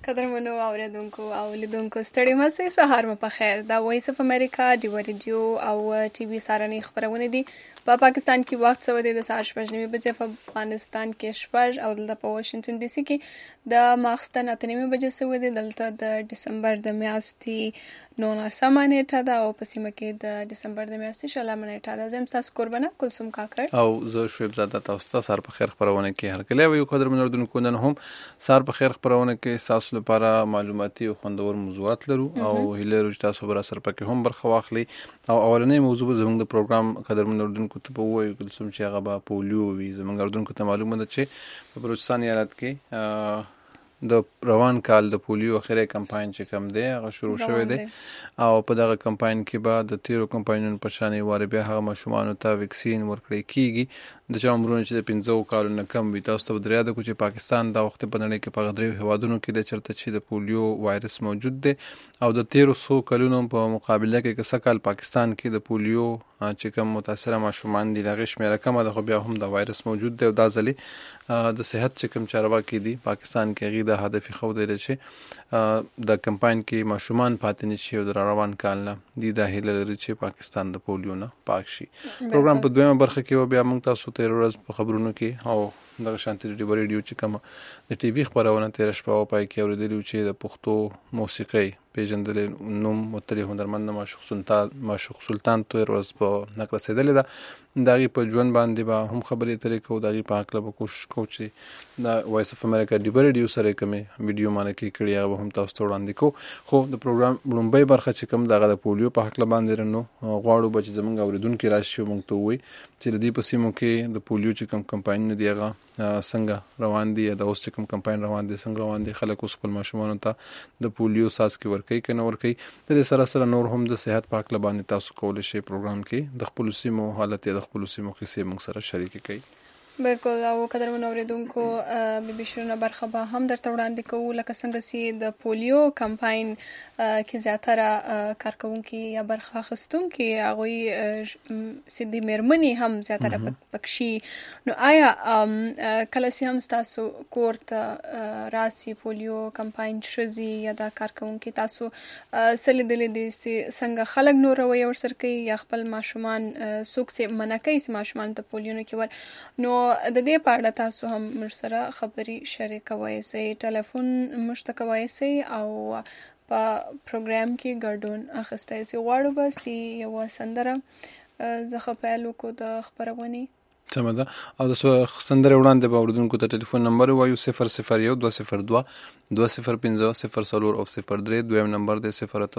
قدرمنو اوریدونکو او لیدونکو ستړي مشه سهار مو په خیر. دا وایس اف امریکا ډیو ریډیو او ټي وي سارنې خبرونه دي. په پاکستان کې وخت څه دی د سهار 8:30 بجې، په افغانستان کې 8 او دلته په واشنگټن ډي سي کې د ماخستن 8:30 بجې څه دی. دلته د ډسمبر د میاشتې 19 نیټه ده او په سیمه کې د ډسمبر د میاشتې 16 نیټه ده. زم تاسو قربانه کلثوم کاکړ او زه شعیب زاده. تاسو ته سهار په خیر خبرونه کې هر کله یو قدرمنو اوریدونکو نن هم سهار په خیر خبرونه کې تاسو لپاره معلوماتي او خوندور موضوعات لرو او هیله لرو چې تاسو به سره پکې هم برخه واخلي. او اولنې موضوع زموږ د پروګرام قدرمنو اوریدونکو ته به وایو کلثوم چې هغه به پولیو وي. زموږ اوریدونکو ته معلومه ده چې په بلوچستان ایالت کې د روان کال د پولیو اخیری کمپاین چې کوم دی هغه شروع شوی دی او په دغه کمپاین کې به د تیرو کمپاینونو په شان واره بیا هغه ماشومانو ته ویکسین ورکړی کیږي د چا عمرونه چې د 15 کالو نه کم وي. تاسو ته دریا د کوچ پاکستان دا وخت په نړۍ کې په غدري هوادونو کې د چرته چې د پولیو وایرس موجود دی او د 1300 کلونو په مقابله کې کسکال پاکستان کې د پولیو چې کوم متاثره ماشومان دي لغه شمیره کم ده، خو بیا هم د وایرس موجود دی او دا ځلې د صحت چې کوم چارواکي دي پاکستان کې غي د هدف خو دی چې د کمپاین کې ماشومان پاتې نشي او د روان کال نه دي د هیله لري چې پاکستان د پولیو نه پاک شي. پروګرام په دویمه برخه کې بیا موږ تاسو ته ورځ په خبرونو کې او دغه شانتي ریډیو چې کوم د ټي وي خبرونه تیر شپه او پای کې اوریدلو چې د پښتو موسیقي پیژندل نوم مختلف هنرمند معشوق سلطان تیر ورځ په نقل رسیدلې ده. دغه په ژوند باندې به هم خبرې ترې کوو. دغه په حق له کوشش کوو چې د وایس اف امریکا ډیو ریډیو سره کوم ویډیو باندې کې کړی هغه هم تاسو ته وړاندې کوو. خو د پروګرام لومبۍ برخه چې کوم دغه د پولیو په حق له باندې رنو غواړو بچ زمونږ اوریدونکو راشي موږ ته وي چې د دې په سیمو کې د پولیو چې کوم کمپاین دی هغه څنګه روان دي، د اوس چې کوم کمپاین روان دي څنګه روان دي، خلک اوس خپل ماشومانو ته د پولیو ساس کې ورکوي کنه ورکوي. د دې سره سره نور هم د صحت پاک لبانې تاسو کولای شئ پروګرام کې د خپل سیمو حالت د خپل سیمو کې موږ سره شریک کړئ. بالکل. او قدرمنو اوریدونکو بي بي شرونه برخه به هم درته وړاندې کوو لکه څنګه چې د پولیو کمپاین کې زیاتره کارکونکي یا برخه اخیستونکي هغوی سیدي میرمنې هم زیاتره پکشي. نو آیا کله چې هم تاسو کور ته راسي پولیو کمپاین شزي یا دا کارکونکي تاسو سلیدلې دي څنګه خلک نور روي ورسره کوي یا خپل ماشومان څوک سي منکې سي ماشومان ته پولیو نه کول، نو د دې په اړه تاسو هم موږ سره خبري شریکوي سي، ټلیفون مشته کوي سي او په پروګرام کې ګډون اخیستای سي. غواړو بس یو سندره زخه پهلو کو د خبرونه سمه ده او د سندره وړاندې به اوریدونکو ته ټلیفون نمبر وایو 001-202-05-003 دویم نمبر دی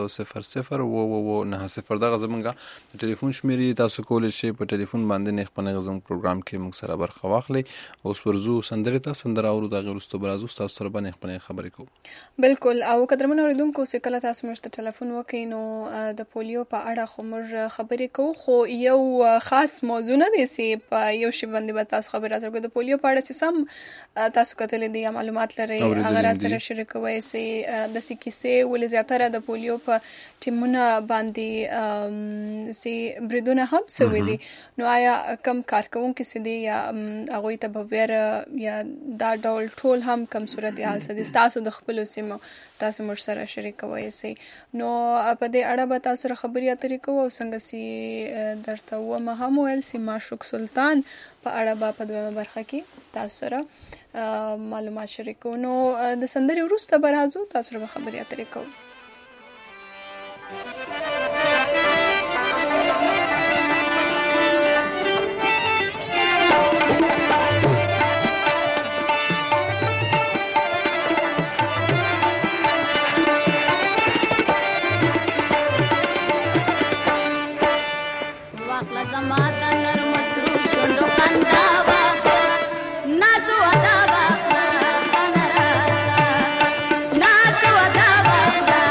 0800099 دغه زمونږه ټلیفون شمیرې تاسو کولای شئ په ټلیفون باندې نه خپل غزم پروګرام کې موږ سره برخه واخلئ. اوس ورزو سندره ته سندره اورو دغه ورستو برازو تاسو سره باندې خپل خبرې کوو. بالکل. او قدرمن اوریدونکو چې کله تاسو موږ ته ټلیفون وکړئ نو د پولیو په اړه خو موږ خبرې کوو، خو یو خاص موضوع نه دی چې په یو شی باندې به تاسو خبر راځو. د پولیو په اړه سم تاسو کتلې دي معلومات لري هغه سره شریکوي سي د سکیسه ولې زیاتره د پولیو په ټیمونه باندې سي بریدونه هم سوي دي. نو آیا کم کارکونکو سي دي یا هغه ته به ور یا دا ډول ټول هم کم صورت حال سي تاسو د خپل سیمو تاسو مر سره شریکوي سي. نو په دې اړه به تاسو سره خبري اترې کوو څنګه سي درته و مهم ویل سي معشوق سلطان په اړه په دویمه برخه کې تاسو سره معلومات شریکو. نو د سندري وروسته به راځو تاسو سره خبري اترې کوو. Na tu adaba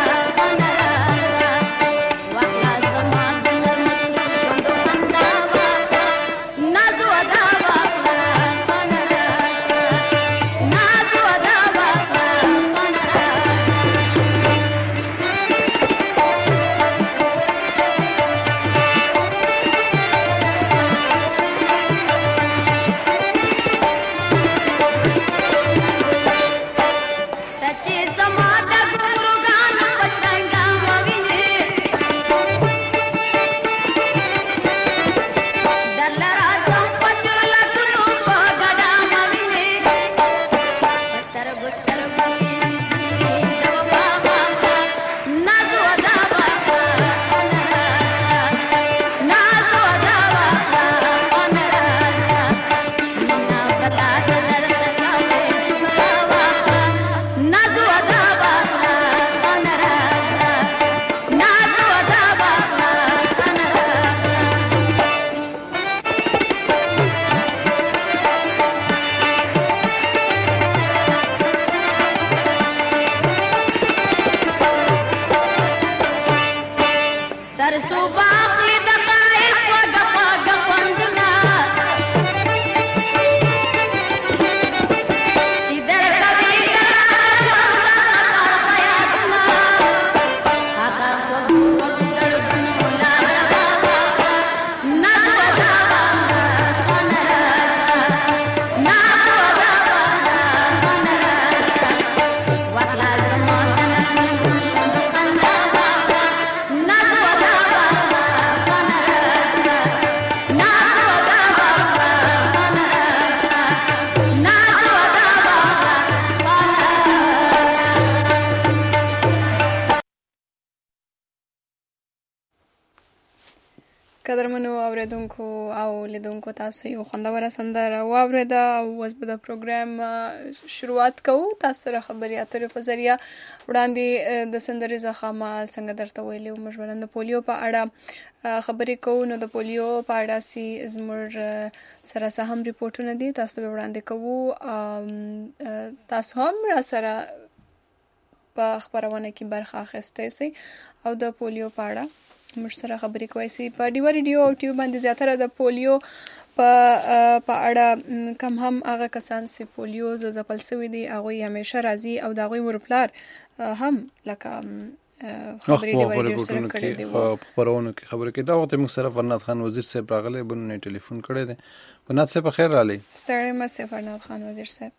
قدرمنو اوریدونکو او لیدونکو تاسو یو خوندوره سندره واوریده او اوس به د پروګرام شروعات کوو. تاسو سره خبرې اترې په ذریعه وړاندې د سندرې زخامه څنګه درته ویلي موږ به نن د پولیو په اړه خبرې کوو. نو د پولیو په اړه سي زموږ سره څه هم ریپورټونه دي تاسو به وړاندې کوو. تاسو هم را سره په خبرونه کې برخه اخیستی سئ او د پولیو په اړه موږ سره خبرې کوئ سي. په ډیوه ریډیو او ټیو باندې زیاتره د پولیو په اړه کم هم هغه کسان چې پولیو ځپل شوي دي هغوی همیشه راځي او د هغوی مور پلار هم لکه خبرې ډیوه ریډیو سره کړې دي په خبرونو کې خبرې کوي. دا وخت موږ سره فرناد خان وزیر صاحب راغلی بلونه ټلیفون کړی دی. فرناد صاحب بخیر راغلی. ستړی مه سئ فرناد خان وزیر صاحب.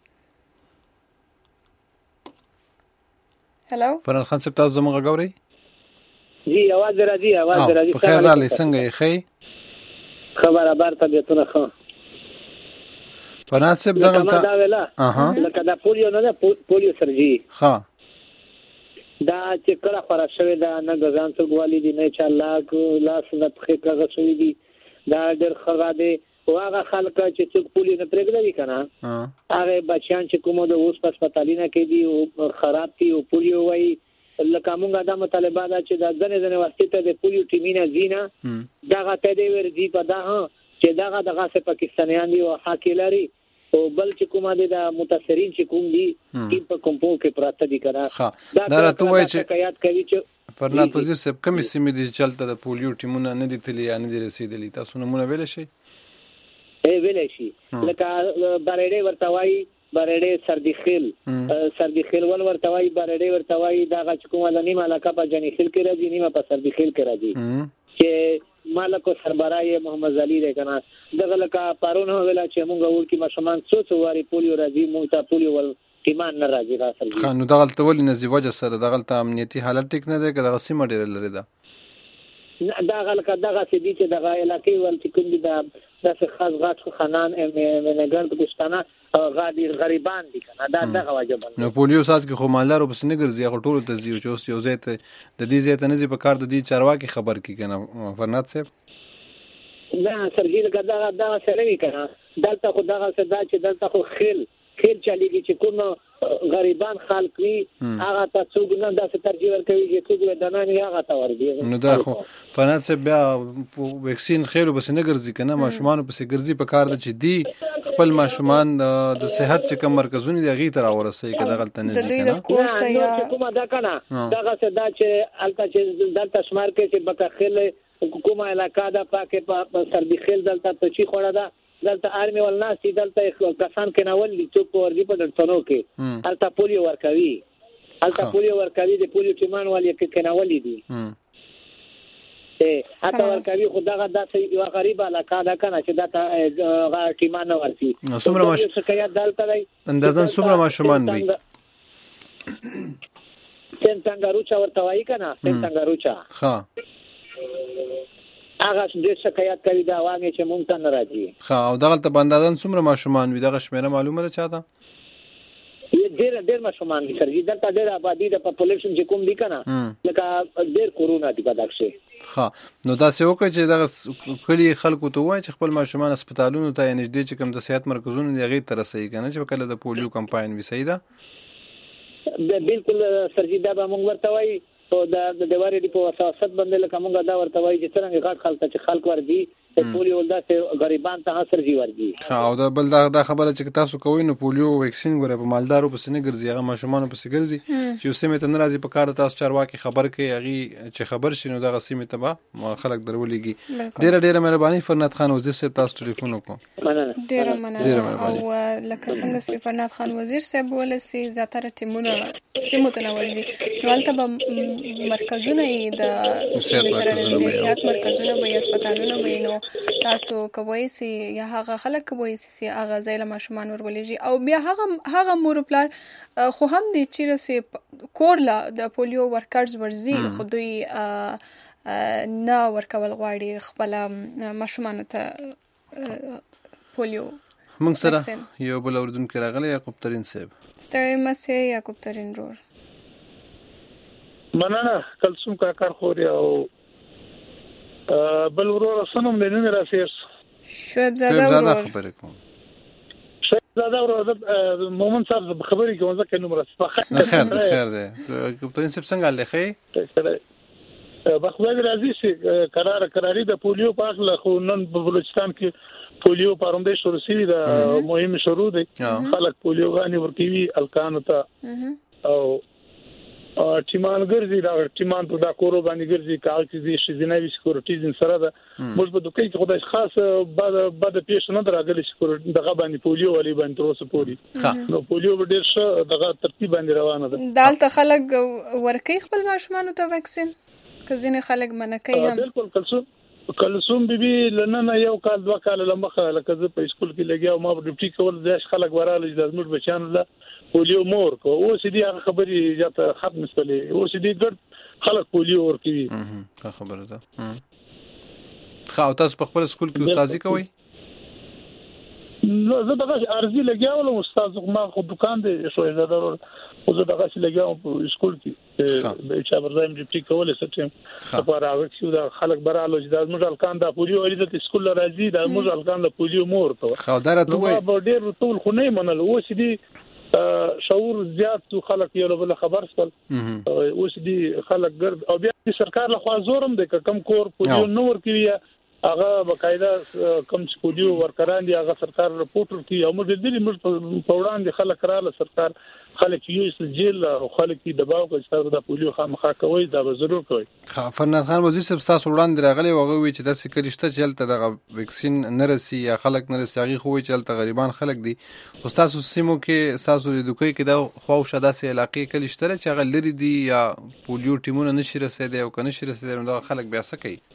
هلو فرناد خان صاحب تاسو زموږ غږ اورئ؟ جی آواز راځي په خیر راغلی. څنګه یې ښه خبره بارته بیتونه ښه فرناد صاحب دغه دا ویله لکه دا پولیو نه ده پولیو سرجي دا چې کله خورا شوې ده نه ګزان څوک والی دي نه چا لاس نه پښې کږه شوي دي دا ډېر ښه دی. خو هغه خلک چې څوک پولیو نه پرېږدوي که نه هغه بچیان چې کومو د اوس په هسپتالونه کې دي خراب دي او پولیو وایي لکه مونږ دا مطالبه ده چې دا ځنې وختي ته د پولیو ټیمونه ځي نه دغه ته دی ورځي په دا چې دغه دغسې پاکستانیان دي او حق یې لري او بل چې کومه دي د متاثرین چې کوم دي ټیم په کومپو کې پراته دي که نه دا راته وایي چې فرناد وزیر صاحب کومې سیمې دي چې هلته د پولیو ټیمونه نه دي تللي یا نه دي رسېدلي تاسو نمونه ویلی شئ؟ ویلی شي لکه بریډۍ ورته وایي بریډۍ سردیخیل ول ورته وایي بریډۍ ورته وایي دغه چې کومه د نیمه علاقه په جنیخیل کې راځي نیمه په سردیخیل کې راځي چې مالک او سربراه محمد علي دی که نه دغه لکه پرون هم ویله چې مونږ وړکي ماشومان څو وارې پولیو راځي مونږ ته پولیو ول ټیمان نه راځي راسره. نو دغلته ولې نه ځي وجه سره دغلته امنیتي حالت ټیک نه دی که دغه سیمه ډېره لرې ده؟ دغه لکه دغسې دي چې دغه علاقې ول چې کوم دي داسې خاص غاټ خانان منګل پکستانه غریبان دي که نه دا دغه وجه بل. نو پولیو ساز کې خو مالدارو پسې نه ګرځي هغه ټولو ته ځي چې اوس یو ځای ته د دې ځای ته نه ځي په کار د دې چارواکي خبر کړي که نه فرناد صاحب؟ نه سرجي لکه دغسې نه وي که نه دلته خو دغسې دا چې دلته خو خیل چلیږي چې کوم غریبان خلک وي هغه ته څوک نه داسې ترجیح ورکوي چې څوک ودانان وي هغه ته ورځي. نو دا خو فرناد صاحب بیا ویکسین خیلو پسې نه ګرځي که نه ماشومانو پسې ګرځي په کار ده چې دی خپل ماشومان د صحت چې کوم مرکزونه دي هغې ته راورسوي که دغلته نه ځي که نه چې کومه ده که نه دغسې دا چې هلته چې دلته شمار کوي چې بکخیل کومه علاقه ده پاکې په سردیخیل دلته پچی خوړه ده دلته آرمي ول ناستي دلته کسان کېنول دي څوک په ورځي په ډرتنو کې هلته پولیو ورکوي د پولیو ټیمان ول یې کېنولي دي هلته ورکوي خو دغه داسې یوه غریبه علاقه ده که نه چې دلته ټیمان نه ورځي. شکایت دلته دی اندازاً څومره ماشومان وي؟ سنتنګاروچا ورته وایي که نه سنتنګاروچا هغه ډېر شکایت کوي د عوامو چې مونږ ته نه راځي. او دغلته په اندازاً څومره ماشومان وي دغه شمېره معلومه ده چاته؟ ډېر ماشومان دي سرجي دلته ډېر آبادي د پاپولیشن چې کوم دي که نه لکه ډېر کورونه دي په دغه شی. نو داسې وکړئ چې دغه کلي خلکو ته ووایي چې خپل ماشومان هسپتالونو ته یا نږدې چې کوم د صحت مرکزونه دي هغې ته رسوي که نه چې کله د پولیو کمپاین وي. صحیح ده؟ بالکل سرجي دا به مونږ ورته وایي او د دیوارې په وساست باندې لکه مونږ دا ورته وایي چې څرنګه غټ خلک چې خلک ورځي پولیو داسې غریبان ته سرجي ورځي. او دا بل دا خبره چې تاسو کوئ نو پولیو ویکسین ګوره په مالدارو پسې نه ګرځي هغه ماشومانو پسې ګرځي چې یو سیمې ته نه راځي په کار د تاسو چارواکي خبر کوي هغې چې خبر شي نو دغه سیمې ته به خلک درولېږي. ډېره مهرباني فرناد خان وزیر صاحب تاسو ټلیفون وکړو. ډېره مننه. او لکه څنګه چې فرناد خان وزیر صاحب وویل چې زیاتره ټیمونه سیمو ته نه ورځي نو هلته به مرکزونه یې د سیمې سره نږدې صحت مرکزونه به یې هسپتالونه به یې نو تاسو کوئ سي یا هغه خلک کوئ سي هغه ځای له ماشومان ورولېږي او بیا هغه مور پلار خو هم دي چیرې سي کور له د پولیو ورکرز ورځي خو دوی نه ورکول غواړي خپل ماشومانو ته پولیو. موږ سره یو بل اورېدونکی راغلی یعقوب ترین صاحب. ستړی مه سئ یعقوب ترین رور. مننه کلثوم کاکر خوري او بل ورور سنم د نن راسیر شعیب زاده خبرې کوم شعیب زاده ورور مومن صاحب خبرې کوم ځکه نو مرسته خیر دی کپتان صاحب څنګه لخي بخوای راځي چې قراری د پولیو په اړه خو نن په بلوچستان کې پولیو پروندې شروع شوې ده مهم شروع دي خلک پولیو غاني ورکوي الکان ته او ټیمان ګرځي دا ټیمان په دا کورو باندې ګرځي کاغذ دي شزینوي سکیورټیز سره ده موږ په دوی کې خدای خاص بعد پیښ نه دراغلي سکیورټي دغه باندې پولیو والی باندې تر اوسه پوري نو پولیو ډیر ښه دغه ترتیب باندې روانه ده دالته خلک ورکي خپل ماشومان ته وکسین کزینه خلک منکې هم بالکل کلثوم بیبي لنن یو کال 2 کال لمخه لکه زه په اسکول کې لګیا ما په ډیوټي کول ځای خلک وراله د زموږ بچیانو له پولیو مور کو او سې دي هغه خبرې جاته ختم نشولې او سې دي ګډ خلک پولیو ورکوي خبره ده خو تاسو په خپل سکول کې استادي کوئ نو زه دغه ارزي لګیاول استاد ما خو دکان دی شوې زده او زه دغه چې لګیاو په سکول کې به چا ورځم ډیپټي کولې ستیم لپاره راوښیو دا خلک براله چې د موږ الکان د پولیو اړې د سکول راځي د موږ الکان د پولیو مور ته خو دا راته وای نو ډېر ټول خو نه منل او چې دي شعور زیات خلک یو بل خبر سول او چې دي خلک ګرد او بیا سرکار له خوا زورم د کم کور پولیو نو ورکوي هغه بقاعده کم چې پولیو ورکران دي هغه سرکار رپورټ ورکړي او موږ دې موږ په وړاندې خلک رااله سرکار خلک یې جیل او خلک یې دباو کوي چې د پولیو خامخا کوي دا به ضرور کوي فرناد خان وزیر صاحب تاسو وړاندې راغلی وغه وی چې داسې کلیشته چلته د ویکسین نرسي یا خلک نرسي هغه خو چلته غریبان خلک دي خو تاسو سیمو کې تاسو د دوکې کې دا خو شداسې علاقې کلیشته چې هغه لري دي یا پولیو ټیمونه نشي رسیدي او کنه شي رسیدي نو خلک بیا څه کوي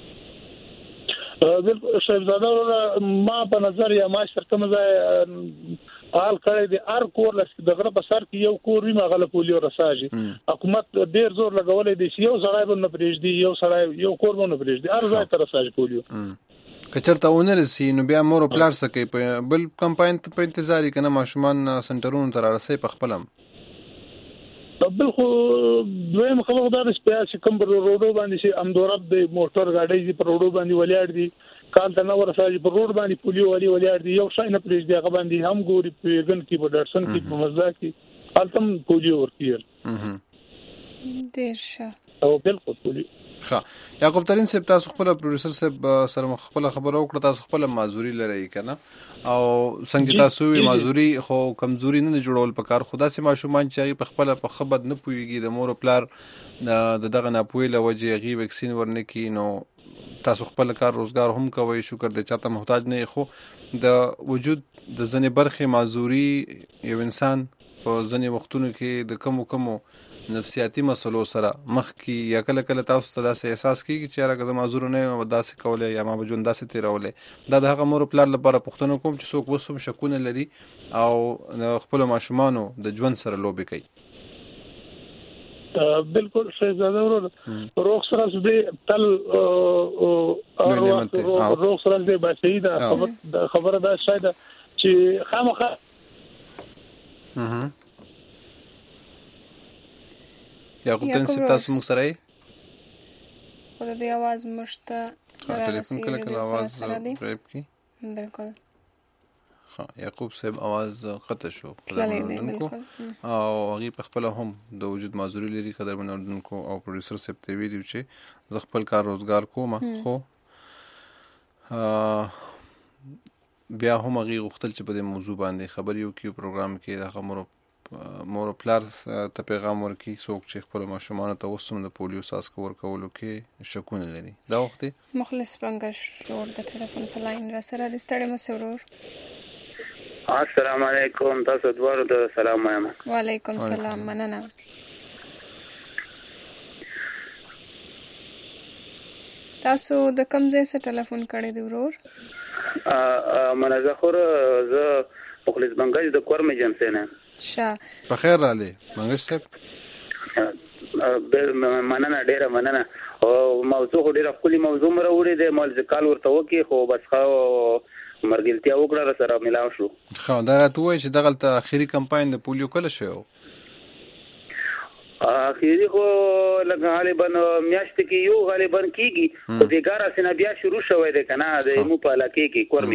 شعیب زاده ما په نظر یا ما شرکه مزه حال کړی دی ار کور لسته دغه په سر کې یو کور وی مغله پولیو رساجي حکومت ډیر زور لګولې دی چې یو ځای نه پریږدي یو سړی یو کور نه پریږدي ار ځای تر رساجي پولیو کچرته ونرسي نو بیا مور پلار سکے بل کمپاین په انتظار کنه ماشومان سنټرونو تر رسې په خپلم بل خو دویم خبره دا چې کوم روډو باندې چې امدورت د موټر غاډي په روډو باندې ولیاړ دي کال ته نو ورساجي په روډ باندې پولیو والی ولیاړ دي یو شای نه پریږدي هغه باندې هم ګوري پیګن کې په ډرسن کې په مزه کې التم پولیو ورکیږي دیرشه او بالکل پولیو ښه یعقوب ترین صاحب تاسو خپل پروډوسر صاحب سره خپل خبرو وکړه تاسو خپل معذوري لري کنه او څنګه تاسو معذوري خو کمزوري نه جوړول پکار خدا سي ماشومان چې په خپل په خبر نه پويږي د مور پلار دغه نه پوي لوجه غي ویکسین ورنه کی نو تاسو خپل کار روزګار هم کوي شکر دې چاته محتاج نه خو د وجود د ځنې برخه معذوري یو انسان په ځنې وختونو کې د کمو نفسیاتی مسلو سره مخ کی یا کله کله تاسو ته داسې احساس کیږي چې راګه معذور نه و داسې کوله یا ما بجون داسې تیرولې دا د هغه مور پلار لپاره پښتنو کوم چې څوک وسوم شکونه لري او خپل ماشومانو د ژوند سره لوبي کوي بالکل شهزاده ورو روغ سره دې تل روغ سره دې باسي دا خبره ده شاید چې خامخا یعقوب تن سپ تاسو موږ سره یې خو د دې आवाज مشته ټلیفون کله आवाज پریپ کی بالکل ها یعقوب صاحب आवाज قطع شو قدرمنونکو او هغه په خپل هم د وجود معذوري لري قدرمنونکو او پروډوسر صاحب ته ویلو چې ز خپل کار روزګار کوم خو بیا هم هغه غوښتل چې په دې موضوع باندې خبريو کې پروګرام کې د مور پلار ته پیغام ورکي څوک چې خپل ماشومان ته وسوم د پولیو ساس کور کولو کې شکونه لري دا وخت مخلص بنگش شور د ټلیفون په لاین را سره د ستړي مسرور السلام علیکم تاسو دوړو د سلام وایم وعلیکم السلام مننه تاسو د کوم ځای څخه ټلیفون کړی دی ورور منزه خور ز مخلص بنگش د کور مې جنسنه په خیر رالی منګش صاحب مننه ډیره مننه او موضوع ډیره خولي موضوع مروړي د مال ځکال ورته وکي خو بس خو مرګلتیا وکړه سره ملاو شو خو دا راته وای چې دغه اخیری کمپاین د پولیو کله شو اخیری خو لکه غالبا میاشت کې یو غالبا کیږي خو بیګاره سینا بیا شروع شوی دی کنه د مو په علاقه کې کورمي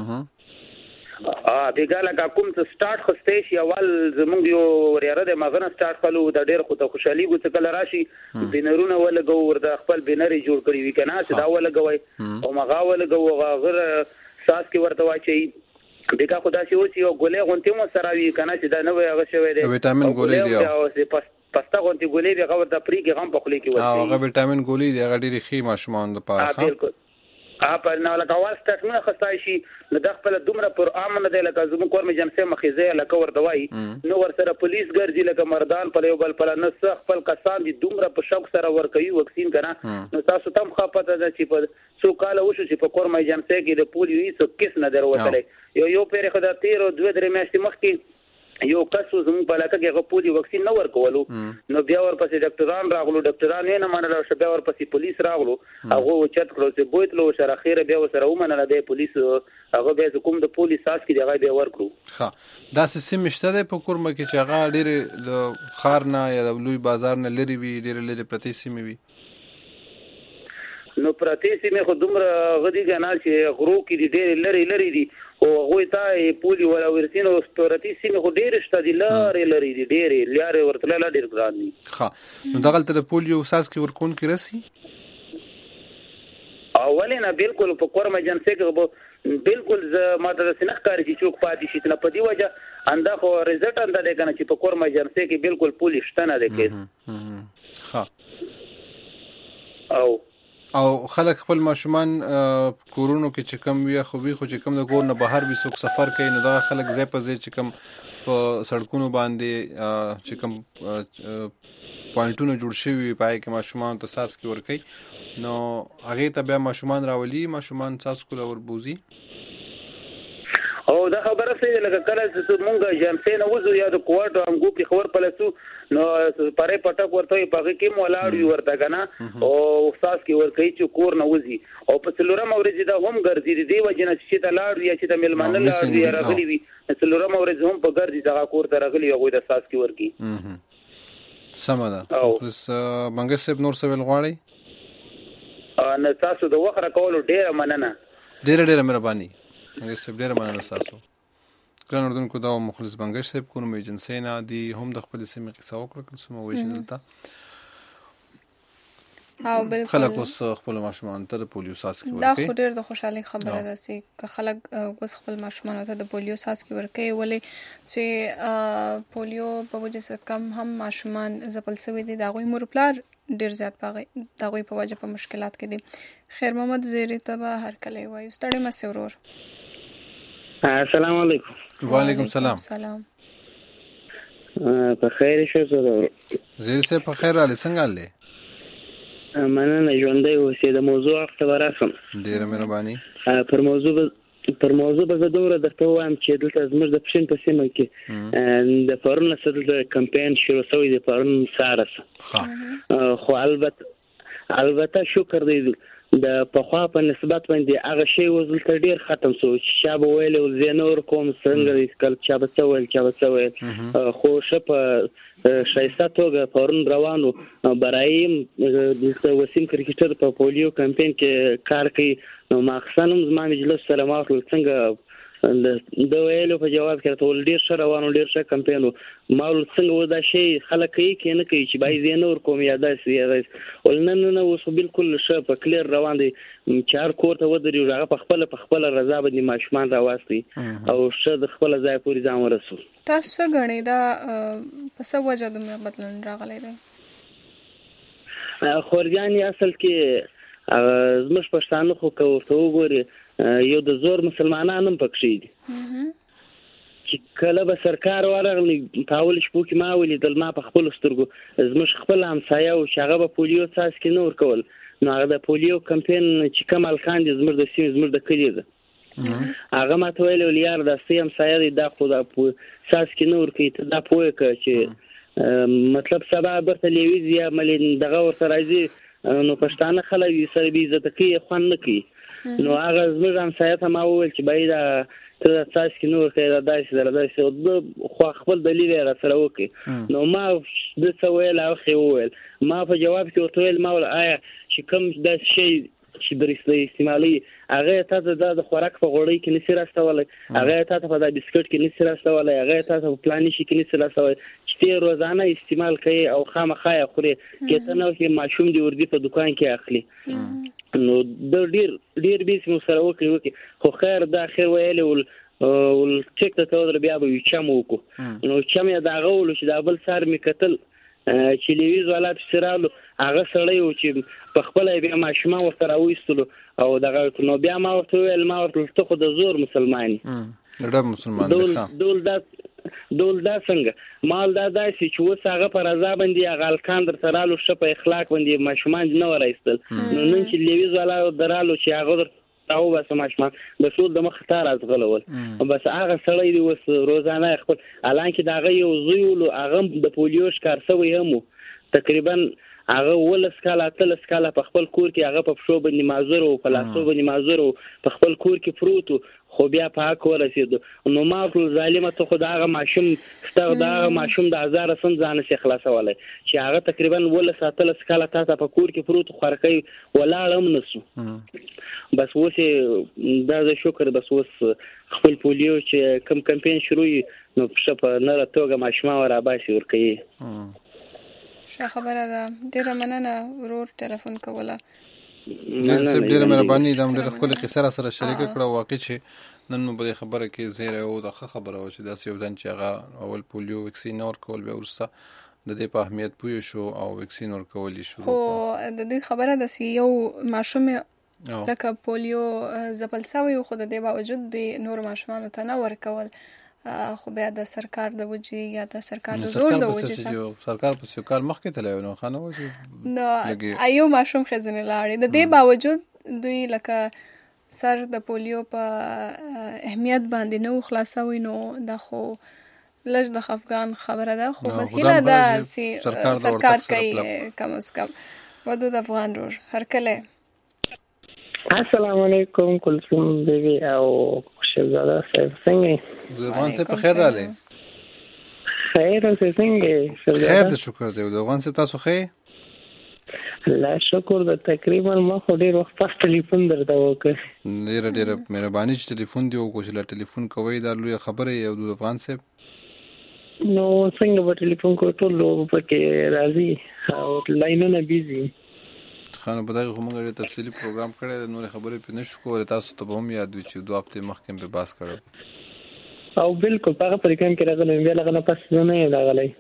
کې بیګاله کا کوم څه سٹارټ خسته شي اول زمونږ یو وريره د مغنه سٹارټ کولو د ډېر خو ته خوشحالي ګو څه کله راشي بینرونه ولګو ورته خپل بینري جوړ کړی وی کنه چې دا ولګوي او مغا ولګو غیر ساس کې ورته واچي دغه خدا شي او چې ګولې غونټي مو سره وی کنه چې دا نو هغه شوی دی وټامین ګولې دی او پستا غونټي ګولې به غوړ د پری کې غم په خلی کې وځي هغه وټامین ګولې دی هغه ډېری خې ماشومان د پاره بالکل په نو لکه اول سټارټونه خستای شي نو د خپل دومره پر امن دی لکه زمو کور می جنسه مخیزه لکه ور دوای نو ور سره پولیس ګرځي لکه مردان په یو بل پر نس خپل کسان دي دومره په شوق سره ور کوي وکسین کنه نو تاسو تم خپته ده چې په څو کال وشو چې په کور می جنسه کې د پولیو هیڅ کیس نه دروتلې یو پیر خدای 13 2 میاشتې مخکې یو کسو زمو په علاقه کې غوپولي وکسین نه ورکولو نو بیا ورپسې ډاکټران راغلو ډاکټران یې نه منل او بیا ورپسې پولیس راغلو هغه چت کړو چې بوتلو سره خیره بیا سره ومنل د پولیس هغه به کوم د پولیس ساس کې دغه بیا ورکړو ښه دا سیستم شته د پکورمه کې چې هغه ډېر د خارنا یا د لوی بازار نه لري وي ډېر لري پرتی سیمه وي نو پرتی سیمه خو دومره غدي کنه چې غرو کې ډېر لري دي او هغه ته پولی ولا ورسینو پرتی سیمه خو ډېر شته دي لري دي ډېر لارې ورتل ډېر ګران دي ښه نو دغه تر پولیو ساس کې ورکون کې راسي اولینا بالکل په کورمه جنسه کې بالکل ماته د سنخ کاری چې چوک پاتې شي نه په دی وجه انده خو ریزلټ انده ده کنه چې په کورمه جنسه کې بالکل پولی شته نه ده کې ښه او خلک خپل ماشومان کورونو کې چې کم وي خو چې کم د کور نه بهر وي څوک سفر کوي نو دا خلک ځای په ځای چې کم په سړکونو باندې چې کم پوینټونه جوړ شوي پای کې ماشومان ته ساس کې ورکوي نو هغه ته بیا ماشومان راولي ماشومان ساس کوله وربوزي او دا خبره سي لکه کله چې مونږه جنسه نه وځو یا د کوارټ انګو کې خبر پلسو نو پاره پټک ورته په کې مولاړ ورته کنه او استاد کې ور کوي چې کور نه وځي او په څلورم ورځ دا هم ګرځي دی وجنه چې ته لاړ یا چې ته ملمنه لاړ راغلی وي څلورم ورځ هم په ګرځي دا کور ته راغلی هغه د استاد کې ورکی سمه ده اوس منګ صاحب نور څه ویل غواړي نه تاسو د وخت راکولو ډیره مننه ډیره مهرباني منګ صاحب ډیره مننه تاسو ګران اردوونکو دا مخلص بنګش صاحب کوم ایجنسی نه دی هم د خپل سیمې قصه وکړه کوم وایي دلته او بالکل خلک اوس خپل ماشومان ته د پولیو ساس کې ورکوي دا ډېر د خوشحالي خبره ده چې خلک اوس خپل ماشومان ته د پولیو ساس کې ورکوي ولې چې پولیو په وجه څخه کم هم ماشومان ځپل شوي دي د هغوی مور پلار ډېر زیات د هغوی په وجه په مشکلات کې دي خیر محمد زیری ته به هر کله وایو ستړی مه ورور السلام علیکم وعلیکم السلام په خیر شه زه زیر سے په خیر علي څنګه علي مننه ژوندۍ اوسې د موضوع خبره سم ډیره مهرباني پر موضوع به دومره درته وایم چې دلته زموږ د پښین په سیمه کې د پرون سره د کمپاین شروع شوی د پرون ساره خو البته شکر دی د پخوا په نسبت باندې هغه شی وزل تر ډیر ختم شو چې شابه ویل زینور کوم څنګه کل چا بچول خو شپ شایسته توګه پرون روانو برایم د وسیم کرکټر په پولیو کمپاین کې کار کوي نو ماخصنم زما مجلس سره ماخل څنګه د ویلو په جواب کې ټول ډیر ښه روانو ډیر ښه کمپاین ماول څنګه ودا شي خلک کې نه کوي چې بای زینور کوم یا داسې ولنن اوس بالکل ښه په کلیر روان دي چار کور ته ودرې هغه په خپل رضا باندې ماشومان راوستي او ښه د خپل ځای پورې ځان ورسول تاسو غنی دا په څه وجه د بدلون راغلی دی خورجانی اصل کې زموږ پښتانه خو کوته وګوري یو د زور مسلمانانو پکې دي چې کله به سرکار ورغلی تاول شپو کې ما ولیدل ما په خپل سترګو زموږ خپل همسایه او شغه په پولیو ساس کې نور کول نو هغه د پولیو کمپاین چې کمال خان دي زموږ د سیمې زموږ د کلی ده هغه ما ته ویل یار د سیم سایه دی دا خو د ساس کې نور کې ته دا پوهه ک چې مطلب سبا برته لیوي یا ملي دغه ورته راځي نو پښتانه خلک سره بي عزت کوي خوان نه کوي نو هغه زموږ همسایه ته ما وویل چې باید ته تاسو کې نور خیر داسې خو خپل دلیل را سره وکړي نو ما د څه ویل او خو ویل ما په جواب کې ورته ویل ما ول آیا چې کوم د شی چې درسته استعمالي هغه ته د خوراک په غوړی کې نسی راستولای هغه ته په د بسکټ کې نسی راستولای هغه ته په پلاني شي کې نسی راستولای چې روزانه استعمال کوي او خامخا خوري کته نو چې ماشوم دی وردی په دکان کې اخلي نو د ډیر بیس مو سره وکي خو خیر دا خیر ویل ول چک ته تر بیا به چم وکړو نو چم یا دا غول چې دا بل سار می قتل چې لیویز والا سرالو هغه سړی و چې په خپل بیا ماشومان ورته راوېستلو او دغه نو بیا ما ورته ویل ما ورته خو د زور مسلماني ډېر مسلمان دول دا څنګه مال دا داسې چې اوس هغه پر رضا باندې هغه الکان در سرالو شه په اخلاق باندې ماشومان نه ورایستل نو نن چې لیویز والا درالو چې هغه او بس ماشومان بس ول د مخ ته راځغلول بس هغه سړی دی وس روزانه خپل الان کې دا غي زویول هغه د پولیو ښکار سوی هم تقریبا هغه ولس کاله تلس کاله په خپل کور کې هغه په شو باندې معذور او په لاسو باندې معذور په خپل کور کې پروت خو بیا په حق ورسېد نو ما ټول ظالمه ته خدای هغه ماشوم ستغ دا ماشوم د 1000 سن ځان سي خلاصولای چې هغه تقریبا ولس تلس کاله تاسو په کور کې پروت خورکۍ ولاړم نسو بس وسه دا زه شکر بس وس خپل پولیو چې کم کمپاین شروع نو په نه راټوګه ماشومان ورا باسي ورکي ښه خبره ده ډیره مننه ورور ټلیفون کوله ډیره مهرباني دا ډیره خپل قصه سره شریک کړه واقع چې نن مو په خبره کې زیره او د خبره و چې دا سیودان چې هغه اول پولیو ویکسین ورکول به ورسته د دې په اهمیت پوه شو او ویکسین ورکول شروع خو د دې خبره د یو ماشوم لکه پولیو زپلساوي خو د دې باوجود د نور ماشومانو ته نه ورکول خو بیا د سرکار د وجې یا د سرکار د زور د وجې سرکار په یو کال مخکې تللی نو خانه وجې نو ایو ماشوم خزنه لاړې د دې باوجود دوی لکه سر د پولیو په اهمیت باندې نو خلاصوي نو د خو لږ د افغان خبره ده خو بس هله دا سي سرکار کوي کم از کم ودود افغان رور هر کله السلام علیکم کلثوم بیبي او شهزاده صاحب څنګه افغان صاحب په خیر رااله خیر اوسې څنګه خیر د شکر دی د افغان صاحب تاسو خیر لا شکر د تقریبا ما خو ډیر وخت پس ټلیفون درته وکړ ډیر مهرباني چې ټلیفون دی او کوشش لا ټلیفون کوي دا لوی خبره یو د افغان صاحب نو څنګه به ټلیفون کوو ټول پکې راځي او لاینونه بیزي خانه په دغه موږ تفصیلی پروګرام کړی د نور خبرې په نشو کولای تاسو ته به هم یاد وي چې 2 هفته مخکې به باس کړو او بالکل هغه پروګرام کې راغلی بیا لغه نه پس نه راغلی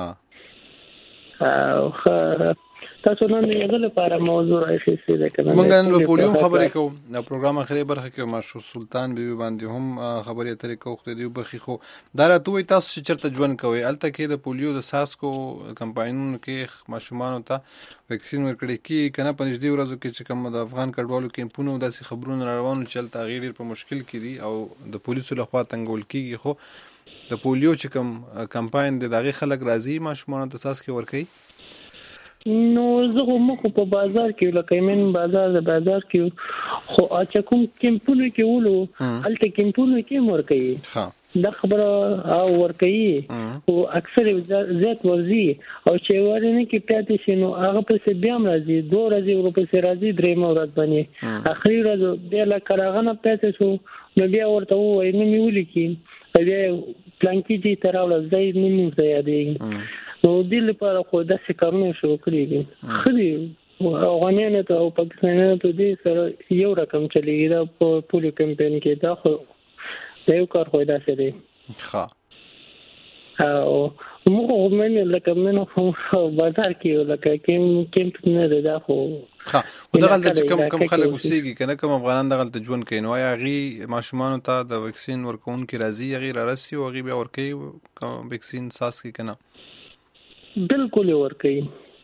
او تاسو نن یو لپاره موضوع راځي ده کنه موږ نن په پولیو خبرې کوو نو پروګرام اخري برخه کې ماشو سلطان بیبي باندې هم خبرې اترې کوو خو دی بخي خو دا راته وي تاسو چې چرته ژوند کوي الته کې د پولیو د ساسکو کمپاینونو کې ماشومان ته ویکسین ورکړي کی کنه په دې ورځو کې چې کوم د افغان کډوالو کیمپونو داسې خبرونه روانو چل تغییر په مشکل کې دي او د پولیسو لخوا تنګول کیږي خو د پولیو چې کوم کمپاین د دغه خلک راځي ماشومان ته ساسکو ورکړي نو زه مخ په بازار کې لکه من بازار کې خو اچ کوم کیمپونو کې ولو الته کیمپونو کې مور کوي دا خبره او ور کوي او اکثر زیات ورزي او چې ورنه کې پاتې شي نو هغه په بیا راځي 2 ورځې ورپسې راځي 3 ورځې باندې اخري ورځ بیا لا کراغنه پاتې شو نو بیا ورته وای نه میولې کې بیا پلانکی دي تراول ځای نه مې یادې نو دې لپاره خو د سکرونو شروع کړی دي خدي افغانانو ته او پاکستانیانو ته دې سره یو رقم چلیږي دا په پولیو کمپاین کې دا خو یو کار خو دا څه دی ښه او موږ هم لکه منو بازار کې لکه کیمپ نه ده دا خو ښه ودغه چې کم خلک وسیږي کنه کوم افغانان دغه ژوند کوي نو غي ماشومان ته د ویکسین ورکون کې راځي غیر راسي او غي بیا ورکي ویکسین ساس کې کنه بالکل ورکي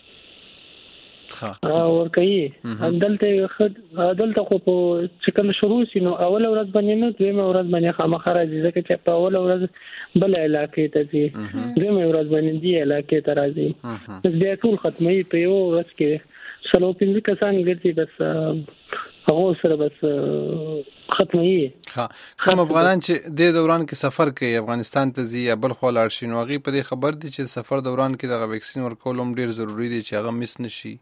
ورکي دلته خو په چکل شروع شي نو اول ورځ باندې نو دویمه ورځ باندې خامخا راځي ځکه چې په اول ورځ بل علاقې ته ځي دویمه ورځ باندې دی علاقې ته راځي بس بیا ټول ختمي په یو ورځ کې 15 کسان ګرځي بس هغه سره بس ختمي. ها کوم افغانان چې د دوران کې سفر کوي افغانستان ته ځي یا بل خو لاړ شي نو هغه په دې خبر دي چې سفر دوران کې د ویکسین ورکول هم ډیر ضروری دی چې هغه مس نشي.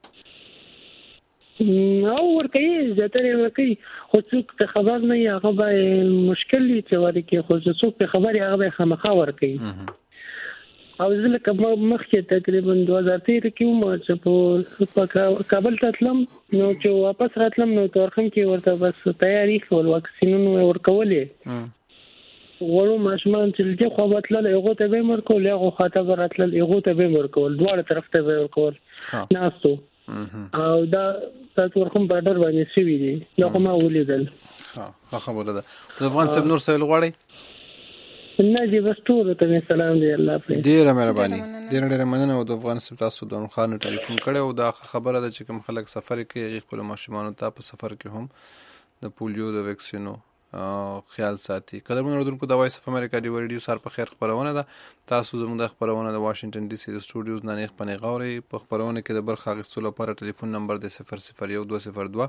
او ورکوي زیاتره ورکوي خو څوک ته خبر نه هغه به مشکل دي چې ورکوي خو څوک ته خبر هغه به خامخا ورکوي. او ځکه مخکې تقریبا 2013 کې مو چې په کابل ته تلم نو چې واپس راتلم نو تورخم کې ورته بس تیاری کول واکسینونه ورکولې ورو ماشمان چې دې خو بتل یو ته به ورکول یو خاطر راتل یو ته به ورکول دواړه طرف ته به ورکول ناستو او دا تاسو ورکوم بارډر باندې شوی دي نو کومه ولیدل. ها خبره ده د افغان سب نور سوال غواړي نه دي بس ټول ته سلام دی الله په ډیره مهرباني ډیره مننه او د افغان سب تاسو د خان ټلیفون کړو او دا خبره ده چې کوم خلک سفر کوي خپل ماشومان ته په سفر کې هم د پولیو د ویکسینو خیال ساتي. قدرمن اوردونکو د وایس اف امریکا دی ریډیو سار په خیر خبرونه ده. تاسو زموږ د خبرونه د واشنگټن ډي سي د سټوډیوز نه نه پنې غوړي په خبرونه کې د برخه غوښتلو لپاره ټلیفون نمبر د 001202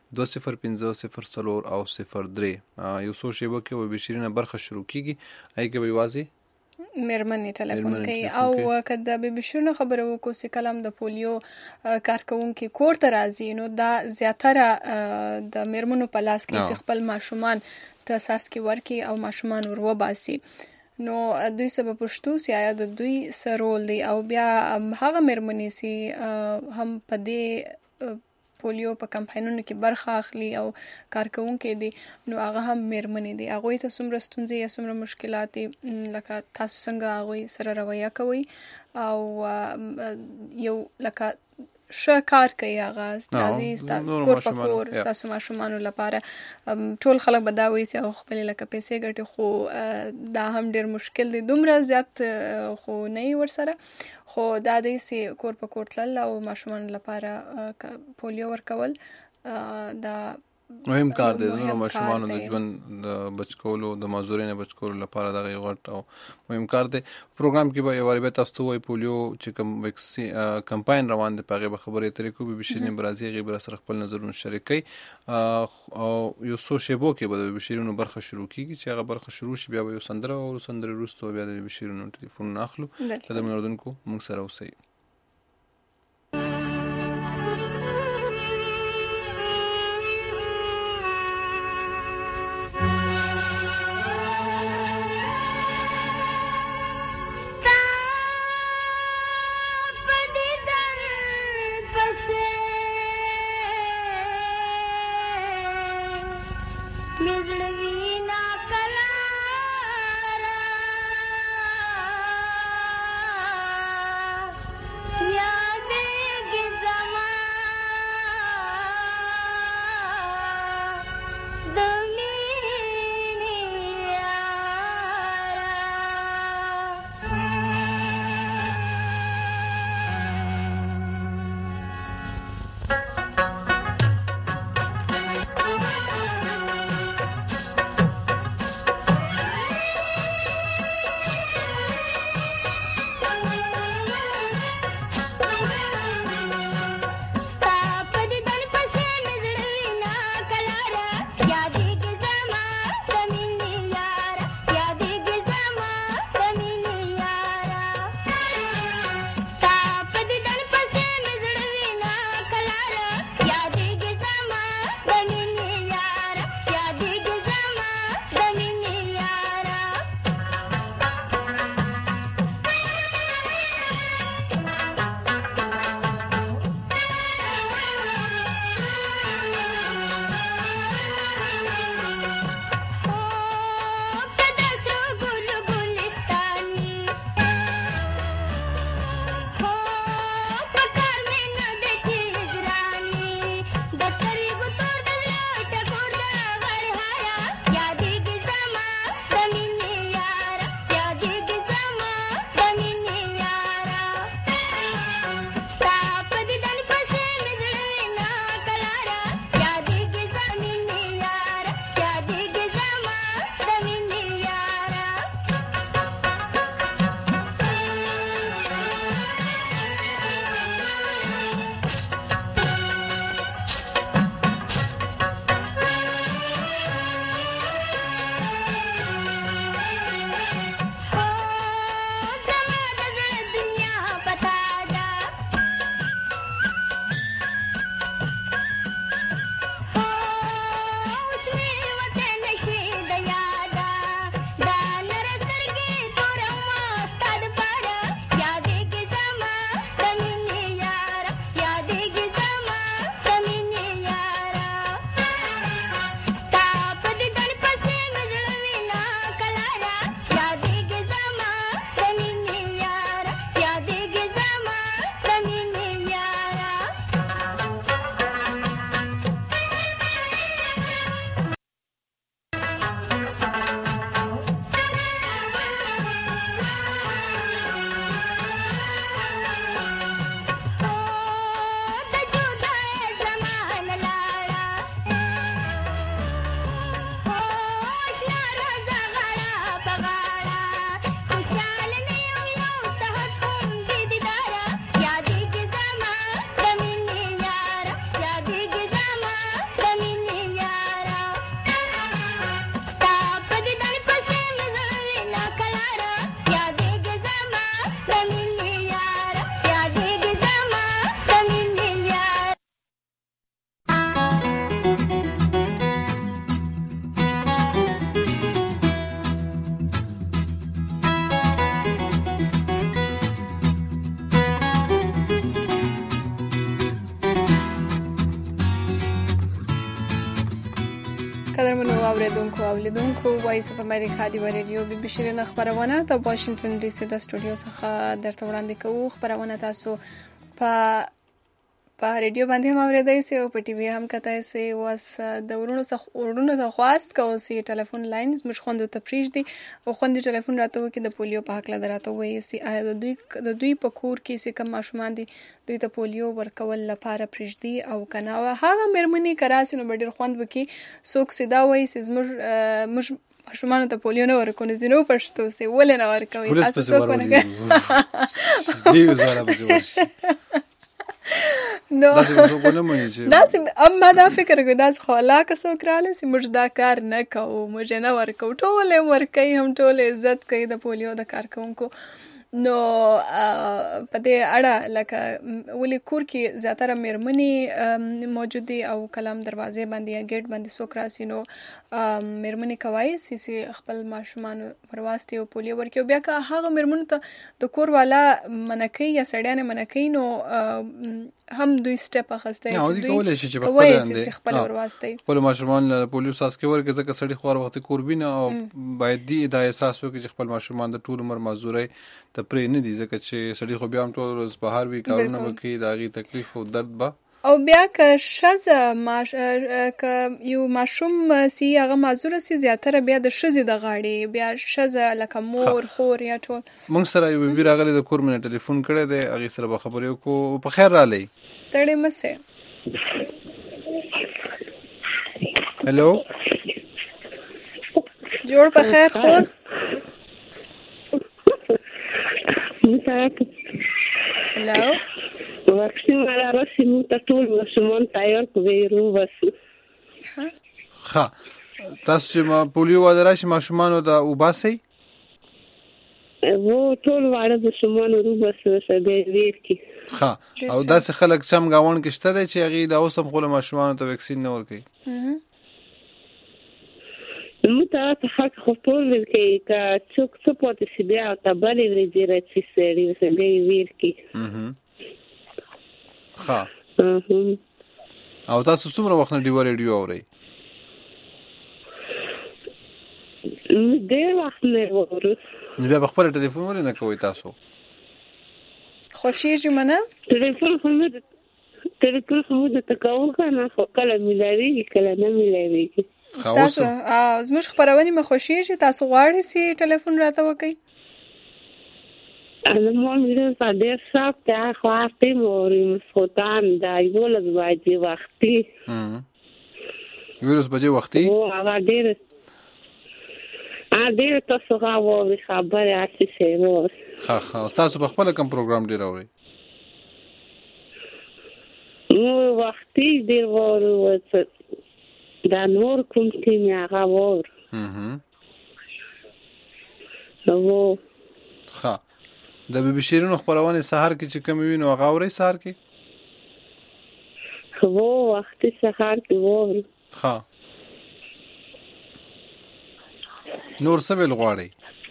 2050 او 03 یو څو شیبه کې و بشیرینه برخه شروع کیږي اې کې به واځي مېرمنې ټلیفون کوي او کله به بشونه خبره وکړو چې کلام د پولیو کارکونکو کور ته راځي نو دا زیاتره د مېرمنو په لاس کې خپل ماشومان ته اساس کې ورکی او ماشومان ورو باسي نو دوی سبب پښتو سیایا د دوی سرول دی او بیا هغه مېرمنې سي هم په دې پولیو په کمپاینونو کې برخه اخلي او کارکونکو دي نو هغه هم مېرمنې دي هغه ته څومره ستونزې یا څومره مشکلات لکه تاسو څنګه هغه سره رویه کوي او یو لکه شکار کوي هغه تاسو کور په کور تاسو ماشومان لپاره ټول خلک بداوي چې خپل لکه پیسې ګټي خو دا هم ډیر مشکل دي دومره زیات خو نه ورسره خو دا د سي کور په کور تل او ماشومان لپاره پولیو ورکول دا مهم کار دی نو ماشومان د ژوند د بچکولو د مازورینه بچکولو لپاره دغه غټ او مهم کار دی. پروګرام کې به یو وری به تاسو وای پولیو چې کوم ویکسین کمپاین روان دی په غیبه خبرې طریقو به بشینې برازي غیبه سره خپل نظرونه شریکي او یو سو شیبو کې به بشیرونو برخه شروع کیږي چې هغه برخه شروع شي بیا به یو سندره روستو بیا د بشیرونو ټلیفون ناخلو کله مردونکو موږ سره اوسئ. قدرمنو اوریدونکو او لیدونکو وایس اف امریکا دی رادیو بي بي شيرین خبرونه د واشنگټن ډي سي د سټوډیو څخه درته وړاندې کوو. خبرونه تاسو په رادیو باندې هم اوریدای شئ او په ټي وي هم کتای شئ. واس د ورونو ته خواست کوو چې ټلیفون لاینز مش خوندو ته پریږدي او خوندې ټلیفون راته وکړي د پولیو په حق لا دراته وایي چې آیا د دوی په کور کې چې کوم ماشومان دي دوی ته پولیو ورکول لپاره پریږدي او کنه هغه مېرمنې کراسي نو ډېر خوند وکړي. څوک سیدا وایي چې زموږ ماشومان ته پولیو نه ورکونه زینو پښتو سي ولې نه ورکوي تاسو څوک نه دی وزاره به نو داسې اما دا فکر کوي داسې خو الله که څوک راغلی چې موږ دا کار نه کوو موږ یې نه ورکوو ټول یې ورکوي هم ټول عزت کوي د پولیو د کارکوونکو. نو په دې اړه لکه ولې کور کې زیاتره مېرمنې موجود دي او کلام دروازې باندې یا ګیټ باندې څوک راسي نو مېرمنې کوي چې خپل ماشومان ورواستي او پولیو ورکوي. بیا که هغه مېرمنو ته د کور والا منع کوي یا سړیانې منع کوي نو هم دوی سټپ اخیستی چې دوی کولی چې خپل ورواستي خپل ماشومان پولیو څاڅکي ورکړي ځکه سړي خو هر وخت کور وینه او باید دې دا احساس وکړي چې خپل ماشومان د ټول عمر معذورۍ ته پرې نه دي ځکه چې سړي خو بیا هم ټول ورځ بهر وي کارونه به کوي د هغې تکلیف او درد به او بیا که ښځه که یو ماشوم سي هغه معذوره سي زیاتره بیا د ښځې د غاړې بیا ښځه لکه مور خور یا ټول. موږ سره یو بیبي راغلی د کور منه ټلیفون کړی دی هغې سره به خبرې وکړو. په خیر رالی ستړی مه سئ. هلو جوړ په خیر خور هلو واکسین والا راشي موږ ته ټول ماشومان تیار کړو وروباسو. ښه تاسو چې پولیو والا راشي ماشومانو ته وباسئ و ټول واړه ماشومان وروباسو چې ویر کې. ښه او داسې خلک چم ګاوڼ کې شته دی چې هغې دا اوس هم خپلو ماشومانو ته ویکسین نه ورکوي؟ موږ ته حق خو ټول ورکوي که څوک څه پاتې شي بیا ورته بلې ورځې راشي سړي ورته بیا یې ویر کې. ښه او تاسو څومره وخت نه ډیوه ریډیو اورئ؟ ډېر وخت نه اورو. نو بیا په خپله ټلیفون ولې نه کوئ تاسو؟ خوښېږي منه ټلیفون خو موږ درته کوو که نه خو کله میلاوېږي کله نه میلاوېږي. تاسو زموږ خپرونې مې خوښېږي تاسو غواړئ چې ټلیفون راته وکئ؟ ما میرم تا ډېر صاف دی خو هر ټیم اوریم خودان دا 11 بجې وختي 11 بجې وختي هغه ډېر تاسو غواړئ خبرې هسې شی. ښه تاسو په خپله کوم پروګرام ډېر اورئ؟ نو وختي ډېر واورو دا نور کوم ټیم یې هغه واورو. ښه د بي بي شیرینو خپرونې سهار کې چې کومې وي نو هغه اورئ سهار کې؟ هو وختي سهار کې واورو. ښه نور څه ویل غواړئ؟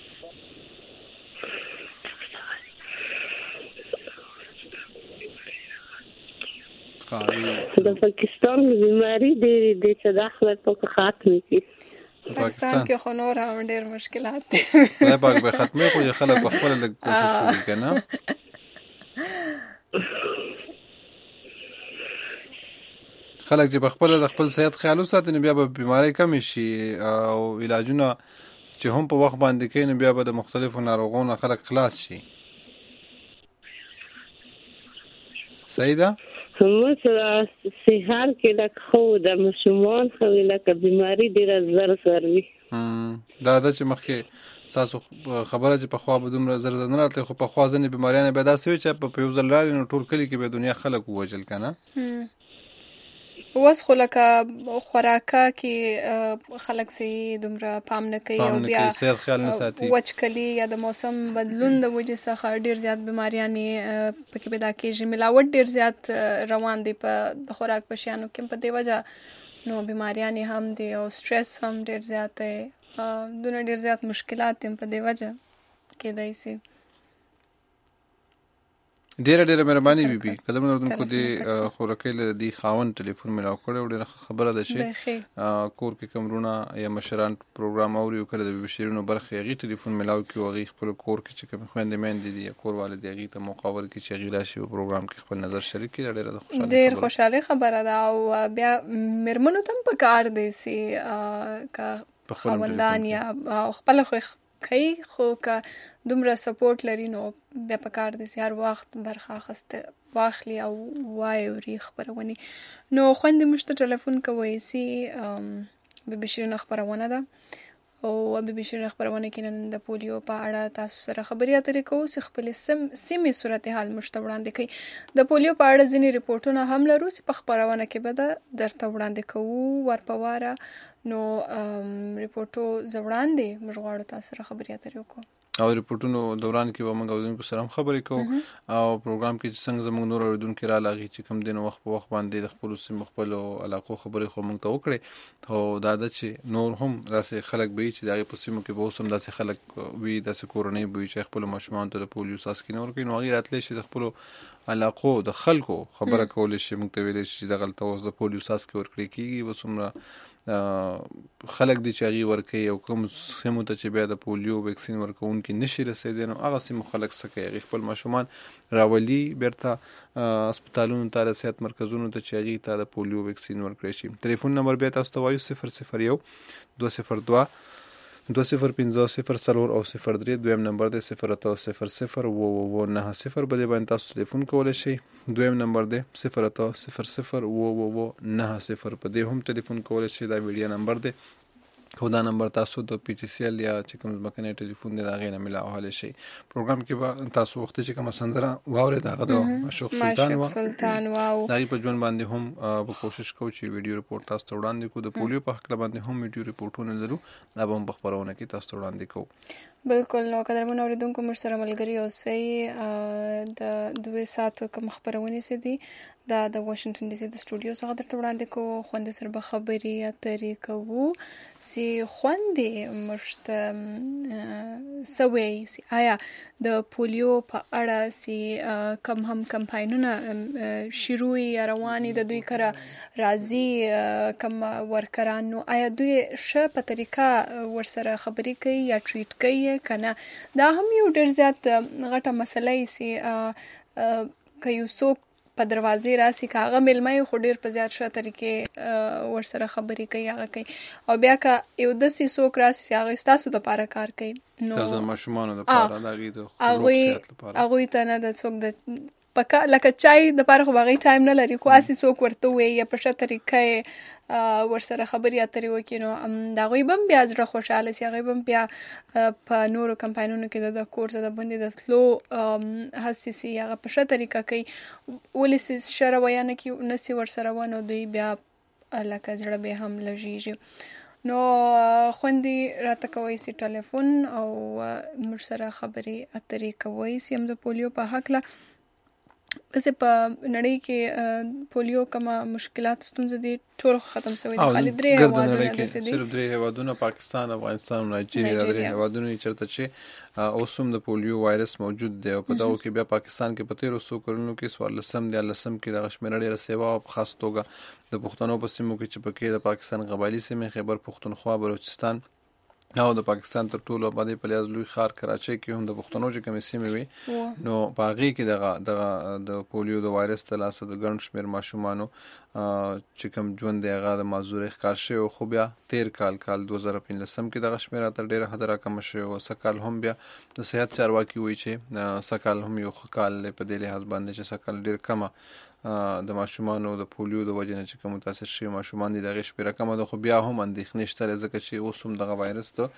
د پاکستان بیماری ډېرې دي چې دا خلک پکې ختمې کړي. پاکستان کې خو نور هم ډېر مشکلات دي. خدای پاک به ختمې خو خلک په خپله لږ کوشش وکړي که نه. خلک چې په خپله د خپل صحت خیال وساتي نو بیا به بیمارۍ کمې شي او علاجونه چې هم په وخت باندې کوي نو بیا به د مختلفو ناروغونو خلک خلاص شي. صحیح ده؟ موږ سهار کې لکه خو د ماشومان خو لکه بیماری ډېره زر زر وي. دا ده چې مخکې تاسو خبره چې پخوا به دومره زر زر نه راتلی خو پخوا ځینې بیماریانې به داسې وي چې په یو ځل راغلي نو ټول کلي کې به دنیا خلک ووژل که نه. اوس خو لکه خوراکه کې خلک سي دومره پام نه کوي او بیا صحت خیال نه ساتي، وچکلي یا د موسم بدلون د وجې څخه ډیر زیات بیماریانې پکې پیدا کېږي. ملاوټ ډیر زیات روان دی په د خوراک په شیانو کې، په دې وجه نو بیماریانې هم دي او سټرس هم ډیر زیات دی، دونه ډیر زیات مشکلات دي په دې وجه کېدای سي. ډیره مهرباني بیبي قدم اردوونکو د خوراکۍ له دې خاوند ټلیفون ملاو کړی او ډیره خبره ده چې کور کې کمرونه یا مشران پروګرام اوري او کله د بشیرونو برخې هغې ټلیفون ملاو کړي او هغې خپل کور کې چې کوم خویندې میندې دي یا کور والدې هغې ته موقع ورکړي چې هغې راشي او پروګرام کې خپل نظر شریک کړي. ډېر خوشحالي خبره ده او بیا مېرمنو ته هم پکار دی چې که خاوندان یا خپله خوښ کوي خو که دومره سپورټ لري نو بیا پکار دي چې هر وخت برخه اخیسته واخلي او وایوري خبرونې. نو خویندې موږ ته ټلیفون کوی سي بیبي شیرین خبرونه ده او بیبي شیرین خبرونه کې نن د پولیو په اړه تاسو سره خبرې اترې کوو چې خپل سیمې صورتحال موږ ته وړاندې کوي. د پولیو په اړه ځینې ریپورټونه هم لرو چې په خبرونه کې به درته وړاندې کوو ورپواره. نو ریپورټو زوړاندې موږ غواړو تاسو سره خبرې اترې وکړو او ریپورټونو دوران کې به موږ اورېدونکو سره هم خبرې کوو او پروګرام کې چې څنګه زموږ نور اورېدونکي راغلي چې کوم دین وخت په وخت باندې د خپلو سیمو خپلو علاقو خبرې خو موږ ته وکړې او دا ده چې نور هم داسې خلک به وي چې د هغې په سیمو کې به اوس هم داسې خلک وي، داسې کورنۍ به وي چې خپلو ماشومانو ته د پولیو څاڅکي نه ورکوي. نو هغې راتلی شي د خپلو علاقو د خلکو خبره کولی شي، موږ ته ویلی شي چې دغلته اوس د پولیو څاڅکي ورکړی کېږي، به څومره خلک دي چې هغې ورکوي او کوم سیمو ته چې بیا د پولیو ویکسین ورکوونکي نشي رسېدی نو هغه سیمو خلک څه کوي، هغې خپل ماشومان راولي بیرته هسپتالونو ته، صحت مرکزونو ته چې هغې ته د پولیو ویکسین ورکړی شي. ټلیفون نمبر بیا تاسو ته وایو 001-202 2050 او 03 دویم نمبر دی 08000 بلې باندې تاسو ټلیفون کولی شئ. دویم نمبر دی 08000 په دې هم ټلیفون کولی شئ. دا ویډیا نمبر دی خو دا نمبر تاسو د پی ټی سی ایل یا چې کوم ځمکنی ټلیفون دی د هغې نه ملاوهلی شئ. پروګرام کې به تاسو وختي چې کومه سندره واورئ د هغه د معشوق سلطان وه، د هغې په ژوند باندې هم به کوشش کوو چې ویډیو ریپورټ تاسو ته وړاندې کړو. د پولیو په هکله باندې هم ویډیو ریپورټونه لرو، دا به هم په خپرونه کې تاسو ته وړاندې کوو. بالکل. نو قدرمنو اورېدونکو موږ سره ملګري اوسئ. د 2 ساعتو کوم خپرونې چې دي دا د واشنګټن ډي سي د سټوډیو څخه درته وړاندې کوو. خوندې سره به خبرې اترې کوو چې خوندې موږ ته څه وایي چې آیا د پولیو په اړه چې کم هم کمپاینونه شروع یا روانې د دوی کره راځي کم ورکران، نو آیا دوی ښه په طریقه ورسره خبرې کوي یا ټریټ کوي که نه؟ دا هم یو ډېر زیات غټه مسله یي چې که یو څوک په دروازې راسي که هغه میلمه یې خو ډېر په زیات ښه طریقې ورسره خبرې کوي هغه کوي، او بیا که یو داسې څوک راسي چې هغه ستاسو دپاره کار کوي نو د ماشومانو دپاره د هغوی د روغ صحت لپاره هغوی ته نه د څوک د لکه چای دپاره خو هغوی ټایم نه لري، خو هسې څوک ورته ووایي یا په ښه طریقه یې ورسره خبرې اترې وکړي نو د هغوی به هم بیا زړه خوشحاله شي، هغوی به هم بیا په نورو کمپاینونو کې د کور څخه د باندې د تلو هڅې سي هغه په ښه طریقه کوي. ولې چې ښه رویه نه سي ورسره ونو دوی بیا لکه زړه به هم لږیږي. نو خوندې راته کوی سي ټلیفون او موږ سره خبرې اترې کوی سي هم د پولیو په هکله. داسې په نړۍ کې پولیو کومه مشکلات ستونزې دي ټول ختم شوی دي، خالي 3 هیوادونه داسې دي، صرف 3 هیوادونه پاکستان، افغانستان او نایجیریا 3 هیوادونه چېرته چې اوس هم د پولیو وایرس موجود دی او په دغو کې بیا پاکستان کې په 1300 کلونو کې 14 دیارلسم کې دغه شمېره ډېره سیوا او په خاص توګه د پښتنو په سیمو کې چې پکې د پاکستان قبایلي سیمې خیبر پښتونخوا، بلوچستان او د پاکستان تر ټولو آبادۍ په لحاظ لوی ښار کراچۍ کې هم د پښتنو چې کومې سیمې وي نو په هغې کې دغه د پولیو د وایرس د لاسه د ګڼ شمېر ماشومانو چې کوم ژوند دی هغه د معذورۍ ښکار شوی. خو بیا تېر کال 2015 کې دغه شمېره تر ډېره حده راکمه شوې وه. سږکال هم بیا د صحت چارواکي وایي چې سږکال هم یو ښه کال دی په دې لحاظ باندې چې سږکال ډېر کمه د ماشومانو د پولیو د وجې نه چې کوم متاثر شوي ماشومان دي د هغې شمېره کمه ده، خو بیا هم اندېښنې شته ځکه چې اوس هم دغه وایرس د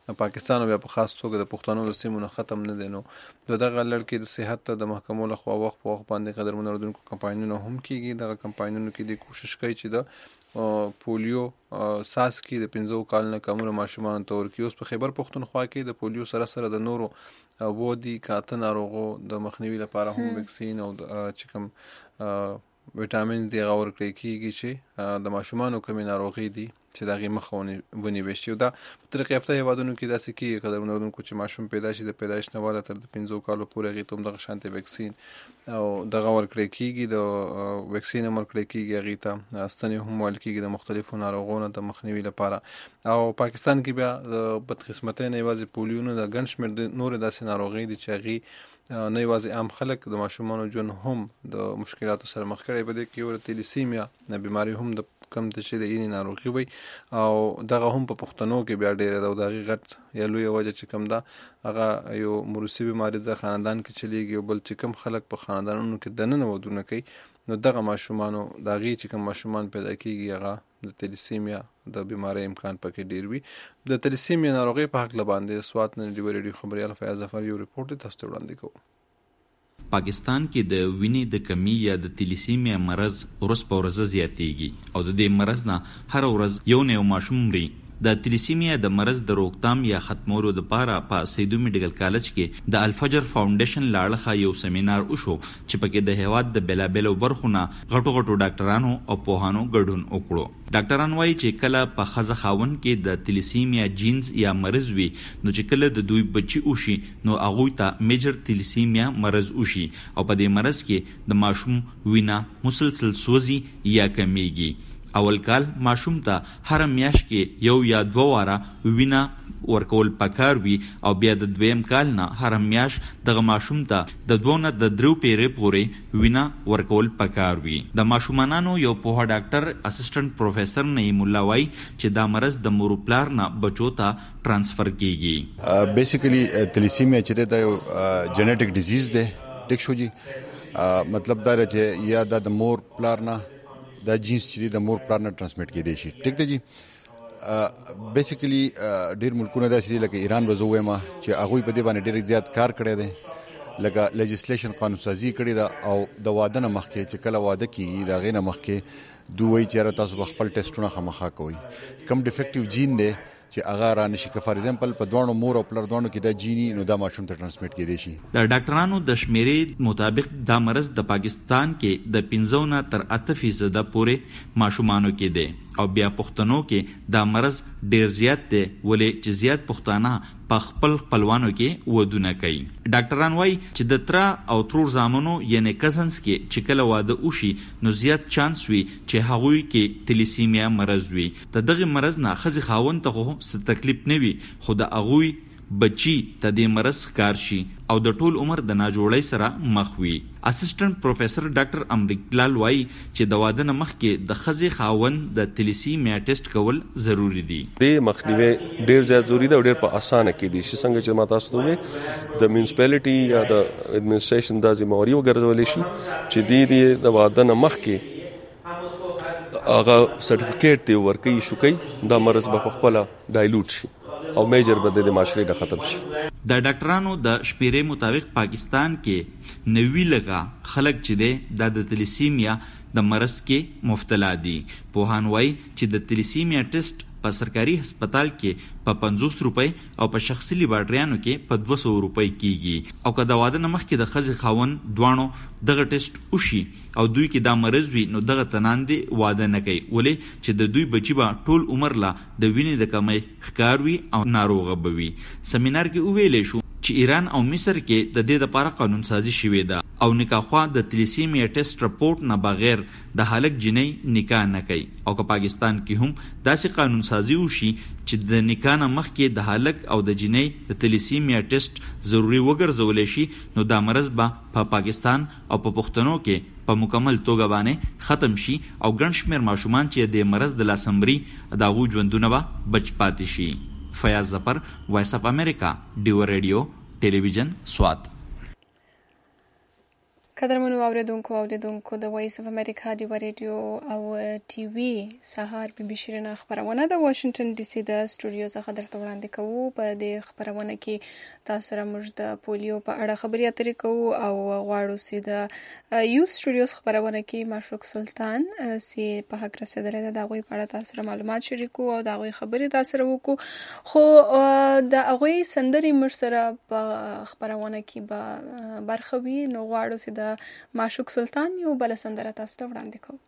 پاکستان بیا په خاص توګه د پښتنو د سیمو نه ختم نه دی. نو دغه لړ کې د صحت ته د محکمو لخوا وخت په وخت باندې قدرمن اوریدونکو کمپاینونه هم کیږي. دغه کمپاینونو کې د کوشش کوي چې د پولیو ساسکي د 15 کال نه کمونه ماشومان ته ورکړي. اوس په خیبر پښتونخوا کې د پولیو سره سره د نورو وادي کاته ناروغو د مخنیوي لپاره هم ویکسین او چې کوم وټامین دی غوړ کړی کیږي چې د ماشومانو کومې ناروغي دي چې دغه مخه ونیول شي. دا په طریقې یافته هیوادونو کې داسې کیږي قدرمن اوریدونکو چې ماشوم پیدا شي د پیدایش نه والا تر 15 کالو پورې هغې ته هم دغه شانتې ویکسین او دغه ورکړی کیږي. د ویکسین هم ورکړی کیږي هغې ته ستنې هم ویل کیږي د مختلفو ناروغونو د مخنیوي لپاره. او پاکستان کې بیا د بدقسمتۍ نه یوازې پولیو نه د ګڼ شمېر د نورې داسې ناروغۍ دي چې هغې نه یوازې عام خلک د ماشومانو ژوند هم د مشکلاتو سره مخ کړی. په دې کې یو تیلیسیمیا بیماري هم د کم چې د اینې ناروغي وي او دغه هم په پښتنو کې بیا ډېره ده او د هغې غټ یا لویه وجه چې کوم ده هغه یو موروثي بیماري د خاندان کې چلیږي. او بل چې کوم خلک په خاندانونو کې دننه ودونه کوي نو دغه ماشومانو د هغې چې کوم ماشومان پیدا کېږي هغه د تیلیسیمیا د بیمارۍ امکان پکې ډېر وي. د تیلیسیمیا ناروغۍ په هکله باندې سوات نن ډیو ریډیو خبریال فیاض ظفر یو ریپورټ تاسو ته وړاندې کوو. پاکستان کې د وینې د کمی یا د تیلیسیمیا مرض ورځ په ورځ زیاتېږي او د دې مرض نه هر ورځ یو نه یو ماشوم مري. د تیلیسیمیا د مرض د روکتام یا ختمولو لپاره په سیدو میډیکل کالج کې د الفجر فاونډیشن لاړخه یو سیمینار وشو چې پکې د هیواد د بلابلو برخونه غټو ډاکټرانو او پوهانو ګډون وکړو. ډاکټران وایي چې کله په ښځه خاوند کې د تیلیسیمیا جینز یا مرض وي نو چې کله د دوی بچي وشي نو هغوی ته میجر تیلیسیمیا مرض وشي او په دې مرض کې د ماشوم وینه مسلسل سوځي یا کمیږي. اول کال ماشوم ته هر میاشت کې یو یا 2 واره وینه ورکول پکار وي او بیا د دویم کال نه هر میاشت دغه ماشوم ته د 2 نه د 3 پیرې پورې وینه ورکول پکار وي. د ماشومانانو یو پوهه ډاکټر اسسټنټ پروفیسور نعیم الله وایي چې دا مرض د مور پلار نه بچو ته ترانسفر کیږي. بیسیکلی تیلیسیمیا چې دا یو جنیټک ډیزیز دی ټیک شو جی. مطلب دا چې یا د مور پلار نه دا جینس چې د مور پلار نه ترانسمیټ کېدی شي. ټیک دی جی. بیسیکلی ډیر ملکونه داسې لکه ایران به زه وایم چې هغوی په دې باندې ډیر زیات کار کړی دی لکه لیجسلیشن قانون سازي کړې ده او د واده نه مخکې چې کله واده کېږي د هغې نه مخکې دوی وایي چې تاسو به خپل ټیسټونه خامخا کوئ. کم ډیفیکټیو جین دی چې هغه رانشي که فار ایگزامپل په دوانو مور او پلر دوانو کې دا جینی نو دا ماشوم ته ترانسمیټ کېدی شي. د ډاکټرانو د شمیرې مطابق دا مرض د پاکستان کې د 15 نه تر 8% پورې ماشومانو کې دی او بیا پښتنو کې دا مرض ډیر زیات دی ولې چې زیات پښتانه په خپل خپلوانو کې ودونه کوي. ډاکټران وایي چې د تر او ترور زامنو یعنی کزنز کې چې کله واده وشي نو زیات چانس وي چې هغوی کې تیلیسیمیا مرض وي. د دغه مرض نه ښځې خاوند ته خو څه تکلیف نه وي خو د هغوی بچی ته د مرض ښکار شي او د ټول عمر د ناجوړۍ سره مخ وي. اسسټنټ پروفیسور ډاکټر امریکلال وایي چې د واده نه مخکې د ښځې خاوند د تیلیسیمیا ټیسټ کول ضروری دي. د مخنیوي ډیر زیات ضروری دی او ډیر په اسانه کې دي چې څنګه چې ما تاسو ته وې د میونسپالټي یا د اډمنسټریشن د ذمہواری وګرځول شي چې د واده نه مخکې هغه سرټیفیکیټ دی ورکړي شو کوي دا مرض به په خپل ډایلوټ شي او میجر به د معاشري نه ختم شي. د ډاکټرانو د شمیرې مطابق پاکستان کې 90 لکه خلک چې دی د تیلیسیمیا د مرض کې مبتلا دي. پوهان وایي چې د تیلیسیمیا ټیسټ په سرکاري هسپتال کې په 50 روپۍ او په شخصي لیبارټریانو کې په 200 روپۍ کیږي او که د واده نه مخکې د ښځې خاوند دوانو دغه ټیسټ وشي او دوی کې دا مرض وي نو دغه تناندې واده نه کوي ولې چې د دوی بچي به ټول عمر لا د وینې د کمی ښکار وي او ناروغه به وي. سمینار کې وویلی شو چې ایران او مصر کې د دې لپاره قانون سازي شوې ده او نکاح د تیلیسیمیا ټیسټ رپورټ نه بغیر د هلک جنۍ نکاح نه کوي او که پاکستان کې هم داسې قانون سازي وشي چې د نکاح نه مخکې د هلک او د جنۍ د تیلیسیمیا ټیسټ ضروري وګرځولی شي نو دا مرض به په پاکستان او په پښتنو کې په مکمل توګه باندې ختم شي او ګڼ شمېر ماشومان چې د مرض د لاسه مري د هغوی ژوندونه به بچ پاتې شي. فیاض ظفر، وایس اف امریکا، ډیو ریډیو ټلویزیون سوات. قدرمنو اوریدونکو او لیدونکو د وایس اف امریکا ډیو ریډیو او ټي وي سهار بي بي شیرینه خبرونه د واشنگټن ډي سي د سټوډیو څخه درته وړاندې کوو. په دې خبرونه کې تاسو سره موږ د پولیو په اړه خبرې اترې کوو او غواړو چې د یوث سټوډیوز خبرونه کې معشوق سلطان سي په حق رسیدلې ده د هغوی په اړه تاسو سره معلومات شریکو او د هغوی خبرې تاسو سره وکړو. خو د هغوی سندرې موږ سره په خبرونه کې به برخه وي، نو غواړو چې د معشوق سلطان یو بل سندره تاسو ته وړاندې کوو.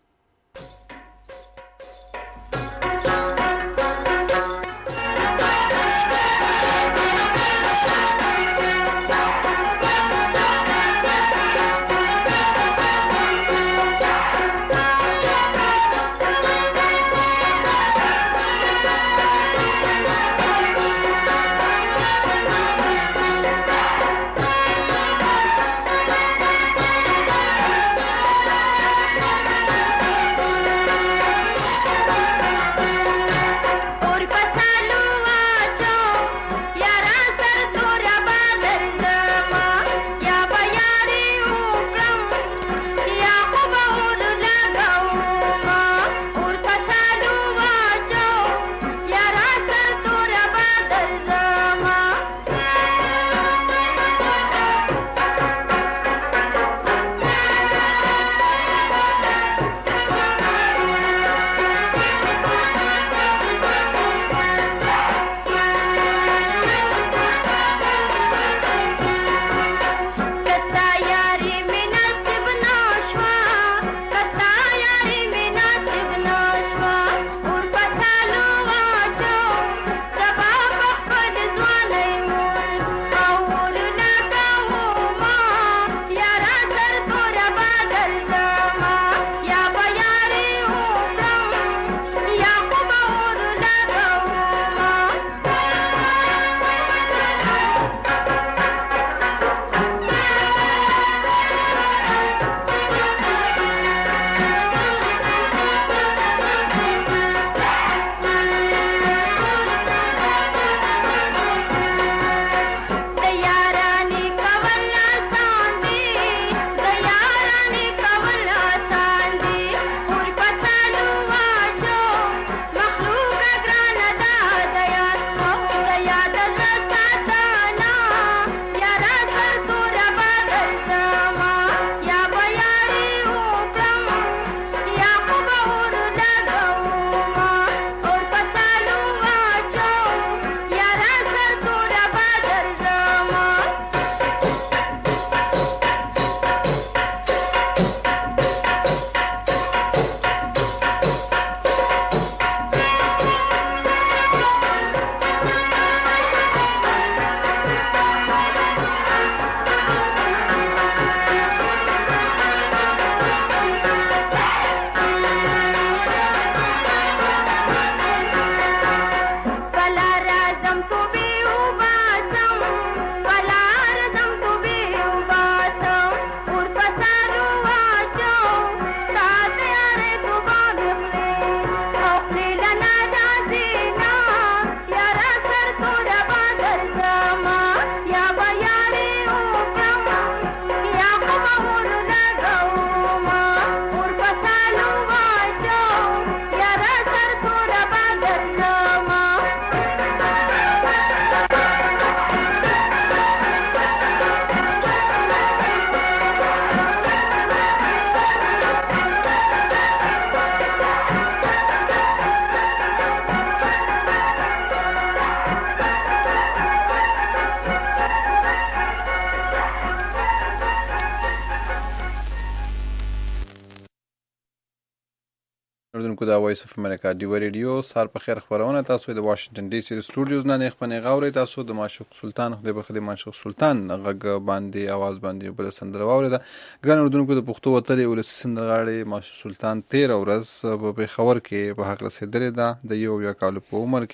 اوریدونکو د وایس اف امریکا ډیو ریډیو سهار په خیر خبرونه تاسو د واشنگټن ډي سي سټوډیوز نه خپل غوړې تاسو د معشوق سلطان خدای په خدای معشوق سلطان غږ باندې आवाज باندې بل سندره واورید. ګران اوریدونکو د پښتو وتلې ولسی سندرغاړي معشوق سلطان 13 ورځ په خبر کې په حق رسیدلې ده د یو کال په عمر کې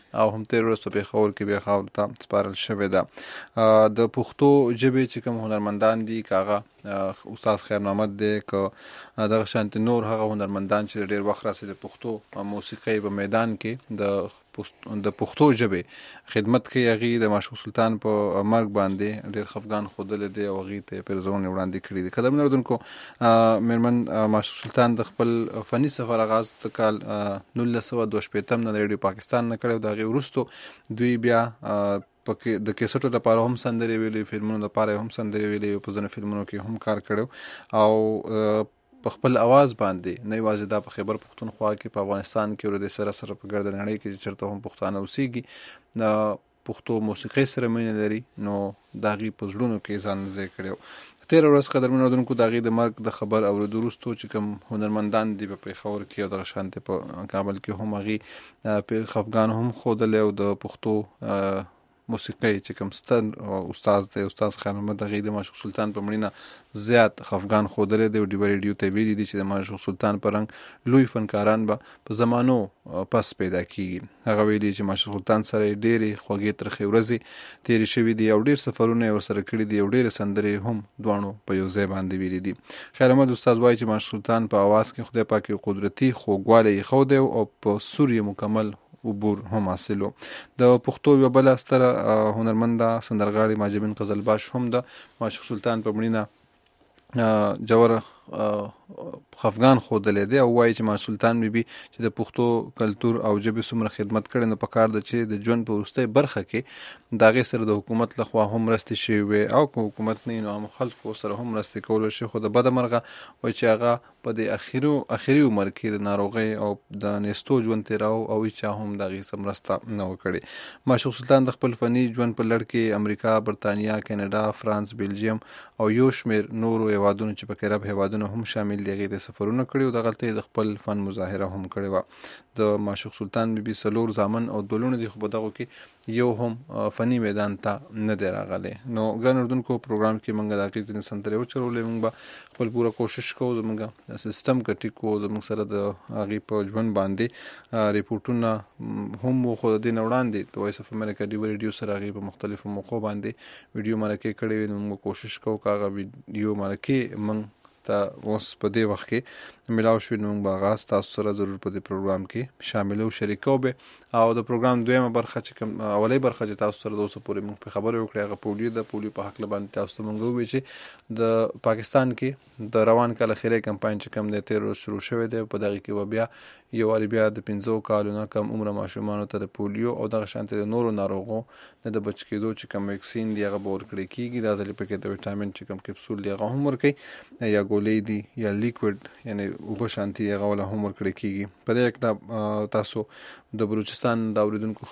او هم تیر ورځ په خاور کې به خاور ته سپارل شوې ده. د پښتو ژبې چې کوم هنرمندان دي کاغه استاد خیر محمد دی که دغه شانت نور هغه هنرمندان چې ډیر وخت راسي د پښتو موسیقي په میدان کې د پښتو ژبې خدمت کوي. هغه د معشوق سلطان په مرګ باندې ډیر خفګان خودل دي او هغه ته پرزون وړاندې کړی دي. قدم نردونکو میرمن معشوق سلطان د خپل فني سفر آغاز د کال 1922 نه ریډیو پاکستان نه کړو. د هغه وروسته دوی بیا پکې د کیسټو لپاره هم سندري ویلي، فلمونو لپاره هم سندري ویلي، په ځینو فلمونو کې هم کار کړو او په خپل आवाज باندې نه یوازې دا په خیبر پختونخوا کې په افغانستان کې ورته سره په ګرد نړۍ کې چرته هم پښتانه اوسېږي د پښتو موسیقي سره مینه لري، نو داغي په زړونو کې ځان ځای کړو. تیر ورځ قدرمن اردوونکو داغي د مرګ د خبر اورېدو وروسته چې کوم هنرمندان دي په پیښور کې او د شانته په کابل کې هم هغه په خفګان هم خودل او د پښتو موسیقي چې کوم ستن استاد دی استاد خیر محمد غید معشوق سلطان په مړینه زیات خفګان خودل دی او دی ریډیو ته ویلي دي چې د معشوق سلطان پرنګ لوی فنکاران به زمانو پس پیدا کیږي. هغه ویلي چې معشوق سلطان سره ډېری خوږې ترخې ورځې تیرې شوې دي او ډېر سفرونه ورسره کړي دي او ډېر سندرې هم دوانو په یو ځای باندې ویلي دي. خیر محمد استاد وایي چې معشوق سلطان په आवाज کې خدای پاک یو قدرتي خوږوالی خو دی او په سوري مکمل عبور هم حاصلو. د پښتو یو بل ستر هنرمنده سندرغاړي ماجبین قزلباش هم د معشوق سلطان په مړینه جوړ خفغان خودلې دی او وایي چې معشوق سلطان بیبي چې د پښتو کلچر او ژبې سمره خدمت کړي نه پکار د چې د ژوند په وروستۍ برخه کې داغه سره د حکومت لخوا هم رستي شوی او حکومت نه نو هم خلکو سره هم رستي کول شي. خو د بد مرغه وایي چې هغه په د اخیری عمر کې د ناروغي او د نستو ژوند تیراو او چې هم دغه سمرسته نه وکړي. معشوق سلطان د خپل فني ژوند په لړ کې امریکا، برتانیا، کینیډا، فرانس، بلجیم او یو شمیر نورو هیوادونو چې په عرب هیوادونو هم شامل دي د سفرونه کړي او د غلطۍ د خپل فن مظاهره هم کړې و. د معشوق سلطان بیبي سلور زامن او دولونه دي خو دغه کې یو هم فني میدان ته نه دی راغلی. نو ګران اردوونکو پروګرام کې موږ د هغې ځینې سندرې وچرولې. موږ به خپل پوره کوشش کوو زموږ سیستم کټی کو زموږ سره د هغې په ژوند باندې ریپورټونه هم خو د دې نه وړاندې د وایس اف امریکا ډیو ریډیو سره هغې په مختلفو موقعو باندې ویډیو مرکې کړې وي. نو موږ کوشش کوو که هغه ویډیو مرکې موږ ته اوس په دې وخت کې ملاو شو. نو موږ به تاسو سره ضرور په دې پروګرام کې شامل او شریکو به او د پروګرام دویمه برخه چې کوم اولۍ برخه چې تاسو سره د اوسه پورې موږ په خبرې وکړې هغه پولیو په حق باندې تاسو ته موږ وویل چې د پاکستان کې د روان کال اخیری کمپاین چې کوم د تیر شروع شوی دی په دغه کې بیا یو بیا د 15 کالونو کم عمر ماشومان ته د پولیو او دغه شانته د نورو ناروغو نه د بچ کېدو چې کوم ویکسین دی هغه به ورکړی کیږي. دا ځلې پکې د وټامین چې کوم کپسول دی هغه هم ورکړي یا ګولۍ دی یا لیکوډ یعنی اوبه شانتي هغه ولا هم ورکړی کیږي. په دې کې تاسو د بلوچستان د اوریدونکو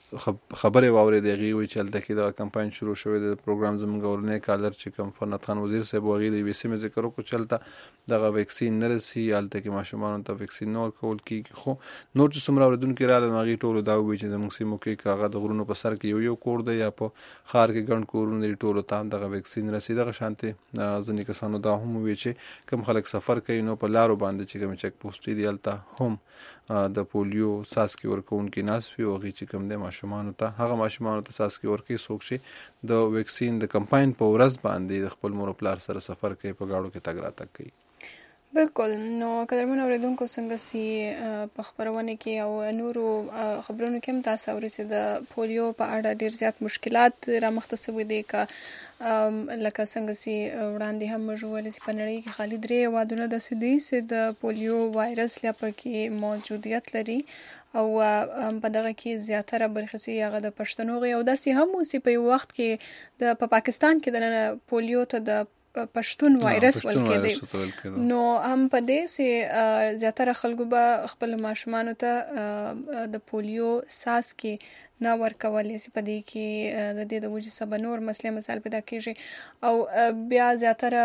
خبرې واورېدې. هغې وایي چې هلته کې دغه کمپاین شروع شوی د پروګرام زموږ اورنی کالر چې کوم فرنت خان وزیر صاحب هغې د یوې سیمې ذکر وکړو چې هلته دغه ویکسین نه رسي، هلته کې ماشومانو ته ویکسین نه ورکول کېږي. خو نور چې څومره اورېدونکي راغلل نو هغې ټولو دا ووایي چې زموږ سیمو کې که هغه د غرونو په سر کې یو کور دی یا په ښار کې ګڼ کورونه دي ټولو ته دغه ویکسین رسي. دغه شانتې ځینې کسانو دا هم ووایي چې کوم خلک سفر کوي نو په لارو باندې چې کوم چک پوسټې دي هلته هم د پولیو څاڅکي ورکوونکي ناست وي او هغې چې کوم دی ماشومانو ته هغه ماشومانو ته څاڅکي ورکوي څوک چې د ویکسین د کمپاین په ورځ باندې د خپل مور او پلار سره سفر کوي، په ګاډو کې تګ راتګ کوي. بالکل. نو قدرمن اوریدونکو څنګه سي په خبرونه کې او نورو خبرونو کې هم تاسو اورئ چې د پولیو په اړه ډیر زیات مشکلات رامخته شوي دي که لکه څنګه سي وړاندې هم موږ ویل چې په نړۍ کې خالي 3 هیوادونه داسې دي چې د پولیو وایرس لا پکې موجودیت لري او په دغه کې زیاتره برخې سي هغه د پښتنو غي او داسې هم اوسې په یو وخت کې د پاکستان کې د پولیو ته د پښتون وایرس ولکې نو هم په دې سي زیاتره خلکو به خپل ماشومانو ته د پولیو ساس کې نه ورکولې سي په دې کې د دې د وجې سبا نور مسایل پیدا کیږي او بیا زیاتره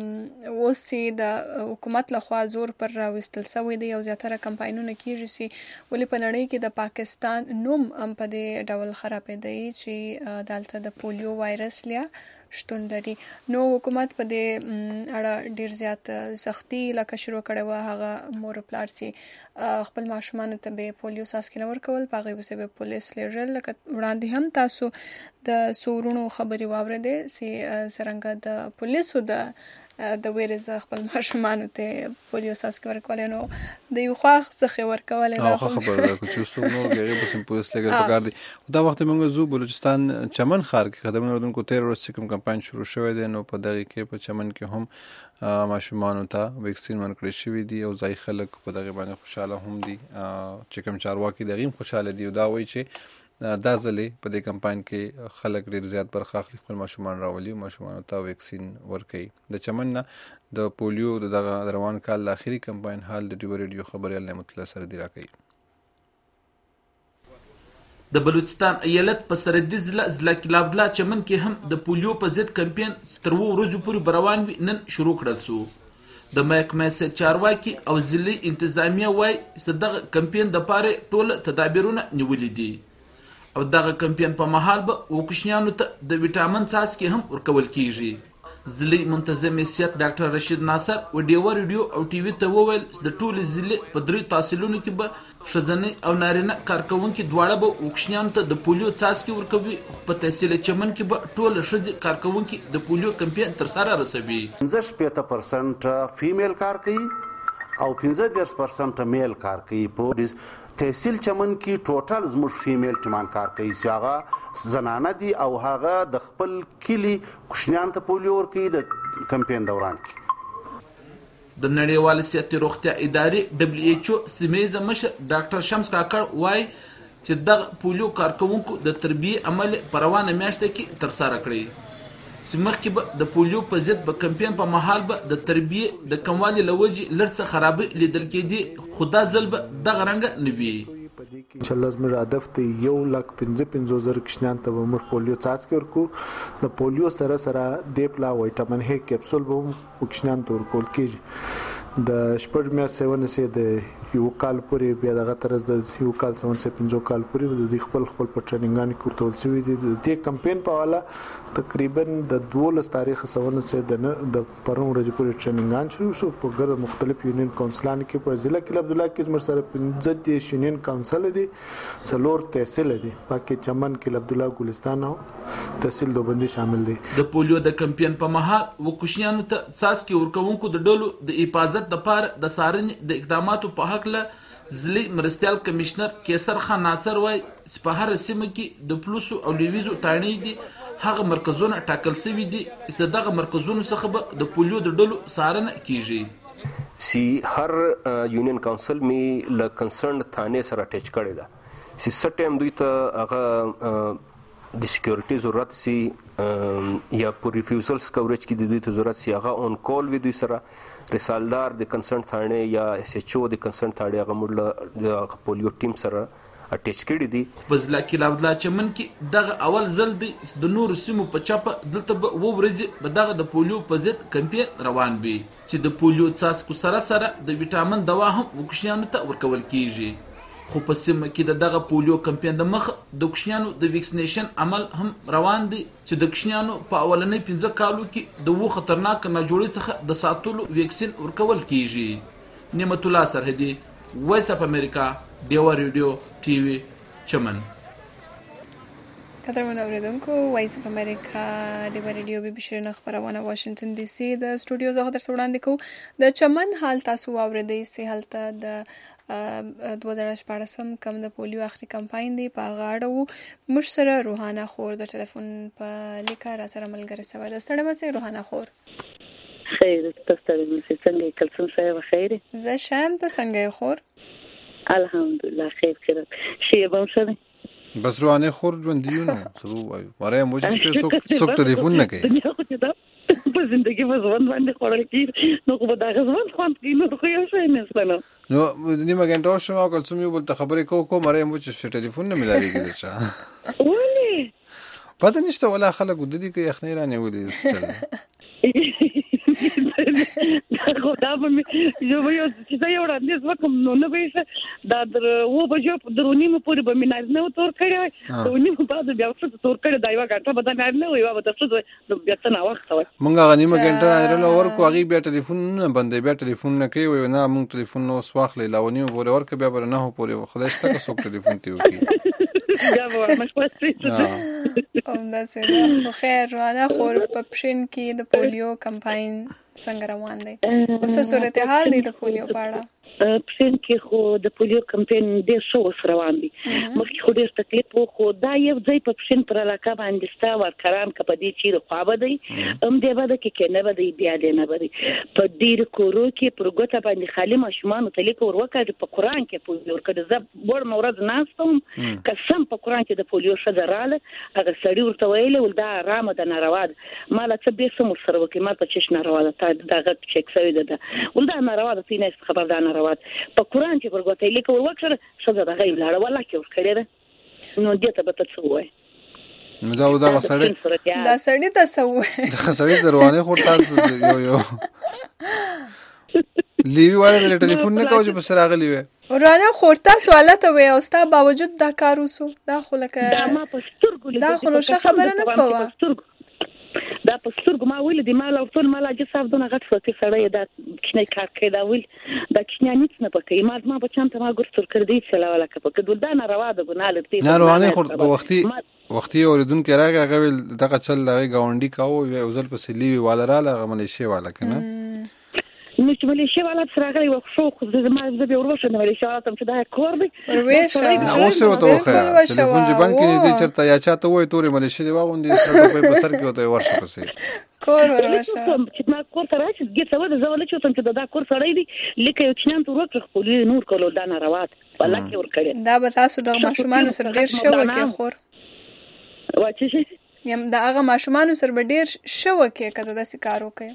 اوسې د حکومت لخوا زور پر راوستل شوی دی او زیاتره کمپاینونه کیږي سي ولې په نړۍ کې د پاکستان نوم هم په دې ډول خراب دی چې دالته د پولیو وایرس لیا شتون لري. نو حکومت په دې اړه ډیر زیات سختي لکه شروع کړې وه. هغه مور پلار سي خپل ماشومانو ته به پولیو څاڅکي نه ورکول، په هغې پسې به پولیس لیږل. لکه وړاندې هم تاسو د سورونو خبرې واورېدې چې څرنګه د پولیسو د ویرې څخه خپل ماشومانو ته پولیو څاڅکي ورکولی، نو د یو خوا څخه ورکولی. ښه خبره ده چې څوک نور هغې پسې پولیس لګول پکار دي. دا وخت موږ ځو بلوچستان چمن ښار کې خدمتونو اردوونکو 13 ورځ چې کوم کمپاین شروع شوی دی، نو په دغې کې په چمن کې هم ماشومانو ته ویکسین ورکړی شوي دي او ځایي خلک په دغې باندې خوشحاله هم دي. چې کوم چارواکي د هغې هم خوشحاله دي او دا وایي چې دا ځلې په دې کمپاین کې خلک ډېر زیات برخه اخلي، خپل ماشومان راولي او ماشومانو ته ویکسین ورکوي. د چمن نه د پولیو د دغه روان کال د آخري کمپاین حال د ډیو ریډیو خبریال نعمت الله سردي راکوي. د بلوچستان ایالت په سرحدي ضلع کلابدلا چمن کې هم د پولیو په ضد کمپاین تر 2 ورځو پورې روان وي. نن شروع کړل شو. د محکمې چارواکي او ضلعي انتظامیه وایي چې دغه کمپاین دپاره ټول تدابیرونه نیولي دي او دغه کمپاین په مهال به وکشنیانو ته د ویټامین څاڅکي هم ورکول کیږي. ضلعي منتظم حیثیت ډاکټر رشید ناصر و ډیو ریډیو او ټي وي ته وویل د ټولې ضلع په 3 تحصیلونو کې به ښځنۍ او نارینه کارکوونکي دواړه به وکشنیانو ته د پولیو څاڅکي ورکوي. په تحصیل چمن کې به ټول ښځې کارکوونکي د پولیو کمپاین تر سره رسوي. 50% فیمیل کار کوي او 15% میل کار کوي. په تحصیل چمن کې ټوټل زموږ فیمیل ټیمان کار کوي چې هغه زنانه دي او هغه د خپل کلی کوشنیان ته پولیو ورکوي د کمپاین دوران کې. د نړیوال صحتي روغتیا ادارې WHO سیمه مشر ډاکټر شمس کاکړ وایي چې دغه پولیو کارکوونکو د تربیې عمل په روانه میاشت کې تر سره کړی. مخکې به د پولیو په ضد په کمپاین په مهال به د تربیې د کموالي له وجې لږ څه خرابۍ لیدل کېدې، خو دا ځل به دغه رنګه نه وي. انشاءالله زموږ هدف دی 1,55,000 کشنیان ته به موږ پولیو څاڅکي ورکو. د پولیو سره سره دې پلا وایټامین ه کپسول به هم کشنیان ته ورکول کېږي. د شپږ میاشتې ونیسي د یو کال پورې، بیا دغه طرز د یو کال څخه 5 کال پورې د خپل په ټریننګانو کې ورتول شوي دي. د دې کمپاین په اړه تقریبا د 12 تاریخ څخه سه د پرون ورځې پورې ټریننګان شروع شو په ګر مختلف یونین کونسلانو کې. په ضلع کې عبدالله کې زموږ سره 15 یونین کونسل دي، 4 تحصیل دي، پکې چمن کې عبدالله ګلستان او تحصیل دوبندي شامل دي. د پولیو د کمپاین په مهال وکشنیانو ته څاڅکي ورکوونکو د ډلو د حفاظت د لپاره د څارنې د اقداماتو په حق له ضلعي مرستیال کمشنر کیسر خان ناصر وایي چې په هر سیمه کې د پولیسو او لیویزو تاڼۍ دي هغه مرکزونه ټاکل شوي دي چې دغه مرکزونو څخه به د پولیو د ډلو څارنه کیږي. سی هر یونین کونسل می ل کنسرن تھانے سره اٹیچ کړی دا سی سټیم دوی ته هغه د سکیورټي ضرورت سی یا پر ریفیوزلز کوریج کې د دوی ته ضرورت سی هغه اون کال وی دوی سره رسالدار د کنسرن تھانے یا اس ایچ او د کنسرن تھانے هغه موږ د پولیو ټیم سره اٹیچ کړی دي. په ضلع کې لابدلا چمن کې دغه اول ځل دی د نور سیمو په چاپه دلته به ورځي به دغه د پولیو په ضد کمپاین روان وي چې د پولیو څاڅکو سره سره د ویټامین دوا هم وکشنیانو ته ورکول کیږي. خو په سیمه کې دغه پولیو کمپاین د مخ د وکشنیانو د ویکسینیشن عمل هم روان دی چې د وکشنیانو په اولنۍ 15 کالو کې د وو خطرناک ناجوړي څخه د ساتلو ویکسین ورکول کیږي. نعمت الله سرحدي، وایس اف امریکا، ډیوا ریډیو ټي وي، چمن. قدرمن اوریدونکو، وایس اف امریکا ډیوا ریډیو به بشرنه خبرونه واشنگټن ډي سي د سټوډیو زغ درته وړاندې کوو. د چمن حال تاسو واوریدئ چې هلته د 2014 کم د پولیو اخري کمپاین دی په غاړه موږ سره روحانه خور د ټلیفون په لیکه را سره ملګری سوی ده. ستړی مه روحانه خور. خیر، تاسو څنګه کلسم صاحب؟ خیر، زه شم. ته څنګه خور؟ الحمدلله خیر. شی به شنه بس روانه خور ژوند دیو نو څه وایو واره موږ څوک ټلیفون نه کوي په زندگی په ځوان باندې خورل کیږي نو په دغه ځوان خوان کې نو خو یو شی نسبنه نو نیمه غنټه شو او کلسم یو بل ته خبرې کو مره مو چې ټلیفون نه ملایي کېږي ولې پته نشته ولا خلک د دې کې یخنی رانه ولې خو دا به یو چې یو وړاندیز وکم نو نه به دا و بجو درونی مې پورې به مې نه تور کړی درونی مې بعد بیا څه تور کړی دا یو غټه به دا نه وي به تاسو بیا څه نه وخت وای مونږه غنیمه ګنټه نه ورکو هغه بیا ټلیفون نه بندې بیا ټلیفون نه کوي نه مونږ ټلیفون نو واخلې لاونی پورې ورکه بیا بر نه پورې خدای شته که څوک ټلیفون تی وکي یا به مش پاتې دا سره خیر وانا خور په پښین کې د پولیو کمپاین څنګه روان دی اوس صورتحال دی د پولیو په اړه پښین کې خو د پولیو کمپاین ډېر ښه روان دي مخکې خو ډېر تکلیف وو خو دا یو ځای په پښین پر علاقه باندې ستا ورکران که په دې چیرې خوا به دی دې به ده کې نه به دی بیا دې نه به دی په ډېرو کورو کې پر ګوته باندې خالي ماشومانو ته لیکه ور وکړي په قرآن کې پولیو ورکړي زه وړمه ورځ ناسته وم قسم په قرآن کې د پولیو ښځه راغله هغه سړي ورته ویلې ول دا ارامه ده ناروا ده ما له څه بې څه ورسره وکړي ما ته چش ناروا ده تا دا غږ چک شوی ده ول دا ناروا ده تی نه خبر دا ناروا په قرآن کې پر ګوته لیکه ور وکړه ښځه دغه یې ولاړه والله کې ورکړې ده نو دې ته به ته څه ووایې نو دا سړی دا سړی ته څه ووایې دا سړی د روانې خور تاسو یو لیوی والا د ټلیفون نه کوي چې په سره غلی وي ورانه خور تاسو حالت وي او ستا باوجود دا کار وسو دا خو لکه دا ما په سترګو دا خو نو ښه خبره نه سوه دا په سترګو ما ویل دي ما له ټول ما لا جساب دونه غټ فوتي سړی دا کښنه کار کوي دا ویل دا کښنه نیڅ نه پکې ما بچان ته ما ګورتور کړی چې لا ولا کپک دول دا نه روا ده ګناه لري نه روانه خور وختي اوریدونکو راغی هغه ویل دغه چل لغه گاونډي کاوه یو ځل په سلیوی والا را لغه ملیشي والا کنه نو چې ملیشي والا سره غلی وخصو خو زما به ورشه نه ملیشي والا تم چې دا کور دی نه اوس وته خو ټلیفون جبان کې دې چرته یا چاته وای تورې ملیشي دی واغوندې سره په بسر کې وته ورشه پسې کور ورشه چې ما کور ته راشي ګټه و د زول چې تم چې دا کور سړی دی لیکه یو چنان تور وکړ خپل نور کولو دا نه روات والله کې ور کړی دا به تاسو د ماشومان سره ډیر شو کې خور واچې یم دا هغه ماشومان سره به ډیر شو کې کده د سکارو کوي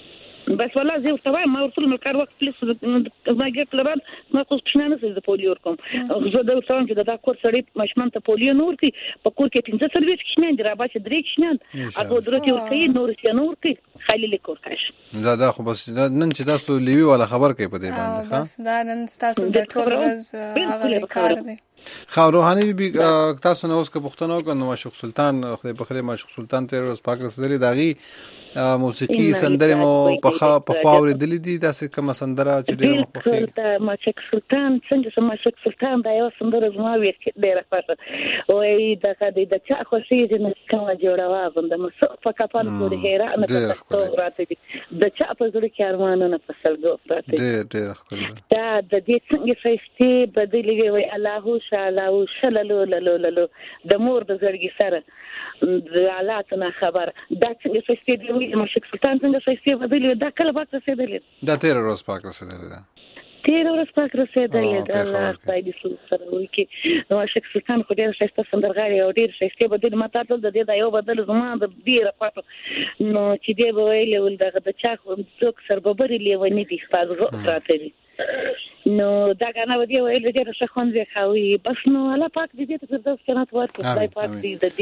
بس والله زه ورته وایم ما ورته ملکار وخت پلیس ما ګټ لرم ما خو څنګه نه د پولیو ورکوم زه دا ورته وایم چې دا کور سړی ماشومان ته پولیو نور کی په کور کې 15 سرویس کښنه دی را باشه درې کښنه هغه درته ورکوي نور څه نور کی خالي لیکور کاش دا خو بس نن چې تاسو لیوی ولا خبر کوي په دې باندې ها بس دا نن تاسو د ټول ورځ هغه کار دی خو روحاني بي تاسو نو اوس که پښتنو کو نو معشوق سلطان خدای په خیر معشوق سلطان ته روز پاک رسېدلی داغي موسیقي سندره مو په خواورې دلی دي داسې کوم سندره چې ډېر مخوخي معشوق سلطان څنګه معشوق سلطان دا یو سندره زما وې ډېر خوښه وای د چا خوښي نه کومه جوړه غونډه مې په کپان پورې هيره نه تاسو راته د چا په زړه کې ارمانونه په سلګو راته ډېر ښکلی دا د دې څنګه فېستي بدلې وي الله شالو شللو للو د مور د زړګي سره د حالاتنا خبر دا څنګه فېستي دی معشوق سلطان څنګه فېستي بدلې دا کله پاک رسېدلې دا 13 ورځ پاک رسېدلې ده 13 ورځ پاک رسېدلې ده الله خدای دې سره وکړي معشوق سلطان خو ډېر ښایسته سندرغاړی او ډېر ښایسته بدل ماته ټول د دې دا یو بدل زما د ډېر پاتو نو چې دې ویلې ول دغه د چا څوک سرببري لیونی دي خپل روح راته نو دا غنا ودی ویل چې څه خون زه خوي بس نو الله پاک دې ته د سنت ورته خدای پاک دې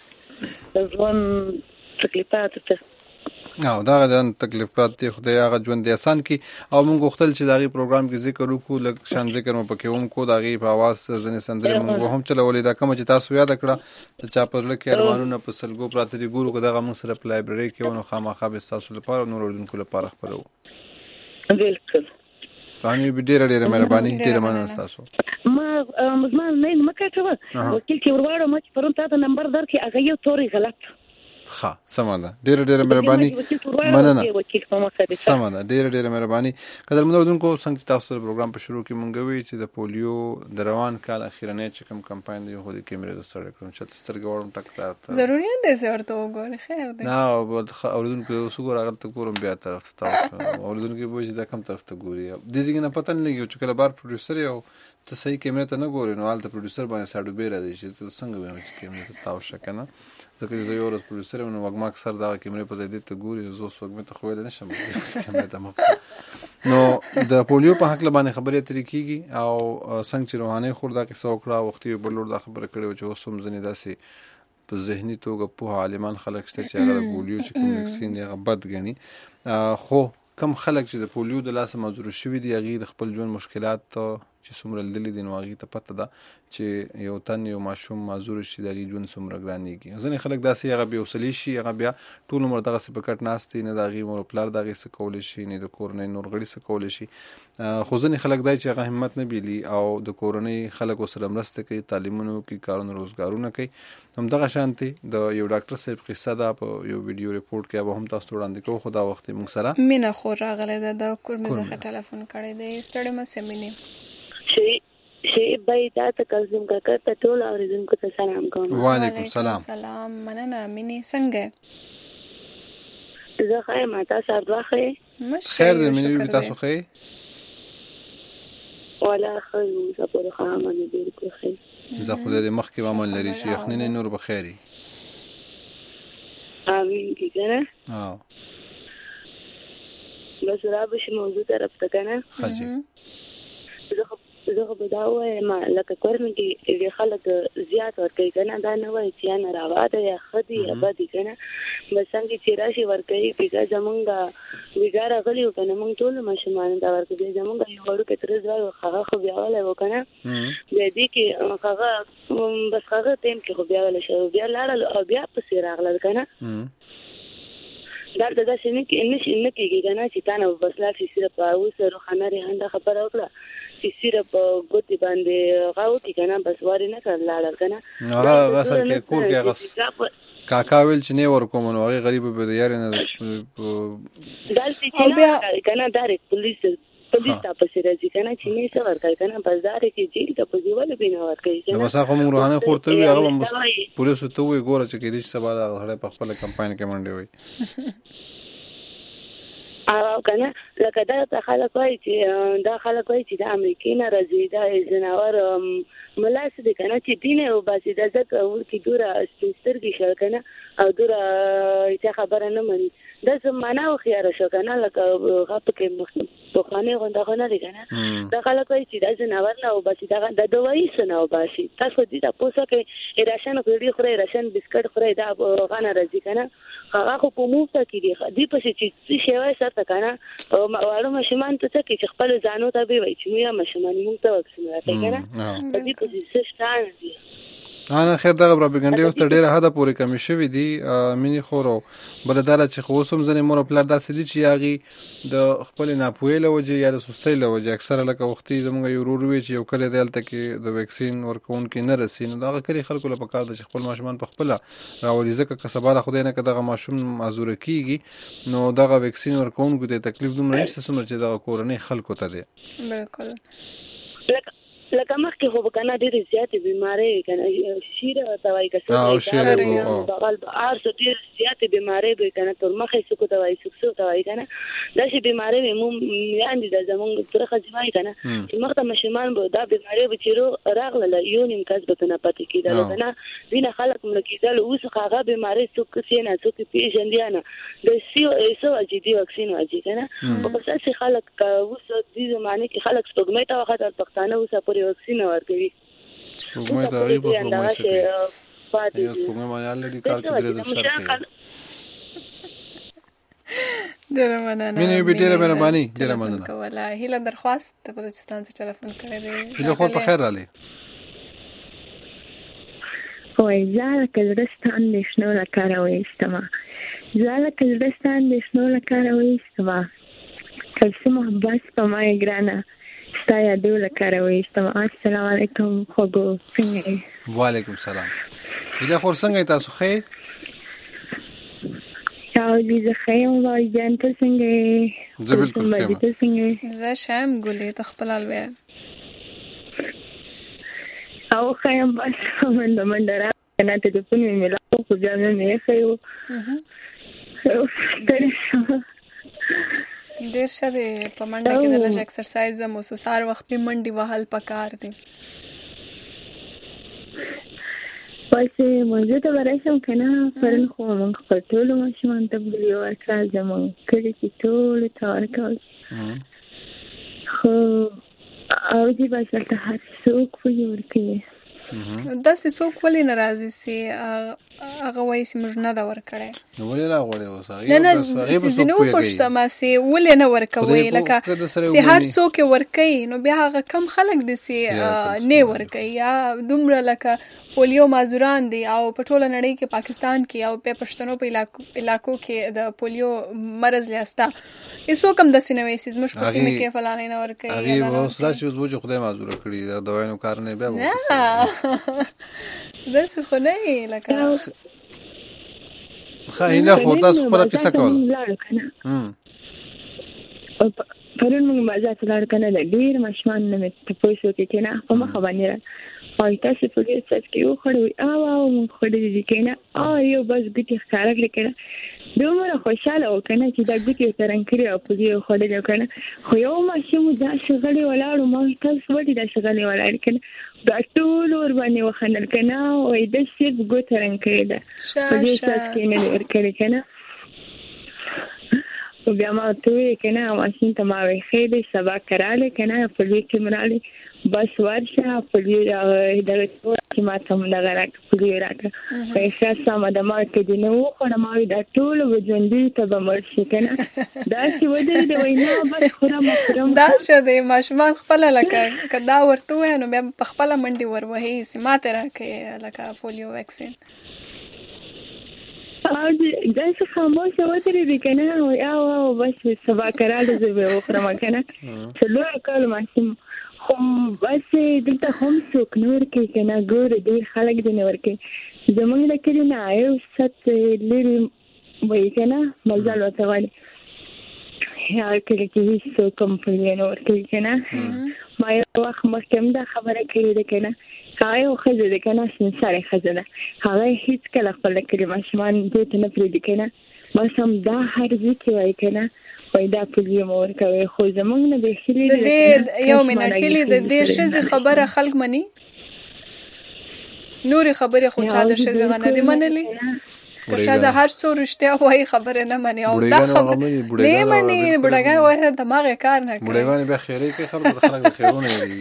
دې ځوان تکلیفات نو دا د تکلیفات دی خدای هغه ژوند دی آسان کی او موږ غوښتل چې داغي پروګرام کې ذکر وکړو لکه شان ذکر مو پکې هم کو داغي په आवाज ځنې سندره موږ هم چلولې دا کوم چې تاسو یاد کړه چې چا په لکه ارمانونه په سلګو پراته دي ګورو کدا موږ سره په لایبرری کې ونو خامخا به تاسو لپاره نور اردوونکو لپاره خبرو بالکل باندې به ډېر مهرباني ډېر مننه تاسو ما مزمان نه مکه وکیل کې ورواړو ما چې پرون تاسو نمبر درکې هغه یو توري غلط ښه سمانه ډېر مهرباني مننه سمانه ډېر مهرباني قدر مندوردونکو څنګه تاسو پروګرام په شروع کې مونږ وی چې د پولیو د روان کال اخیرنه چې کوم کمپاین دی خو د کیمرې د سره کوم چې سترګې وړم ټکتا ضروري نه دی ورته وګورئ خیر دی نه اوردونکو وسګور هغه ته ګورم بیا طرف ته تاسو اوردونکو به چې دا کوم طرف ته ګوري د دې نه پته نه لګي چې کله بار پروډوسر یو ته صحیح کیمرې ته نه ګوري نو حالت پروډوسر باندې ساډو بیره دی چې ته څنګه وایې چې کیمرې ته تاسو کنه ځکه زه یو ورځ پروډوسر یم نو وګما اکثر دا کیمرې په ځای ته ګوري زه اوس وګمه ته خو نه شم کیمرې ته مخ نو د پولیو په حق باندې خبرې ترې کیږي او څنګه چې روحاني خوردا کې څو کړه وختي بلور دا خبره کړې چې اوس هم ځنې داسې په ذهني توګه په عالمان خلک شته چې هغه د پولیو چې کوم ویکسین دی هغه بد ګڼي، خو کم خلک چې د پولیو د لاسه معذور شوي دي هغوی د خپل ژوند مشکلات چې څومره لیدلي دي نو هغوی ته پته ده چې یو تن یو ماشوم معذور شي د هغوی ژوند څومره ګرانېږي. ځینې خلک داسې هغه بې حوصلې شي، هغه بیا ټول عمر دغسې په کټ ناست دي، نه د هغوی مور پلار د هغې څه کولی شي، نه د کورنۍ نور غړي څه کولی شي. خو ځینې خلک دی چې هغه همت نه بیلي او د کورنۍ خلکو سره مرسته کوي، تعلیمونه کوي، کارونه روزګارونه کوي. همدغه شانتې د یو ډاکټر صاحب قصه ده په یو ویډیو ریپورټ کې، به هم تاسو ته وړاندې کوو. خو دا وخت یې موږ سره مینه خور راغلی ده، د کورمې څخه ټلیفون کړی دی. ستړې مه سې مینې. شیب بھائی دا ته کلزم کاکا ته ټول اورېدونکو ته سلام کوم. وعلیکم سلام. سلام، مننه مینې. څنګه زه ښه یم، تاسو اروا ښه یې؟ خیر دی مینې بیبي، تاسو ښه یې؟ والا ښه یو، زه پورې ښه یم، مې بلکل ښه یم. زه خدای دې مخکې امن لري چې یخني نه نور به خیر وي. آمین که کنه. بس را بشي موضوع طرف ته کنه. زه خو به دا ووایم لکه کورمې کې خلک زیات ورکوي کنه، دا نه وایي چې یا ناروا ده یا ښه دي یا بد دي کنه، بس څنګه چې راشي ورکوي. بېګا زمونږ بېګا راغلي وو کنه، مونږ ټولو ماشومانو ته ورکوي. زمونږ یو وړوکی تره زوی و، هغه خو بیاولی و کنه، بیا دې کې هغه بس هغه ټایم کې خو بیاولی شوی، بیا لاړل او بیا پسې راغلل کنه. دلته داسې نه کېږي کنه چې تا نه بس لاړ شي صرف اوس روښانه ریحانده خبره وکړه چې صرف ګوتې باندې هغه وکړي کنه، بس وارې نه کړل لاړل کنه. هغه اصل کې کور کې هغه کاکا ویل چې نه ورکوم نو هغې غریب به د یارې نه دلته چې نه ورکوي کنه، ډایرکټ پولیس ته پسې راځي کنه چې نه څه ورکوي کنه، بس ډایرکټ چې جیل ته پسې ولې به نه ورکوي کنه. بس هغه موږ روحانه خور ته وي، هغه به پولیسو ته ووایي ګوره چې کېدای شي سبا دغه سړی په خپله کمپاین کې منډې وایي کنه. لکه دا خلک وایي چې د امریکې نه راځي، دا ځناور ملاس دی کنه چې دین او باسي د ځکه ورکی دوره سترګې شل کنه او دوره هیڅ خبره نه مني. دا زمانہ او خيار شو کنه، لکه غاپ کې بخانه غونډه دی کنه. دا خلک وایي چې دا ځناور نه او باسي دا د دوایي سره او باسي. تاسو دې تاسو کې راشن غوړي خوري، راشن بسکټ خوري، دا غانه راځي کنه. هغه خو په موفته کې دی په چې شی وای سره کنه. او معلومه ماشومان ته چې خپل ځانو ته به وای چې موږ ماشومان موږ ته واکسین راټی کنه، په دې کې څه شتان دي. نه خیر دغه پروپاګاندا اوس تر ډیره حده پورې کمی شوي دي مینې خورو. بل دا چې خو اوس هم ځینې مور او پلار داسې دي چې هغې د خپلې ناپوهۍ له وجې یا د سستۍ له وجې اکثره لکه وختي زموږ یو ورور وی چې یو کلی دی هلته کې د ویکسین ورکوونکي نه رسي، نو د هغه کلي خلکو له پکار ده چې خپل ماشومان په خپله راولي، ځکه که سبا له خدای نه که دغه ماشوم معذوره کېږي نو دغه ویکسین ورکوونکو ته تکلیف دومره نشته څومره چې دغه کورنۍ خلکو ته دی. بالکل. لکه مخکې خو کنه ډېرې زیاتې بیمارۍ کنه، شیره ته وایي که څه بغل هر څه ډېر زیاتې بیمارۍ به کنه، تر مخې څوکو ته وایي څوک ته وایي کنه، داسې بیمارۍ به مو میاندې ده زمونږ تره ښځې وایي کنه چې مخته ماشومان به دا بیمارۍ به چې راغله یو نیم کس به ته نه پاتې کېدل کنه، ځینې خلک مړه کېدل. اوس هغه بیمارۍ څوک څه نه څوک پېژندي نه، د څه وجې دي واکسین وجې کنه. خو بس داسې خلک اوس دې زمانې کې خلک سپوږمۍ ته وختل، پښتانه اوسه پورې واکسین ورکوي. سپوږمۍ ته هغوی په سپوږمۍ څه کوي، یو سپوږمۍ باندې الرېډي کال کې 3 ځل سر کوي. ډېره مننه مینې بیبي، ډېره مهرباني، ډېره مننه. کوله هیله درخواست د بلوچستان څخه ټلیفون کړی دی. هیله خور په خیر راغلی. وای زه کلرستان د شنو لکاره وایستم، زه کلرستان د شنو لکاره وایستم، کلسم محبت په ما ګرانه ستا یادو لکاره وایستم. السلام علیکم خوږو، څنګه؟ وعلیکم سلام. هیله خور څنګه تاسو ښه یې؟ چاودي زه ښه یم وای جان، ته څنګه یې؟ زه بالکل ښه یم. ته څنګه یې؟ زه ښه یم ګلې، ته خپل حال وایه. او ښه یم، بس منډه منډه راغله ته ټلیفون مې میلاو خو بیا مې یخی و. ډېر ښه دی، په منډه کې د لږ اکسرسایز هم اوس سهار وختي منډې وهل پکار دي. بس موضوع ته به راشم که نه، پرون خو موږ خپل ټولو ماشومانو ته پولیو ورکړه، زموږ کلي کې ټولو ته ورکول، خو او دې بس هلته هر څوک پولیو ورکوي. داسې څوک ولې نه راضي سي؟ هغه وایي چې موږ نه دا ورکړی. نو ولې لا غوړې اوس نه زینو پښته ما سي ولې نه ورکوي لکه چې هر څوک ورکوي نو بیا هغه کم خلک دي چې نه ورکوي یا دومره لکه پولیو مازوران دي او په ټوله نړۍ کې پاکستان کې او په پښتنو په علاقو کې د پولیو مرض لیاستا ایسو کم د سینوي سیز مش په سیمه کې فلانه نه ورکوي. هغه اوس راشي اوس وجه خدای معذور کړی دا دوایانو کار نه بیا داس خو نه لکه خایله خو تاسو خپل کیسه کول پرون موږ بازار ته لاړ کنه د ډیر مشمان نه ته پوښتنه کې کنه په مخ باندې او تاسو په دې څه کې یو خړوي او موږ خړې دي کنه یو بس ګټي ښکارا کړل دومره خوشاله و کنه چې دا ګټي ترنګ کړی او په دې خړې کنه خو یو ماشوم دا شغلې ولاړو ما تاسو ولې دا شغلې ولاړ کنه دا ټول ور باندې وخندل کنه او د شپ ګو ترنګ کړی دا په دې څه کې نه ور کړی کنه او بیا ما ته کنه ماشین ته ما وی خېده سبا کراله کنه په دې کې مراله بس ورشه په دې دغه چې ما ته موږ راک په دې راک په اساس ما د ما کې دی نو خو ما دا ټول وجوندې ته به مرشي کنه دا چې ودې دی وینا بس خورم دا شه د ماشومان خپل لکه کدا ورته نو بیا په خپل منډي وروهي سما ته راکې لکه پولیو ویکسین دا څه خاموش وترې دي کنه او بس سبا کراله زه به وخرم کنه څلور کال ماشوم خو بس دلته هم څوک نور کې کنه ګور دې خلک دې نور کې زمونږ د کلی نه یو ست لري وای کنه مزل وته وای یا کله چې هیڅ کوم په نور کې کنه ما یو وخت مخکې دا خبره کړې ده کنه هغه خزه ده کنه سره خزه ده هغه هیڅ کله خپل کلی ماشومان دې ته نه پریږدي کنه بس هم دا هر ځکه وای کنه وای دا پولیو مور کوي خو زمونږ نه به خېلې د یو منټ هلي د دې شزه خبره خلک مني نوري خبره خو چا د شزه غنه دي منلي که شزه هر څو رښتیا وای خبره نه مني او دا خبره نه مني بډاګان وای دماغ کار نه کوي بډاګان به خیرې کې خلک خیرونه دي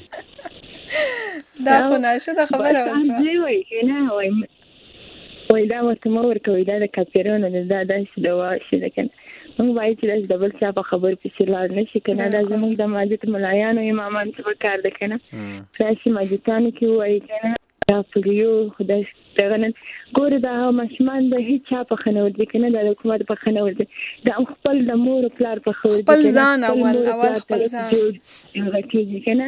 دا خو نشه دا خبره وسه وای کنه وای دا ورته مور کوي دا د کاپیرونو دا داسې دوا شي ده کنه موږ وایي چې د ډبل چا په خبر پېښې لاړ نشي کنه دا زموږ د ماجد ملایانو امامان څه کار ده کنه راشي ماجدانو کې وایي کنه دا پولیو خدای څنګه ګوره دا ماشومان به هیڅ چا په خنور دي کنه د حکومت په خنور دي دا خپل د مور پلار په خور دي خپل ځان اول خپل ځان هغه کې کنه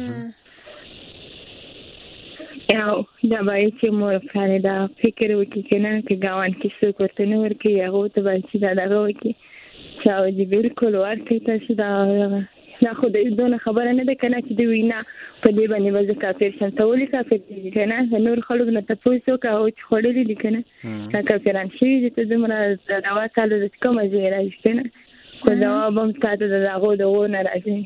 یو دا باید چې مور پلار دا فکر وکړي کنه چې ګاون کې څوک ورته نه ورکوي هغه ته باید چې دا دغه وکړي چې او دې بالکل ورکړي تاسو دا خو د دونه خبره نه ده کنه چې دوی نه په دې باندې وځي کافر شم ته ولې کافر دي کنه نور خلک نه تاسو کا او چې خړلې دي کنه دا کافران شي چې زموږ د دوا کال د کومه ځای راځي کنه خو جواب هم تاسو د هغه د ونه راځي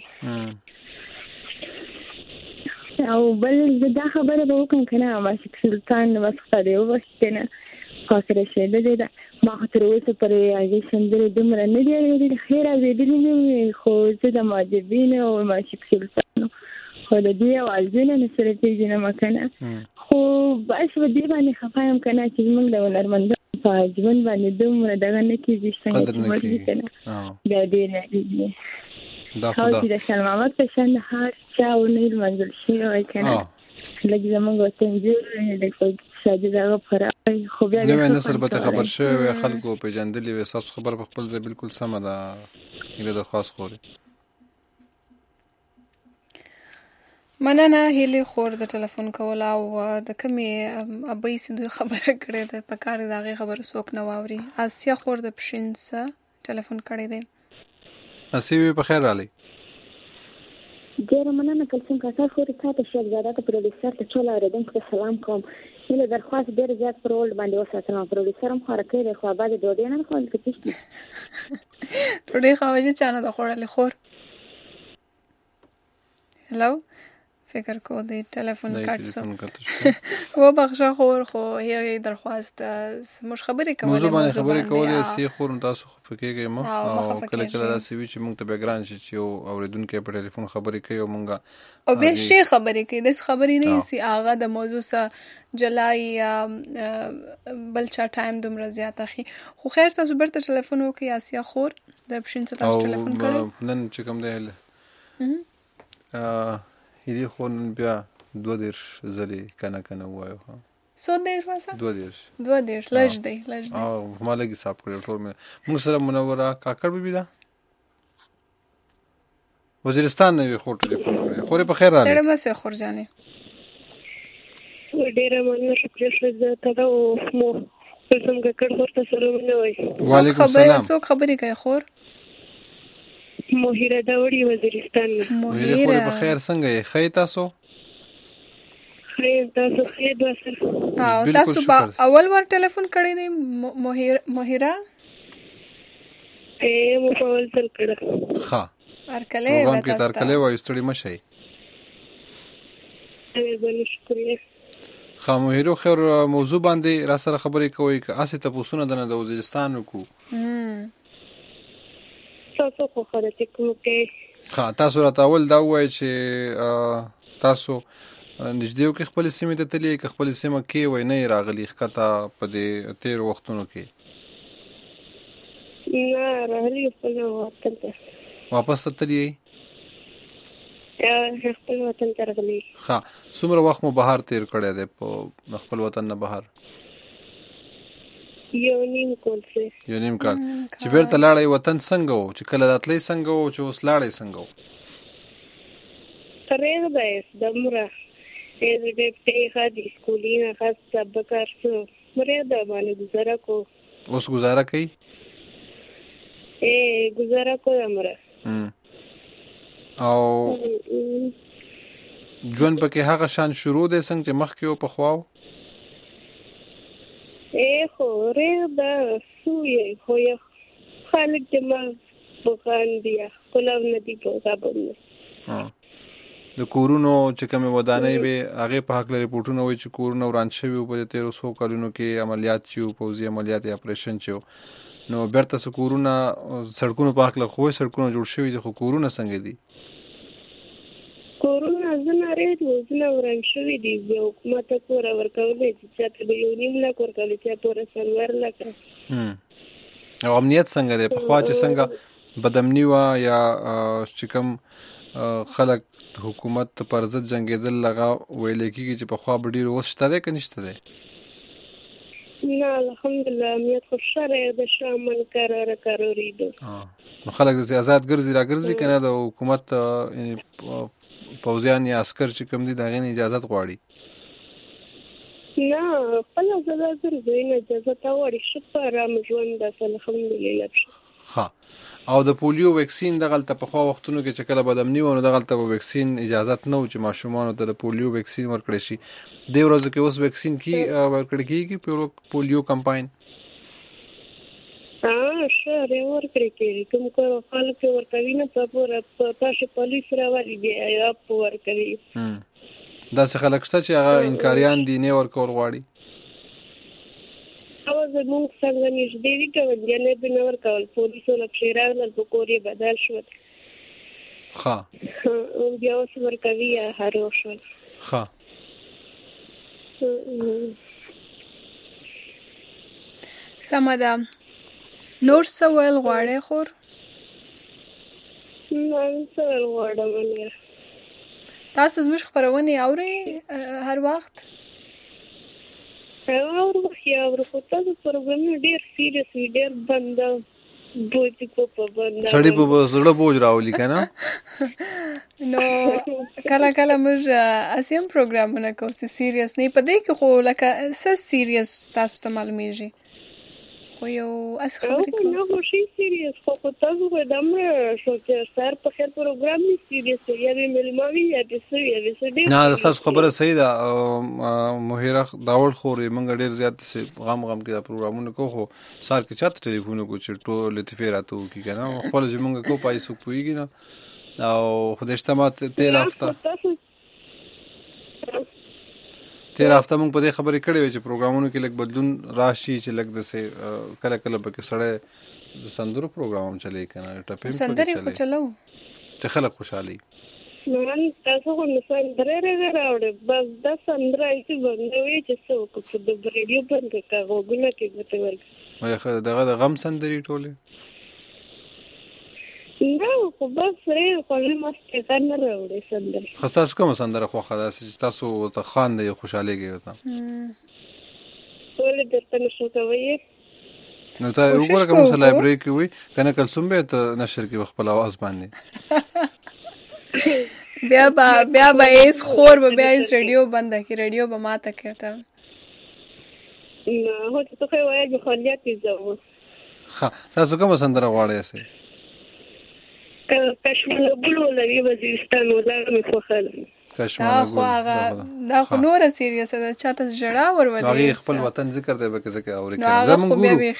او بل دا خبره به وکم کنه ما سلطان واسطه دی او کنه خاطر شه ده ما خاطر اوسه پر هغه سندره دومره نه دی خیر از دې نه خو زه د ماجبین او ما سلطان خو د دې اوازونه نه سره پیژنه نه مکنه خو بس و دې باندې خفایم کنه چې موږ د ونرمند په ژوند باندې دومره دغه نه کیږي څنګه چې موږ کنه دا دې نه دا خدا چې د سلامت په شان هر چا ونیل منځل شي وای کنه لکه زمونږ وطنجور د کوم ساده فرای خو بیا نو نسل به خبر شوی خلکو په جندلې و اساس خبر په خپل ځای بالکل سم ده اله درخواست خوري مننه هلي خور د ټلیفون کول او د کمی ابي سندو خبره کړې ده په کار دغه خبره سوک نه واوري اسیا خور د پښینس ټلیفون کړې ده اسیوی په خیر علي ډیر مننه کلسم کاکا خوري تاسو شهزاده ته پروډوسر ته ټول اوریدونکو ته سلام کوم مله درخواست ډیر زیات پر ولډ باندې وساتم پروډوسر هم خورکې له خو بعد ډوډۍ نه خورل کېږي ډوډۍ خو چې چانه د خورل خور هلو فکر کو د ټلیفون کټ سو و بخښه خور خو هغه درخواست مش خبرې کولې موضوع باندې خبرې کولې سی خور تاسو فکرېږئ مو کله کله دا سی چې موږ ته بیکګراوند شي چې اوریدونکو په ټلیفون خبرې کوي او موږ او به شي خبرې کوي د خبرې نه سی هغه د موضوع سره جلای بل چا ټایم دومره زیات اخی خو خیر تاسو برته ټلیفون وکي اسیا خور د اپشن ته تاسو ټلیفون کړئ نن چې کوم دی هدي خو نن بیا 22 ځلې کنه وایو سو دیر واسه 22 لږ دی او ما لګي صاحب کړو ټول موږ سره منوره کاکړ بیبي دا وزیرستان نه خو ټلیفون لري خو په خیر راغلی ډېر مسه خور جانې ډېر مننه شکر زه ته مو څنګه کړ ورته سره ونوي وعلیکم السلام څوک خبرې کوي خور موهیره داوړي وزیرستان موهیره خو په خیر څنګه یې خی تاسو تاسو خیر وسره تاسو با اول ور ټلیفون کړی دی موهیره مو په اول ځل کړه ښه ارکلې پروګرام کې ترکلې وایي ستړي مشي شکریه ښه موهیره خیر موضوع باندې را سره خبرې کوي که اسې تاسو نه د وزیرستان کو تاسو خو خبرې کوئ ښه تاسو راته اول دا وایي چې تاسو نږدې کې خپل سیمې ته تللی که خپل سیمه کې وای نه راغلی ښکته په دې تیر وختونو کې نه راغلی خپل وطن ته واپس تللی خپل وطن ته راغلی ښه څومره وخت مو بهر تیر کړی دی په خپل وطن نه بهر یو نیم کال چې بیرته لاړی وطن څنګه و چې کله راتلی څنګه و چې اوس لاړی څنګه و ترېغ دی دمره ډېپټي خادي سکولینه خاص سبکار سو مرید باندې گزاره کو اوس گزاره کوي گزاره کو امره او ژوند پکې هغه شان شروع دی څنګه چې مخکې و پخوا و خو ریغ دا سوی خو یې خلک چې ما بخان دي خپلو نه دي په غابونه د کورونو چې کومې ودانۍ وې هغې په هکله ریپورټونه وایي چې کورونه وران شوي وو په دې تېرو څو کلونو کې عملیات چې وو پوځي عملیات یا اپریشن چې وو نو بیرته څه کورونه سړکونو په هکله خو سړکونه جوړ شوي دي خو کورونه څنګه دي کورونه ځنه ریډ وو ځنه وران شوي دي حکومت ته کور ورکولی چې چاته به یو نیم لاک ورکولی چا پوره څلور لاکه او امنیت څنګه دی پخوا چې څنګه بدامني وه یا چې کوم خلک حکومت پر ضد جنگیدل لغه ویل کېږي چې پخوا به ډېر اوس شته دی که نشته دی نه الحمدلله امنیت خو ښه دی د ښه امن کاروریدو نو خلک داسې آزاد ګرځي راګرځي که نه د حکومت پوځیان یا عسکر چې کوم دي د هغې نه اجازت غواړي نه خپل آزاد ګرځوي نه اجازت غواړي ښه په ارام ژوند داسې الحمدلله ښه او د پولیو ویکسین دغلته پخوا وختونو کې چې کله بدامني وه نو دغلته به ویکسین اجازت نه و چې ماشومانو ته د پولیو ویکسین ورکړی شي دې ورځو کې اوس ویکسین ورکړی کېږي پولیو کمپاین ښه دی ورکړی کېږي کوم خلک ورکوي نه پاشه پولیس راولي بیا یا ورکوي داسې خلک شته چې هغه انکاریان دي نه ورکول غواړي او زموږ څنګه نږدې دي ګاونډیانو به نه ورکول پولیسو له پښې راغلل په کور یې بدل شول ښه بیا اوس ورکوي هرو شول ښه سمه ده نور څه ویل غواړې خور نه څه ویل غواړم تاسو زموږ خپرونې اورئ هر وخت خو تاسو پروګرامونه ډېر سیریس وي ډېر بنده بوج کو په بنده سړی په زړه بوج راولي که نه نو کله کله موږ اسیم پروګرامونه کوو چې سیریس نه په دې کې خو لکه څه سیریس تاسو ته معلومیږي خو یو اس خبرې کوم نه خو شي سیریس خو تاسو به دمره شو چې سر په خیر پروګرام نه سیریس یا به ملماوي یا به څه یا به څه نه تاسو خبره صحیح ده مهیره داول خوري موږ ډېر زیات غم کې دا پروګرامونه کوو خو سار کې چاته ټلیفون کو چې ټول لطفي راته وکړي که نه خپل چې موږ کو پای څوک پوهېږي نه او خو د اجتماع تېر هفته تیر هفته موږ په دې خبرې کړې وې چې پروګرامونو کې لږ بدلون راشي چې لږ داسې کله کله پکې سړی د سندرو پروګرام هم چلی که نه ټپې سندرې خو چلو چې خلک خوشحالي نن تاسو خو نو سندرې راوړې بس دا سندرې چې بندوي چې څه وکړو چې د ریډیو بند کړه غوږونه کې ګوتې ورکړه دغه د غم سندرې ټولې نه خو بس خوږې مستې ته نه راوړې سندرې خو تاسو کومه سندره خوښه ده چې تاسو ورته خاندئ او خوشحالېږئ ورته ولې درته نشو کوئ نو ته وګوره که موږ سره لایبرري کې وي که نه کلثوم به ته نشر کې په خپل اواز باندې بیا به ایس خور به بیا ایس ریډیو بنده کړي ریډیو به ماته کړي ته نه هو ته خو وایي چې خالیت یې زو ښه تاسو کومه سندره غواړئ اسې کشمیر ګل ولوي وزیرستان ولر مې خوښل دا خو نوره سیریس ده چاته ژړا ورولې هغه خپل وطن ذکر دی به ځکه اوري زمونږ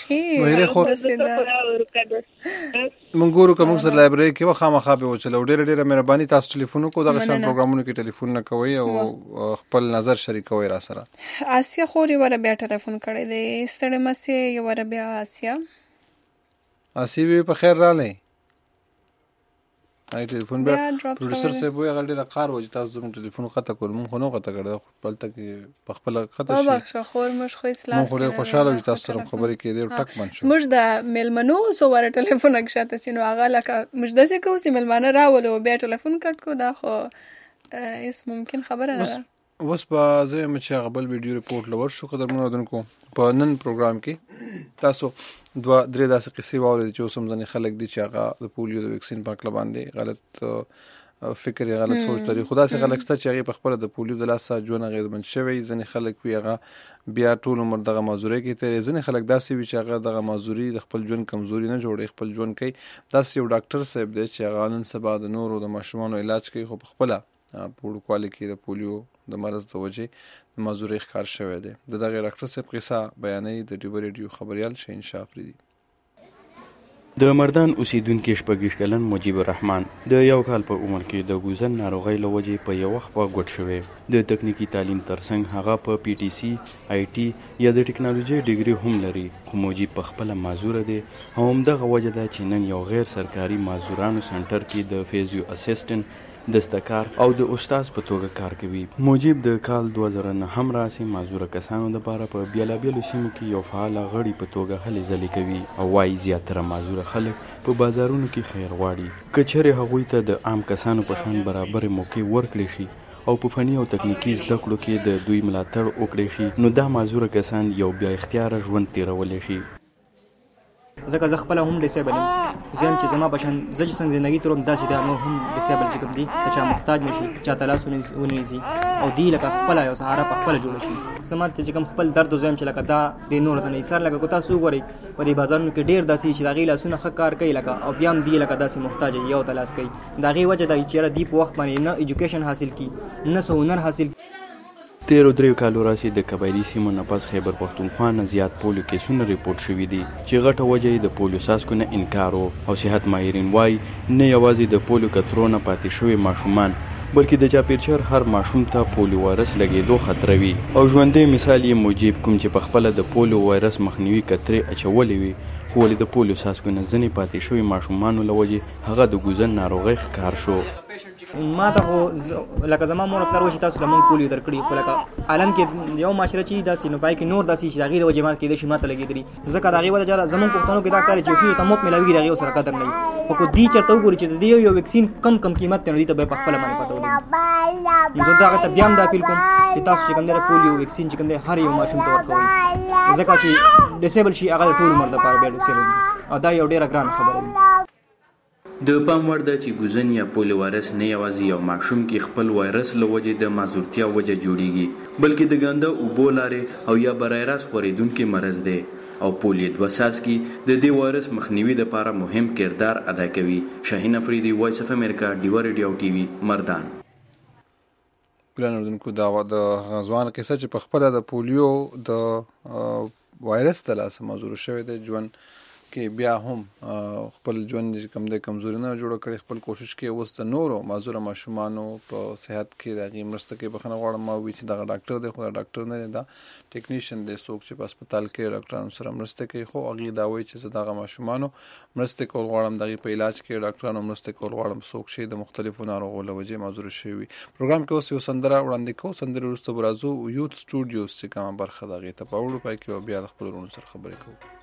ګورو کوم سره لایبرري کې خامخا به وچلو ډېر مهرباني تاسو ټلیفون کو دغه شان پروګرامونو کې ټلیفون نه کوي او خپل نظر شریکوي را سره آسیا خوري ور بیا ټلیفون کړی دی ستړي مسه یو ور بیا آسیا وی په خیر را نه ټلیفون بیا پروډوسر صاحب وی هغه ډېر کار و چې تاسو زموږ ټلیفون قطع کول مونږ خو نو قطع کړو خپل ته کې په خپل قطع شي او خور مش خو اسلام خو ډېر خوشاله چې تاسو سره خبرې کې ډېر ټک من شو موږ د میلمنو سو ور ټلیفون اکشاته سينو هغه لکه موږ داسې کوو چې میلمانه راولو بیا ټلیفون کټ کو دا خو اس ممکن خبره نه اوس په زه چې غبل ویډیو ریپورت لور شو قدرمنو دونکو په نن پروګرام کې تاسو دوه درې داسې قصې واورئ چې اوس هم ځینې خلک دي چې هغه د پولیو د ویکسین په اړه باندې غلط فکر یا غلط سوچ لري خو داسې خلک شته چې هغې په خپله د پولیو د لاسه ژوند اغېزمن شوی ځینې خلک وي هغه بیا ټول عمر دغه معذورۍ کې تېرې ځینې خلک داسې وي چې هغه دغه معذوري د خپل ژوند کمزوري نه جوړوي خپل ژوند کوي داسې یو ډاکټر صاحب دی چې هغه نن سبا د نورو د ماشومانو علاج کوي خو په خپله په وړوکوالي کې د پولیو د مرض د وجې د معذورۍ ښکار شوی دی د دغه ډاکټر صاحب قصه بیانوي د ډیوه ریډیو خبریال شهنشاه افریدي د مردان اوسیدونکي 26 کلن مجیب الرحمن د یو کال په عمر کې د ګوزن ناروغۍ له وجې په یو وخت په ګډ شوی د تکنیکی تعلیم ترڅنګ هغه په پی ټی سی آی ټي یا د ټکنالوژي ډیګري هم لري خو مجیب په خپل معذور دی او همدغه وجه ده چې نن یو غیر سرکاري معذورانو سنټر کې د فیزیو اسسټنټ دستکار او د استاد په توګه کار کوي مجیب د کال 2009 هم راسي معذور کسانو لپاره په بیلابیلو سیمو کې یو فعال غړي په توګه هلې ځلې کوي او وايي زیاتره معذور خلک په بازارونو کې خیر غواړي کچره هغوی ته د عام کسانو په شان برابر موقع ورکړي شي او په فني او تکنیکی زده کړو کې د دوی ملاتړ وکړي شي نو دا معذور کسان یو بیا اختیار ژوند تیرولې شي ځکه زه خپل هم ډیسیبل یم زم چې زما بشن زه چې څنګه زندگی تروم داسې دا نو هم ډیسیبل چې کوم دي چې محتاج نشي چې تلاس ونیسي او دی لکه خپل یو سهارا په خپل جوړ شي سمات چې کوم خپل درد زم چې لکه دا د نور د نه سر لکه کو تاسو غوري په دې بازارونو کې ډیر داسې چې دا غیلا سونه خ کار کوي لکه او بیا هم دی لکه داسې محتاج یو تلاس کوي دا غي وجه دا چې را دی په وخت باندې نه ایجوکیشن حاصل کی نه هنر حاصل 13 کالو راسي د قبایلی سیمو نه پس خیبر پختونخوا نه زیات پولیو کیسونه ریپورت شوي دي چې غټه وجه د پولیو څاڅکو نه انکار او صحت ماهرین وایي نه یوازې د پولیو کترو نه پاتې شوي ماشومان بلکې د چاپیرچر هر ماشوم ته پولیو وایرس لګېدو خطر وي او ژوندی مثال یې مجیب کوم چې په خپله د پولیو وایرس مخنیوي کترې اچولې وي خو ولې د پولیو څاڅکو نه ځینې پاتې شوي ماشومانو له وجې هغه د ګوزن ناروغۍ ښکار شو ما ته خو لکه زما مور پلار وایي چې تاسو له موږ پولیو درکړي خو لکه عالم کې یو معاشره چې داسې نو پای کې نور داسې چې د هغې د وجې ما کېدای شي ما ته لګېدلي ځکه د هغې وجه زموږ پښتنو کې دا کار چې یو څیز ته موت میلاوي د هغې سره قدر نه وي خو که دې چېرته وګوري چې د دې یو ویکسین کم قیمت دی نو دې ته به یې په خپله باندې پته ولګي نو زه هغه ته بیا هم دا اپیل کوم چې تاسو چې کوم دی پولیو ویکسین چې کوم دی هر یو ماشوم ته ورکوئ ځکه چې ډیسیبل شي هغه د ټول عمر دپاره بیا ډیسیبل وي او دا یو ډېره ګرانه خبره ده د پام وړ ده چې ګوزن یا پولیو وایرس نه یوازې یو ماشوم کې خپل وایرس له وجې د معذورتیا وجه جوړیږي بلکې د ګنده اوبو لارې او یا برای راست خورېدونکي مرض دی او پولیو 2 څاڅکي د دې وایرس مخنیوي لپاره مهم کردار ادا کوي شاهین افریدي وایس اف امریکا ډیوه ریډیو ټي وي مردان پلان اردوونکو دا د غزوان کیسه چې په خپله د پولیو د وایرس د لاسه معذور شوی دی ژوند کې بیا هم خپل ژوند کم د کمزوري نه جوړ کړي، خپل کوشش کې اوس د نورو معذور ماشومانو په صحت کې د هغې مرسته کې بخښنه غواړم. ما وویل چې دغه ډاکټر دی، خو دا ډاکټر نه دی، دا ټیکنیشن دی، څوک چې په هسپتال کې ډاکټرانو سره مرسته کوي. خو هغې دا وایي چې زه دغه ماشومانو مرسته کول غواړم، د هغې په علاج کې ډاکټرانو مرسته کول غواړم، څوک چې د مختلفو ناروغو له وجې معذور شوي وي. پروګرام کې اوس یو سندره وړاندې کوو، سندرې وروسته به راځو یوت سټوډیوز چې کومه برخه د هغې ته په اړو پای کې او بیا د خپلو وروڼو سره خبرې کوو.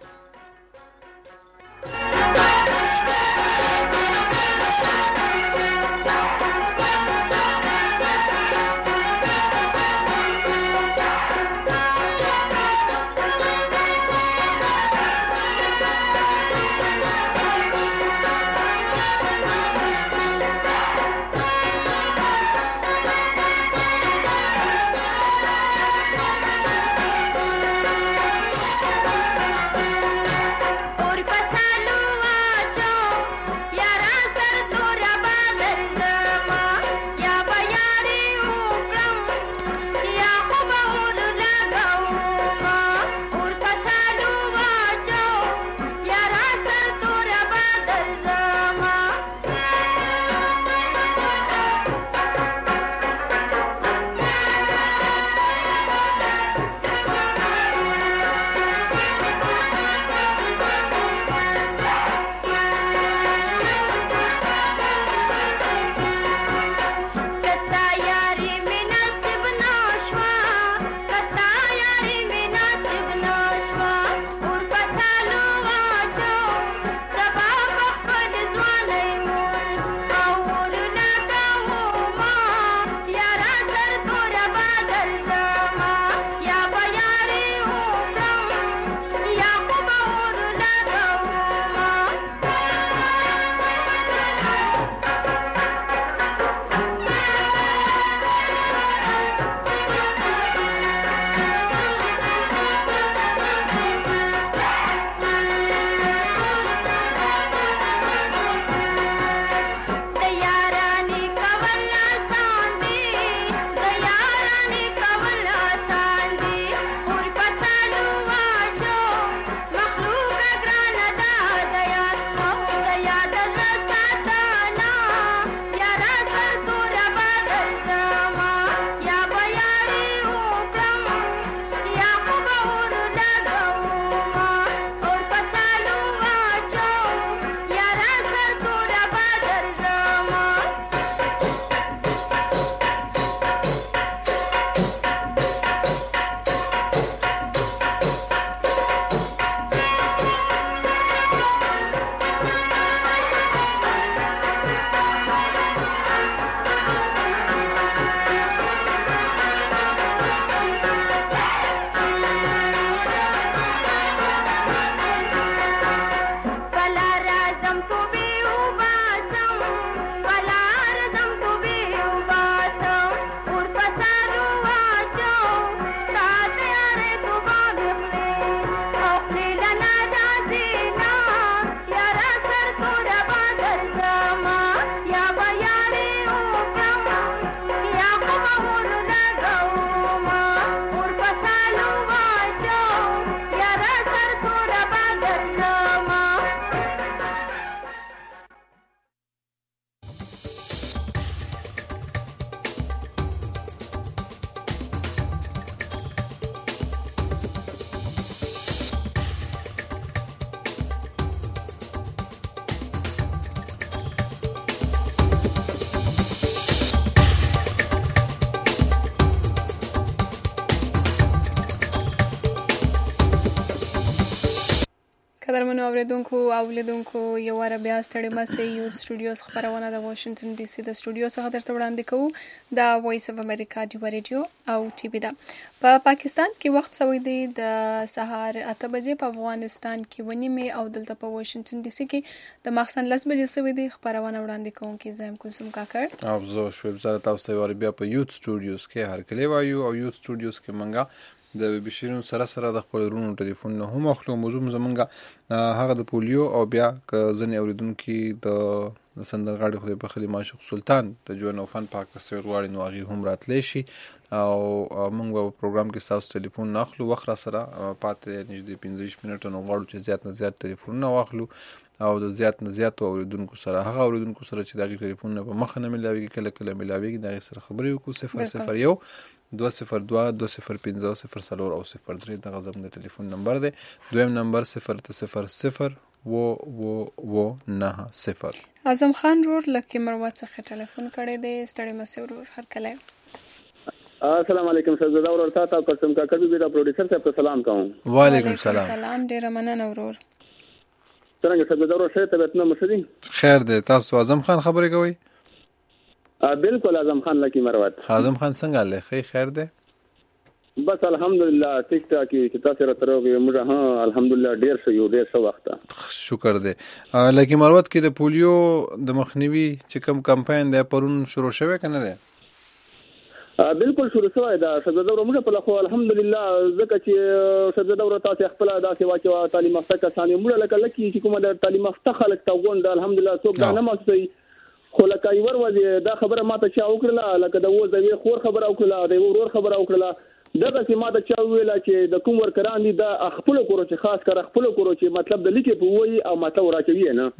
قدرمنو اوریدونکو او لیدونکو یو واره بیا ستړي مشه یوت سټوډیوز خبرونه د واشنگټن ډي سي د سټوډیو څخه درته وړاندې کوو د وایس اف امریکا ډیو ریډیو او ټي وی دا په پاکستان کې وخت سوي دی د سهار 8 بجې، په افغانستان کې ونیمه او دلته په واشنگټن ډي سي کې د مخسن 10 بجې سوي دی. خبرونه وړاندې کوم کې زم کلثوم کاکړ او زه شویب زړه تاسو ته بیا په یوت سټوډیوز کې هر کله وایو او یوت سټوډیوز کې منګه د بي شیرین سره د خپل ورونو ټلیفون نه هم اخلو. موضوع زمونږ هغه د پولیو او بیا که ځینې اوریدونکي د سندرغاړي خدای بخښلي معشوق سلطان د ژوند او فن پاک تصویر غواړي نو هغې هم راتلی شي او موږ به په پروګرام کې ستاسو ټلیفون نه اخلو. وخت را سره پاتې نږدې 15 منټه نو غواړو چې زیات نه زیات ټلیفونونه واخلو او د زیات نه زیاتو اوریدونکو سره هغه اوریدونکو سره چې د هغې ټلیفونونه په مخه نه میلاویږي کله کله میلاویږي د هغې سره خبرې وکړو. 001-202-5-0 او 03 دغه زموږ د ټلیفون نمبر دی. دویم نمبر 000-990. اعظم خان رور لکه مروت څخه ټلیفون کړی دی. ستړی مسې ورور هرکلی. السلام علیکم سر زدا ورور تاسو قسم کا کبي بیره پروډوسر صاحب ته سلام کوم. وعلیکم سلام. سلام ډیر مننه ورور. څنګه سر زدا ورور شه ته بتنه مشدي خیر دی. تاسو اعظم خان خبرې کوي؟ بالکل اعظم خان لکی مروت. اعظم خان څنګه لخي خیر دی؟ بس الحمدلله ټیک ټاک چې تاسو را تروږي موږ ها الحمدلله ډیر ښه وخت شکر دی. لکه مروت کې د پولیو د مخنیوي چې کوم کمپاین دی پرون شروع شوی کنه دی؟ بالکل شروع شوی دا شزه دوره موږ په لخوا الحمدلله ځکه چې شزه دوره تاسو خپل داسې واچو تعلیم افته کسان موږ لکه چې کومه د تعلیم افته خلک ته غونډه الحمدلله څوک دا نه ماسي خو لکه یو ورځ دا خبره ماته چا وکړه لکه د وځوي خور خبره وکړه د ورور خبره وکړه دغه چې ماته چا ویل چې د کوم ورکران دي د خپل کورو چې خاص کر خپل کورو چې مطلب د لیکي په وای او ماته وراچوي نه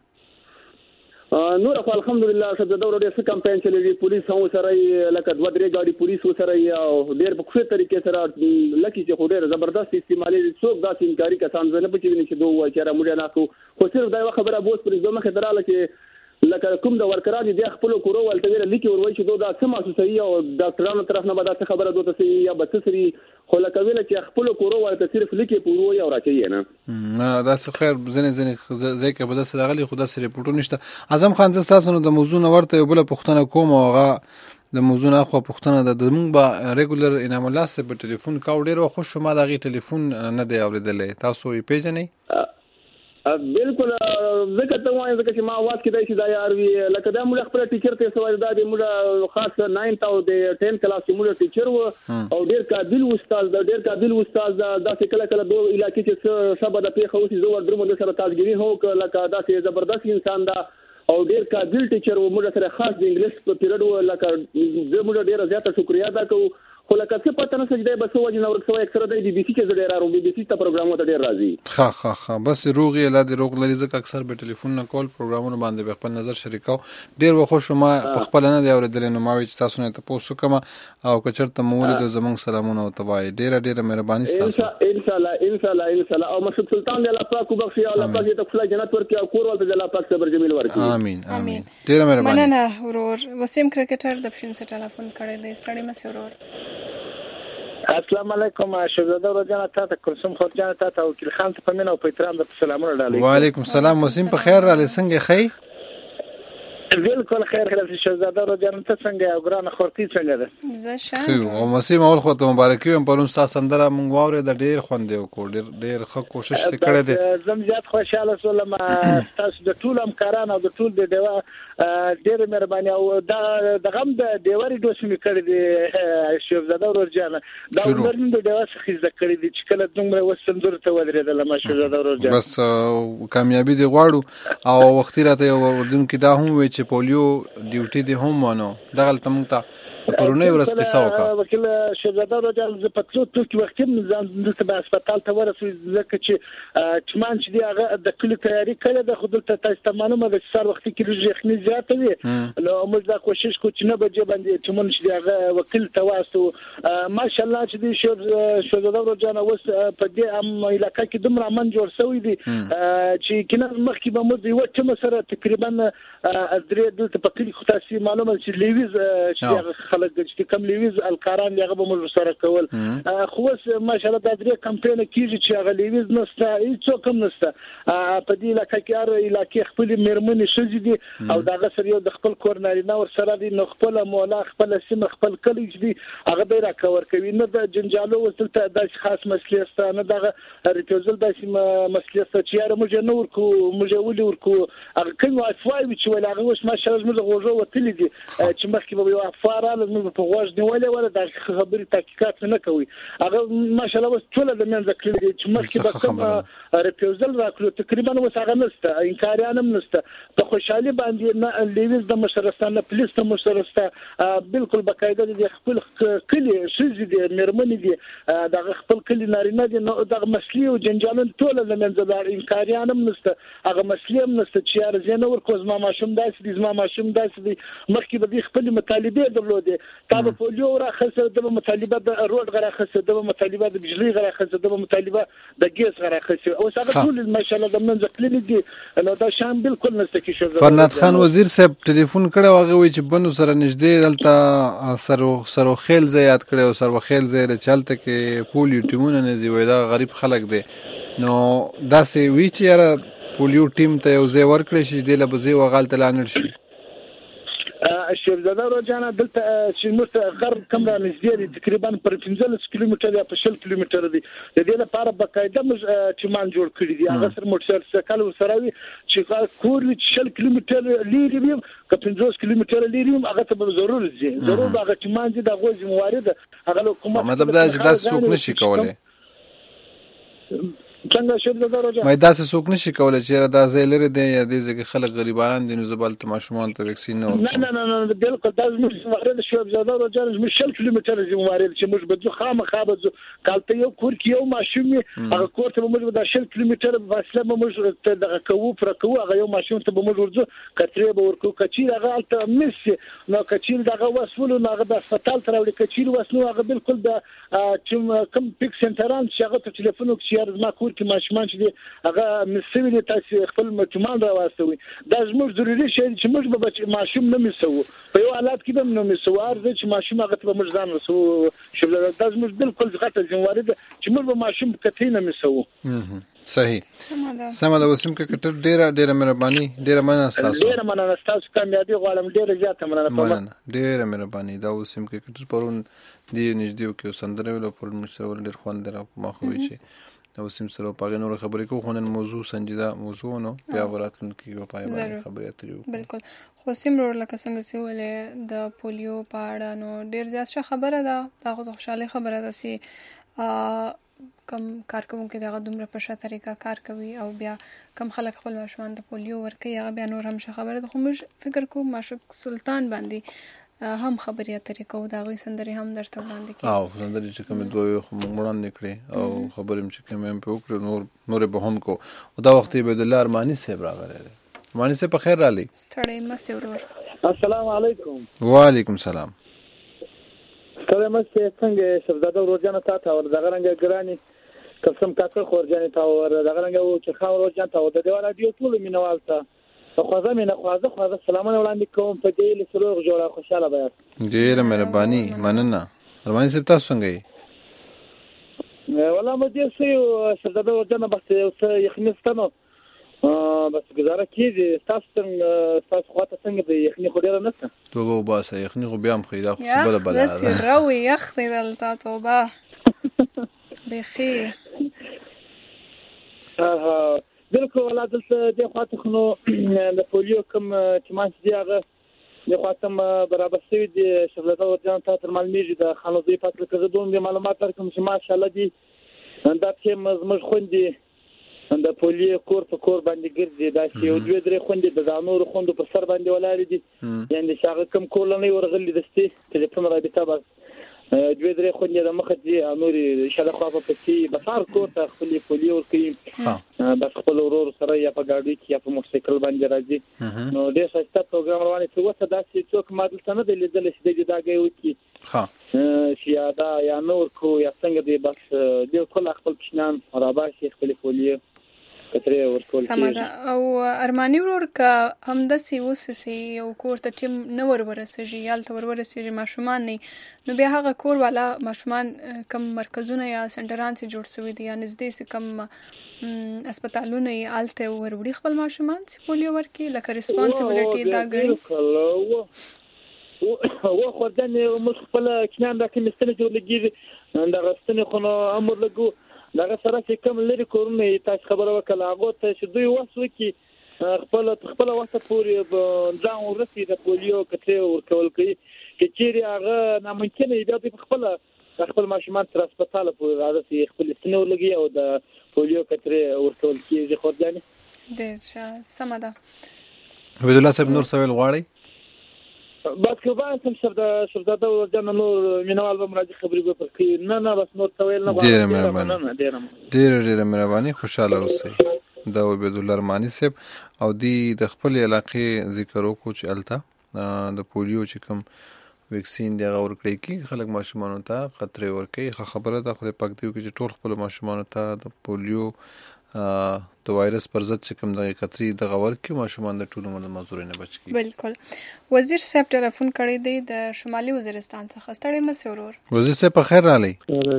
نور خو الحمدلله شته دوره ډېر کمپاین چلېږي پولیس هم سره لکه 2-3 غاډي پولیس سره او ډېر په ښه طریقې سره لکه چې خو ډېر زبردست استعمالي څوک داسې انکاري کسان زنه پچې چې دوه چې را موږ نه خو صرف دا خبره بوس پرې زما خدراله چې لکه کوم د ورکران دي خپل کورو ولته ویل لیکي وروي چې دوه د سم اساسي او ډاکټرانو طرف نه به دا خبره دوته سي یا بتسري خو لکه ویل چې خپل کورو ولته صرف لیکي پورو یا راچي نه دا څه خیر ځنه ځکه به د سره غلي خدا سره ریپورټ نشته. اعظم خان تاسو د موضوع نه ورته یو بل پښتنه کوم او هغه د موضوع نه خو پښتنه د موږ به ریګولر انعام الله سره په ټلیفون کاو ډیر خوش شوم دا غي ټلیفون نه دی اوریدلې تاسو یې پیژنې؟ بالکل ځکه ته وایې ځکه چې ما आवाज کې دای شي دا یار وی لکه دا موږ خپل ټیچر ته سوال دا دی موږ خاص 9 او د 10 کلاس کې موږ ټیچر و او ډیر قابل استاد دا چې کله کله دوه علاقې چې سبا د پیښو سي زو درمو د سره تاجګری هو لکه دا چې زبردست انسان دا او ډیر قابل ټیچر و موږ سره خاص د انګلیش په پیریډ و لکه زه موږ ډیر زیاته شکریا ادا کوم خو لکه څه پته نه سجده بس وجه نو ورکسو اکثر د بي بي سي کې ډیر راو بي بي سي ته پروګرامونه ته ډیر راځي ها بس روغي اله د روغ لري ځکه اکثر به ټلیفون نه کول پروګرامونه باندې خپل نظر شریکاو ډیر وخت شما په خپل نه دی اوریدل نو ما وی تاسو نه تاسو کوم او کچرته مولد زمون سلامونه او تبای ډیر مهرباني تاسو ان شاء الله او مشهور سلطان دی الله پاک وبخښي الله پاک دې خپل جنت ورکړي او کور ولته الله پاک صبر جمیل ورکړي امين ډیر مهرباني مننه ورور. وسیم کرکټر د پښین سره ټلیفون کړی دی. ستړي مسې ورور. السلام علیکم شهزاده ورجانه تاسو کلثوم خورجانه تاسو وکیل خان ته پمنه او په احترام د سلامونه ډالې. وعلیکم السلام. وسیم په خیر را لسنګ خی بالکل خیر شهزاده ورجانه ته څنګه او ګران خورتي څنګه ده؟ زه ښه او وسیم اول خو ته مبارکي هم پرون تاسو سندره مونږ واورې د ډیر خوندې وکړ ډیر ښه کوشش کړی دی. زم زیات خوشاله سولم تاسو د ټول همکارانو او د ټول د دیوا ډیر مهرباني او د غم د دیوري دوه می کړی دی شهزاده ورجانه دا ورن د دیوا څخه ځکه کړی دی چې کله دومره وسندور ته ودرېدل ما شهزاده ورجانه بس کامیابی دی غواړو او وخت راته یو وردون کې دا هم وی چې پولیو ډیوټي دی هم ونه دغه تم ته کورونی ورس کې ساوکا وکیل شهزاده ورجانه ز پتلو ټول وخت ځان د هسپتال ته ورسې ځکه چې چمان چې دی هغه د کلی تیاری کړی د خود ته تاسو معلومه ده سر وخت کې لږ زیاته وي نو موږ دا کوشش کوو چې نه بجې باندې چې مونږ دې هغه وکیل تواسو ماشاءالله چې دې شهزاده ورجانه وس په دې ام علاقې کې دومره من جوړ شوی دي چې کله مخکې به موږ یو ټیم سره تقریبا درې دلته په کلی خو تاسو معلومه چې لیویز چې خلک چې کم لیویز القاران هغه به موږ سره کول خو ماشاءالله دا درې کمپاین کیږي چې هغه لیویز نسته هیڅ کوم نسته په دې علاقې کې علاقې خپل مرمنې شوزي دي او دا سره یو د خپل کورنارینه ور سره دي نو خپل مولا خپل سیمه خپل کلی دي هغه به را کور کوي نه د جنجالو وسلته د خاص مسلې ستانه دغه ریټوزل د سیمه مسلې ست چې یاره موږ نور کو موږ ولي ورکو هغه کوم وایي چې ولا هغه وس ماشاءالله زموږ غوږو وتلې دي چې مخکې به یو افاره زموږ په غوږ نیولې ولا د خبرې تحقیقات نه کوي هغه ماشاءالله اوس ټول د منځ کړی دي چې مخکې به کوم ریپوزل راکړو تقریبا اوس هغه نشته انکاریان هم نشته په خوشحالي باندې نه لیویز د مشرستانه پولیس د مشرسته بالکل باقاعده دي خپل کلی شزي دي مرمنې دي د خپل کلی نارینه دي نو د مسلې او جنجالن ټول د منځ د انکاریان هم نشته هغه مسلې هم نشته چې ارزنه ورکوز ما ماشوم داسې دي زما ماشوم داسې دي مخکې به خپل مطالبه درلوده تا په پولیو راخصه د مطالبه د روډ غراخصه د مطالبه د بجلی غراخصه د مطالبه د ګیس غراخصه او څنګه ټول ماشاءالله د منځ کلی دي نو دا شان بالکل نشته کې شو فرناد خان وزیر صاحب ټلیفون کړه واغه وی چې بنو سره نږدې دلته سرو خیل زیات کړي او سرو خیل زیات چلته کې پولیو ټیمونه نه زی وای دا غریب خلک دي نو داسې وی چې یاره پولیو ټیم ته یو ځای ورکړي شي د لبزي وغالت لانر شي شیرزاده روزانه دلته چې موږ غرب کم را نږدې دي تقریبا پر 15 کیلومتر یا په 60 کیلومتر دي د دې لپاره باقاعده موږ ټیمان جوړ کړی دي هغه سره موټر سایکل سره وي چې کور 60 کیلومتر لري وي که 15 کیلومتر لري هغه ته به ضرور دي ضرور هغه ټیمان دي د غوځ موارد هغه حکومت مطلب دا چې تاسو څوک نشي کولای څنګه شیرزاده روزانه مې داسې څوک نشي کولای چې دا ځای لري دی یا دې ځکه خلک غریبانان دي نو زبال ته ماشومان ته ویکسین نه نه بالکل دا زموږ موارد شیرزاده روزانه زموږ 60 کیلومتر زموږ موارد چې موږ به خامخا به کالته یو کور کې یو ماشوم هغه کور ته موږ د 60 کیلومتر فاصله موږ ته دغه کوو پر کوو هغه یو ماشوم ته موږ ورځو کترې به ورکو کچیر هغه الته مس نو کچیر دغه وسولو هغه د هسپتال تر وړي کچیر وسلو هغه بالکل د کوم پیک سنټران چې هغه ته ټلیفون وکړي ما کور کې ماشومان چې هغه مسوي دي تاسو خپل ماشومان راوستوي دا زموږ ضروري شی چې موږ به ماشوم نه مسو په یو حالت کې به نه مسو ارزه چې ماشوم هغه ته موږ ځان رسو شو دا زموږ بالکل غټه ځمواري ده چې موږ به ماشوم کته نه مسو صحیح سمه ده وسیم کې کټر ډیره مهرباني ډیره مننه تاسو کامیابی غواړم ډیره زیاته مننه ډیره مهرباني دا وسیم کې کټر پرون دی نږدې کې سندره ویلو پر مشور ډیر خوان درا ما خو وی چې دا وسیم سره پاګه نور خبرې کو خونن موضوع سنجیده موضوع نو بیا وراتون کې یو پای باندې خبرې اترې بالکل خو سیم رور لکه څنګه چې ولې د پولیو په اړه نو ډیر زیات خبره ده دا خو خوشاله خبره ده چې کم کارکوونکي دغه دومره په ښه طریقه کار کوي او بیا کم خلک خپل ماشومان د پولیو ورکوي هغه بیا نور هم خبره ده خو موږ فکر کوو ماشوک سلطان باندې هم خبرې اترې کوو د هغوی سندرې هم درته وړاندې کړي او سندرې چې کومې دوی خو موږ وړاندې کړې او خبرې چې کومې هم پې وکړې نورې به هم کو او دا وخت یې عبدالله ارماني صاحب راغلی دی ارماني صاحب په خیر راغلی ستړی مه سې ورور السلام علیکم وعلیکم سلام ستړی مه سې څنګه شهزاده ورورجانه تا ته ور دغه رنګه ګرانې قسم کاکړ خورجانې تا ور دغه رنګه و چې خاور ورجان تا و د دیوال راډیو ټول مینوال ته خوازه مینه خوازه سلامونه وړاندې کوم په دې له سلوغ جوړه خوشاله بیا ډیره مهرباني مننه ارماني صاحب تاسو څنګه یې والله مو دې سې شهزاده ورجانه بس یو څه یخنستانو بس گزاره کیږي تاسو خواته څنګه د یخني خو ډیره نشته توبه وباسه یخني خو بیا هم خیدا خو بل بل بس راوي یخني دلته توبه بخیر بالکل ولا دلته د خواته خنو د پولیو کوم چې ما چې هغه د خواته برابر شوی د شهزاده ورجان ته تر معلومیږي د خانوزي پاتل کړه دوم د معلومات درکوم چې ماشاءالله دي دا چې مزمج خوندي د پولیو کور په کور باندې ګرځي دا چې یو دوه درې خوندې د ځانور خوندو په سر باندې ولاړ دي یعنی شاګه کم کولنې ورغلي دستي ټلیفون رابطه بس دوه درې خوندې د مخ دي نوري شاده خو په پتی بسار کور ته خپل پولیو کوي بس خپل ورور سره یا په ګاډي کې یا په موټرسایکل باندې راځي نو ډېر ښه پروګرام روان دي چې دا چې څوک مادل څنګه د لیدل شي د داګي وکی چې دا یا نور کو یا څنګه دی بس د خپل پښنان راباشي خپل پولیو سمه او ارماني ورور که همداسې وسوسې یو کور ته چې نه ورسېږي هلته ورسېږي ماشومان نه نو بیا هغه کور والا ماشومان کم مرکزونه یا سنټران چې جوړ شوي دي یا نږدې کم هسپتالونه یې هلته وروړي خپل ماشومان چې پولیو ورکړي لکه ریسپانسبلټي دا ګڼي و خوردن موږ خپل کنان دا کوم ستنې جوړ لګېږي دغه ستنې خو نو امر لګو دغه سره چې کوم لري کورونه تاسو خبره وکړه هغه ته چې دوی وسو کې خپل وخت پورې ځان ورسي د پولیو کته ورکول کوي چې چیرې هغه ناممکن دی په خپل ماشومان تر هسپتال پورې راځي خپل سینه ولګي او د پولیو کته ورکول کیږي خو ځاني د سمدا عبد الله صاحب نور سوال غواړي بس کوبان سم شرطه ورځنه نور مینوال به مراجع خبرې به پرې نه بس نور سوال نه غواړم ډېر مهرباني خوشاله اوسئ دا عبد الله رحماني صاحب او د خپل علاقې ذکر وکړو چې الته د پولیو چې کوم ویکسین دی هغه ورکړی کی خلک ماشومانو ته خطرې ورکوي خبره ده خدای پاک دی چې ټول خپل ماشومانو ته د پولیو د وایرس پر ضد چې کوم د خطرې د غور کې ماشومان د ټولو د مزورې نه بچ کی بالکل وزیر صاحب ټلیفون کړی دی د شمالي وزیرستان څخه ستړي مې سرور وزیر صاحب په خیر رالی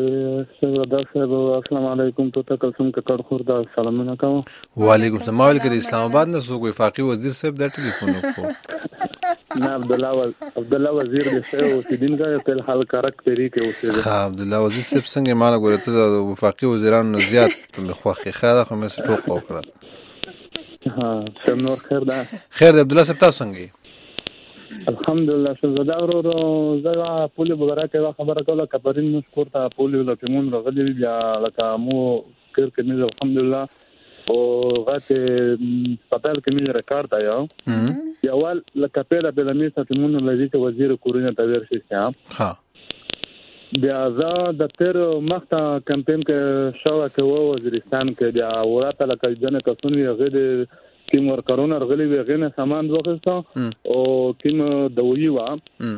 السلام علیکم تو تکلسم کړه خور دا سلامونه کوم وعلیکم السلام ولکم اسلام آباد نه سو وفاقي وزیر صاحب د ټلیفون وکړو نه عبد الله وزیر دې سره اوسیدین کا په حال کارک طریقې اوسېده ها عبد الله وزیر صاحب څنګه مال غوړته د وفاقي وزیرانو زیات مخوخي خاله خو مې ټوک وکړه ها سم نور خیر ده خیر عبد الله صاحب تاسو څنګه الحمدلله شزاده ورو زغه پولی بغرا کې خبره کوله کبرین مشکور ته پولی لپمون راغلی بیا لکه مو کړ کې الحمدلله او غته پاتل کې مې ریکارډ آیا یوال لکه پیدا په لمې ستمون لذي چې وزیر کورونه ته ورشي ها بیا زه د تیر مخته کمپاین کې شو کې وزیرستان کې بیا وراته لکه جن کسونی غېد کیم ورکرونه غلي وغنه سامان وغوښته او کیم دوی وا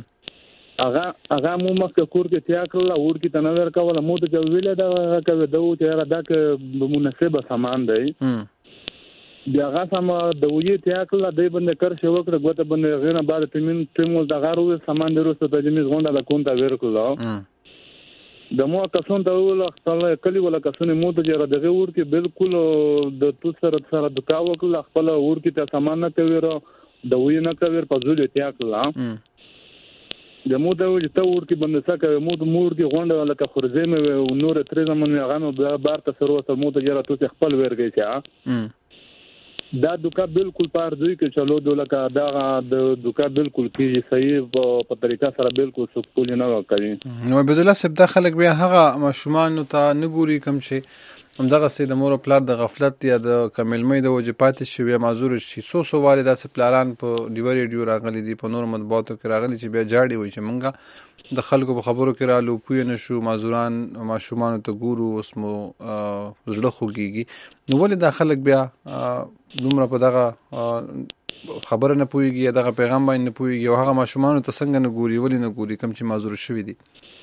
هغه مو مخکې کور کې تیا کړل او ور کې تنور کوله مو ته ویل دا کوي دوی چې را دک مناسبه سامان دی بیا هغه سم دوی تیا کړل دای باندې کار شو کړ غوته باندې غنه بعد تیمول د غارو سامان دروسته ته جمیز غونډه د کونته ورکړل د مو کسون ته ول خپل کلی ولا کسونه مو ته جره دغه ور کې بالکل د تو سره د کاو کړل خپل ور کې ته سامان نه کوي دوی نه کوي په زول تیا کړل د مو د ور کې باندې سکه مو کې غونډه لکه خورزه مې نور تر زمون غانو بار ته سره سره مو ته جره تو خپل ورګی چې دا دوکا بالکل پار دوی کې چلو دلته دا د دوکا بالکل کې صحیح په طریقه سره بالکل سکول نه کوي نو عبد الله صاحب د خلک بیا هغه ماشومان ته نګوري کم چې همدغه سي د مور پلار د غفلت یا د کملمې د وجه پاتې شوی معذور شي سو والدا سپلاران په ډیوري ډیو راغلي دي په نور مطبوعاتو کې راغلي چې بیا جاړي وي چې منګه د خلکو په خبرو کې رالو پوی نه شو معذوران ماشومان ته ګورو اسمو زړه خوږيږي نو ولې د خلک بیا دومره په دغه خبره نه پويږي دغه پیغام باندې نه پويږي او هغه ماشومان ته څنګه نه ګوري ولې نه ګوري کم چې معذور شوی دي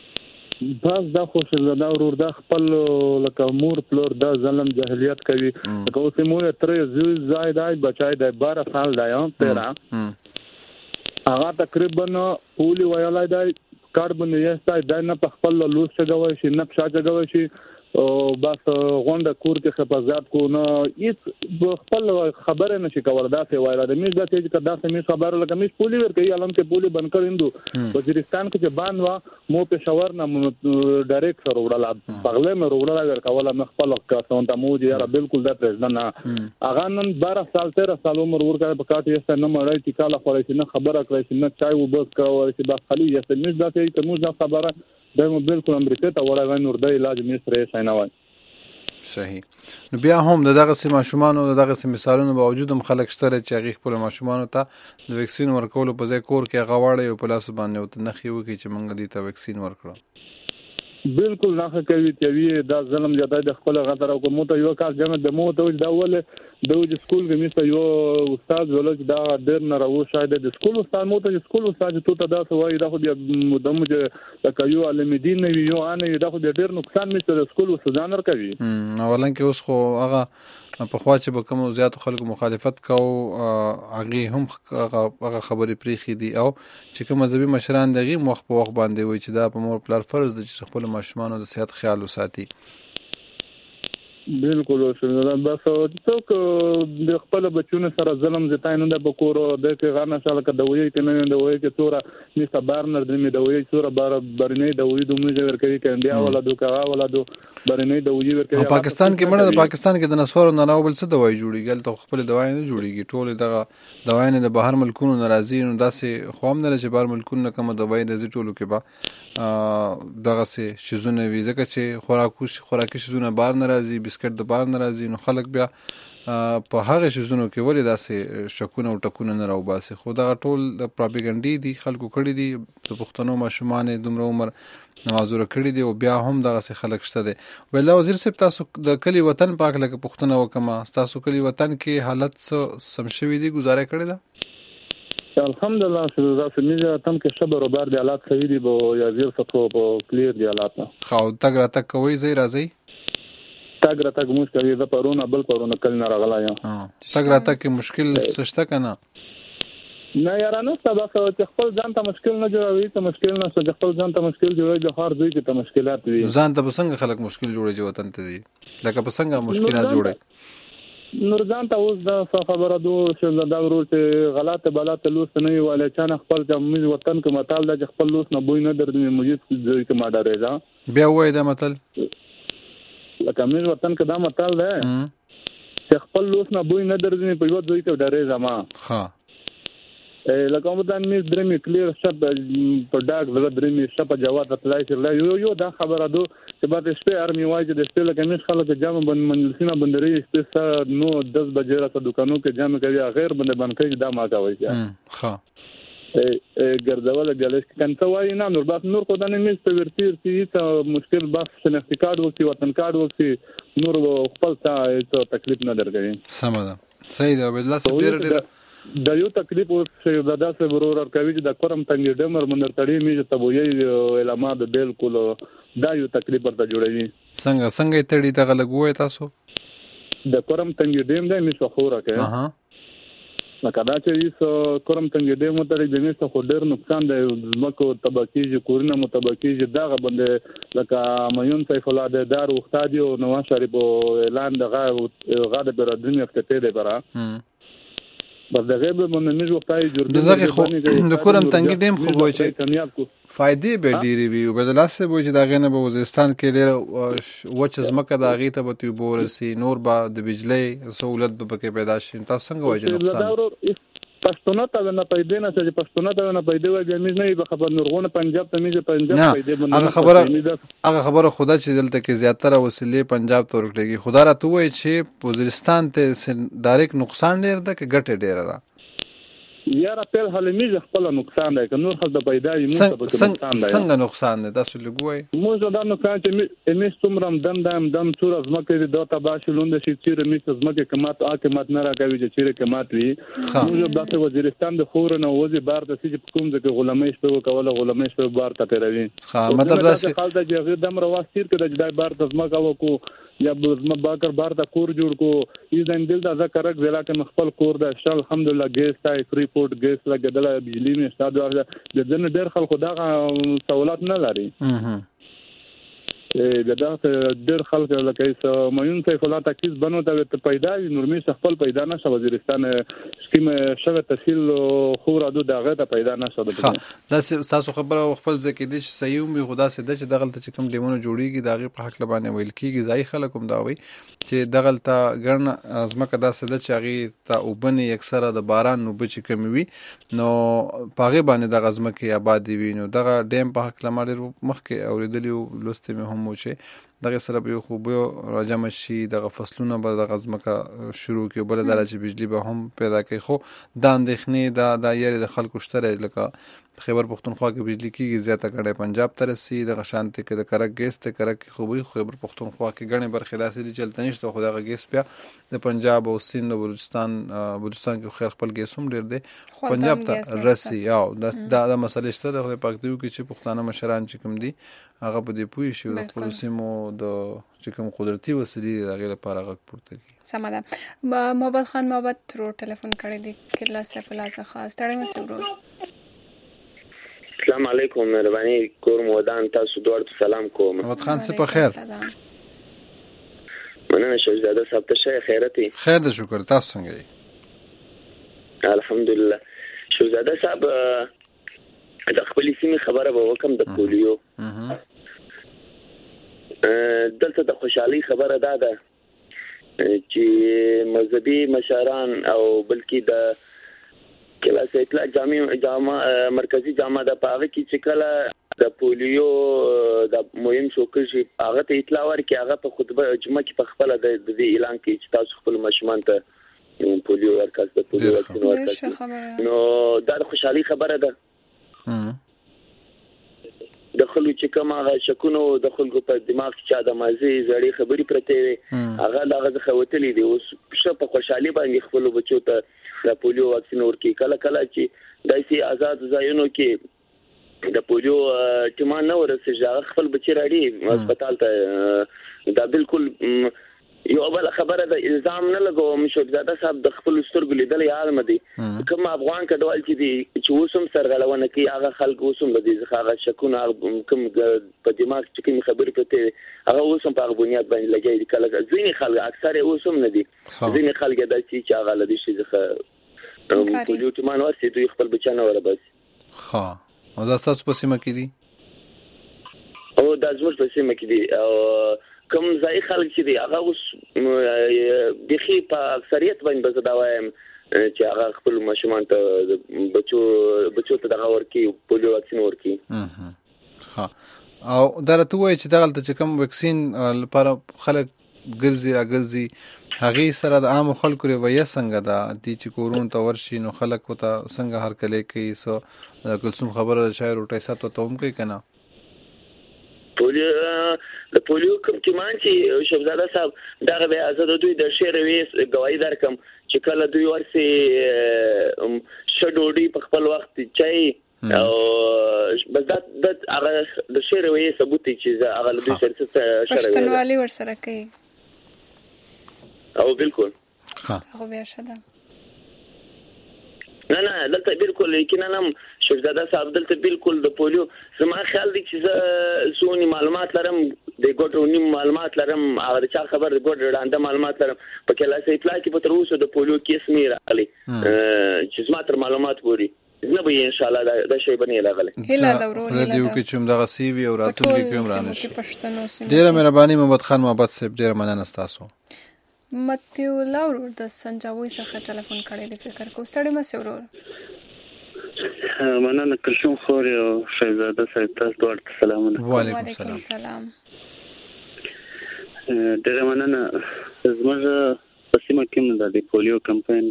بس دا خو شزاده ورور دا خپل لکه مور پلور دا ظلم جاهلیت کوي لکه اوس مور تر زائد بچای د 12 سال دا 13 هغه تقریبا پولی ویلای دا کاربن یې دا نه په خپل لوس څنګه شي نه پښا څنګه شي او بس غونډه کور کې حفاظت کو نه هیڅ خپل خبره نشي کول دا څه وایي دا مې دا چې دا څه مې خبره لکه مې پولی ورکړي علم کې پولی بند کړیندو وزیرستان کې چې باندې وا مو په شاور نه ډایرکټ سره وړل پغله مې وړل ورکول نه خپل کاسون ته مو یاره بالکل دا پرځ نه هغه نن 12 سال 13 سال عمر ورکړ په کاټ یې نه مړای چې کاله خوري نه خبره کوي نه چای وبس کوي چې بس خالي یې مې دا چې موږ دا خبره دا بالکل امریکا ته وړای نور د علاج مصر یې سینوي صحیح نو بیا هم دغه سي ماشومان او دغه سي مثالونو باوجود هم خلک شته چې هغه خپل ماشومان ته د ویکسین ورکول په ځای کور کې غواړي او په لاس باندې او ته نخي وکي چې مونږ دې ته ویکسین ورکړو بالکل نه کوي چې دا ظلم زیاته د خپل غتر او کومه ته یو کار جمع د مو ته دا ول د سکول کې مست یو استاد ولج دا ډېر نه راو شاید د سکول استاد مو ته سکول استاد ته دا سوای دا خو د مدمج د کيو علمدین یو ان دا خو ډېر نقصان مست د سکول استادان ور کوي اولن کې اوس خو هغه په خوا چې به کوم زیات خلکو مخالفت کو هغه هم هغه خبرې پریخي دي او چې کوم مذهبي مشران دغه مخ په وخت باندې وي چې دا په مور پلار فرض دي چې خپل ماشومان د صحت خیال وساتي بالکل وشو بس څوک د خپل بچونو سره ظلم زتاین نه د بکورو د غانا سره کډوي کنه د وای کې تورا نسا بارنر د می د وای تورا برنې د وای د موږ ورکوي کنده ولادو کا ولادو برنې د وای ورکوي پاکستان کې مړه د پاکستان کې د نسوارو نه نو بل څه دوايي جوړیږي ته خپل دوايي نه جوړیږي ټول دغه دوايي نه د بهر ملکونو ناراضي نو داسې خوام نه چې بهر ملکونو کوم دوايي د ټولو کې با دغه سه شزونه وي ځکه چې خوراکي شزونه بهر ناراضي بسکټ د بهر ناراضي نو خلک بیا په هغه شزونو کې ولې داسې شکونه او ټکونه نه راوباسي خو دغه ټول د پروپاګاندا دي خلکو کړی دي د پښتنو ماشومان دومره عمر نوازوره کړی دي او بیا هم دغه سه خلک شته دي ویلا وزیر صاحب تاسو د کلی وطن پاک لکه پښتنه وکما تاسو کلی وطن کې حالت سم شوي دي گزاره کړی ده الحمدلله چې زميږه تم کې صبر او بار دي حالات صحیح دي بو یا زیر څخه په کلیر دي حالات خو تګ را تک کوي زی راځي تګ را تک مشکل دی پرونه بل پرونه کل نه راغلا یا تګ را تک مشکل سشته کنه نه یارانه سبا چې خپل ځان ته مشکل نه جوړوي ته مشکل نه چې خپل ځان ته مشکل جوړوي د هر ځای کې ته مشکلات وي ځان ته بسنګ خلک مشکل جوړي چې وطن ته دي لکه بسنګ مشکلات جوړي نورځان ته اوس د خبره دوه چې دا ورور چې غلطه بلاته لوس نه ویل چې خپل د وطن کې متال د خپل لوس نه بوی نه درنه موجود ځای کې ما ډارېږه بیا وای دا متل لکه موږ وطن کې دا متال ده چې خپل لوس نه بوی نه درنه په یو ځای کې ډارېږه ما ها لکه موږ د مې درمې کلیر شپ په ډاګ زړه درمې شپ جواب تلای چې یو دا خبره دو چې بعد شپه ارمي واجه د شپه لکه مش خلک جام بند منځینه بندري شپه نو 10 بجې راته دکانو کې جام کوي غیر بند باندې دا ما کوي ها ګرځول غلش کنه وای نه نور بس نور خدای نه مې په ورتیر چې مشکل بس شناختی کارت وکي وطن کارت وکي نور خپل ته تکلیف نه درګي سم ده صحیح ده بالله سپیر د یو تکلیف چې د داسې ورور کوي چې د کورم تنګ ډمر منر تړي می ته وایي علامات بالکل دا یو تکلیف ورته جوړوي څنګه تړي ته غلګوي تاسو د کورم تنګ ډیم د می څخوره کوي لکه دا چې یې کورم تنګ ډیم ته د می څخه ډیر نقصان دی زمکو طبقي کورونه متبقي دا باندې لکه مایون سیف الله د دار وختادي او نواز شریف اعلان دغه غاده بر دنیا فتته دی برا بس دغه به منځ وختای جوړ دغه خو د کورم تنګ ډیم خو وای چې فائدې به ډېری وي او بدلاسه وای چې دغه نه به وزیرستان کې ډېر وچ زمکه د غیته به تو بورسي نور به د بجلی سہولت به پکې پیدا شي تاسو څنګه وای چې نقصان پښتون ته نه پیدا نه چې پښتون ته نه پیدا وای به مې نه به خبر نورغونه پنجاب ته مې پنجاب پیدا باندې هغه خبره خدا چې دلته کې زیاتره وسیلې پنجاب ته ورکړي خدا را تو وای چې وزیرستان ته ډایرکټ نقصان ډیر ده کې ګټه ډیره ده یاره په حلمي خپل نقصان دی که نور خل د پیدا یې موږ څنګه نقصان دی تاسو لګوي موږ دا نقصان چې مې څومره دم څور از مکه د تا باشه لوند شي چې مې از مکه کمات اکمات نه راکوي چې چیرې کمات وي موږ د وزیرستان د خور نه وځي بار د سې کوم ځکه غلامي شپه وکوله غلامي شپه بار ته پیروي مطلب دا چې خال د جګړې دم رواستیر کړه چې بار د زما کو یا بزما باکر بار د کور جوړ کو یې زندل د ذکرک ضلع کې خپل کور د شل الحمدلله ګیس تای فری پورت ګیس لګدل بجلی می استاد د دنه ډېر خلکو دا سہولت نه لري دا ډېر خلک لکه مایون سیف الله تکیز بنو ته پیدا نورمي خپل پیدا نشه وزیرستان سکیم شوه تحصیل خو رادو دغه ته پیدا نشه دا تاسو خبره خپل ځکه دي صحیح می خدا سي د چې دغلت چې کوم ډیمونو جوړیږي دغه په حق لبانه ویل کیږي ځای خلکم دا وي چې دغلت ګرن ازمکه داسې د چاغي ته وبني اکثره د باران نو بچ کمی وي نو پاغه باندې د غزمکه آبادی وي نو دغه ډیم په حق لمر مخکې اوریدلی لسته مې هم چې دغه سره به خو به راجم شي دغه فصلونه به د غزمکه شروع کې بل درجه بجلی به هم پیدا کوي خو د اندېښنې د یاري د خلکو شته لکه خیبر پختونخوا کې بجلی کېږي زیاته کړه پنجاب ته رسي د شانتي کې د کرک ګیس ته کرک خوبي خیبر پختونخوا کې غني برخې داسې دي چلته نشته خو دغه ګیس بیا د پنجاب او سند او بلوچستان کې خیر خپل ګیس هم ډېر دی پنجاب ته رسي او دا مسله شته د پاک دیو کې چې پښتانه مشران چې کوم دي هغه په دې پوي شي د خپل سیمو د چې کوم قدرتي وسیلې دغه لپاره غږ پورته کی سم ده محمد خان محمد رو ټلیفون کړی دی کله سیف الله څخه ستړی مې ورو السلام علیکم مهرباني کوم ودان تاسو دوړ سلام کوم محمد خان څه په خیر مننه شهزاده صاحب ته شه خیرتي خیر د شکر تاسو څنګه یې الحمدلله شهزاده صاحب د خپل سیمې خبره به وکم د پولیو دلته د خوشحالي خبره ده چې مذهبي مشران او بلکې د کلاس اطلاع جامع مرکزی جامع د پاغه کې چې کله د پولیو د مهم شوکر شي هغه ته اطلاع ورکړي هغه په خطبه جمعه کې په خپل د اعلان کې چې تاسو خپل ماشومان ته پولیو ورکړئ د پولیو واکسین ورکړئ نو دا خوشحالي خبره ده د خلکو چې کوم هغه شکونو د خلکو په دماغ کې چا د مازی زړې خبرې پرته وي هغه دغه خوتلې دي اوس په خوشحالي باندې خپل بچو ته د پولیو واکسین ورکړي کله کله چې داسې آزاد ځایونو کې د پولیو ټیمان نه ورسېږي هغه خپل بچی راړي هسپتال ته دا بالکل یو بل خبره د الزام نه لګوم شهزاده صاحب د خپل سترګو لیدل یاد مدي کوم افغان کډوال چې دي چې وسوم سرغړونه کوي هغه خلک وسوم د دې ځخه شکونه کوم په دماغ چې کوم خبرې پته هغه وسوم په بنیاد باندې لګي کله ځینې خلک اکثر وسوم نه دي ځینې خلک د چې هغه لدی شي ځخه پولیو ټیمان ورسې دوی خپل بچانه ولا بس ها او دا تاسو په سیمه کې دي او دا زموږ په سیمه کې دي او کوم ځای خلک چې دی هغه اوس بخي په اکثریت باندې دا وایم چې هغه خپل ماشومان ته بچو ته دغه ورکی پولیو واکسین ورکی ها او دا راته وایي چې دغه چې کوم واکسین لپاره خلک ګرځي هغه سره د عام خلکو رویه څنګه ده چې کورون ته ورشي نو خلک وته څنګه هر کله کوي سو کلسوم خبره شاعر او ټیسات ته هم کوي کنه د پولیو کوم ټیمان چې شهزاده صاحب دغه به آزاد دوی د شعر ویس گواہی درکم چې کله دوی ورسي شډوډي په خپل وخت چای او بس دا هغه د شعر ویس ثبوت چې هغه د دوی سره پښتونولي ورسره کوي او بالکل هغه بیا شته نه دلته بالکل یقینا هم شهزاده صاحب دلته بالکل د پولیو زما خیال دی چې سونی معلومات لرم د ګوټونی معلومات لرم هغه چا خبر د ګوټ وړاندې معلومات لرم په کلاس اطلاع کې په تر اوسه د پولیو کیس مې راغلی چې زما تر معلومات ووري نه به ان شاء الله دا شی بنې راغلی هلا دورو هلا دیو کې چې دغه سی وی او راتلونکي کې هم رانه شي ډیره مهرباني محمد خان محبت صاحب ډیره مننه تاسو متیو لاورو د سنجاوي څخه ټلیفون کړی دی فکر کو ستړي مې ورور مننه کلشم خور او شهزاده صاحب تاسو ورته سلامونه وعلیکم السلام ډیره مننه زموږ په سیمه کې د پولیو کمپاین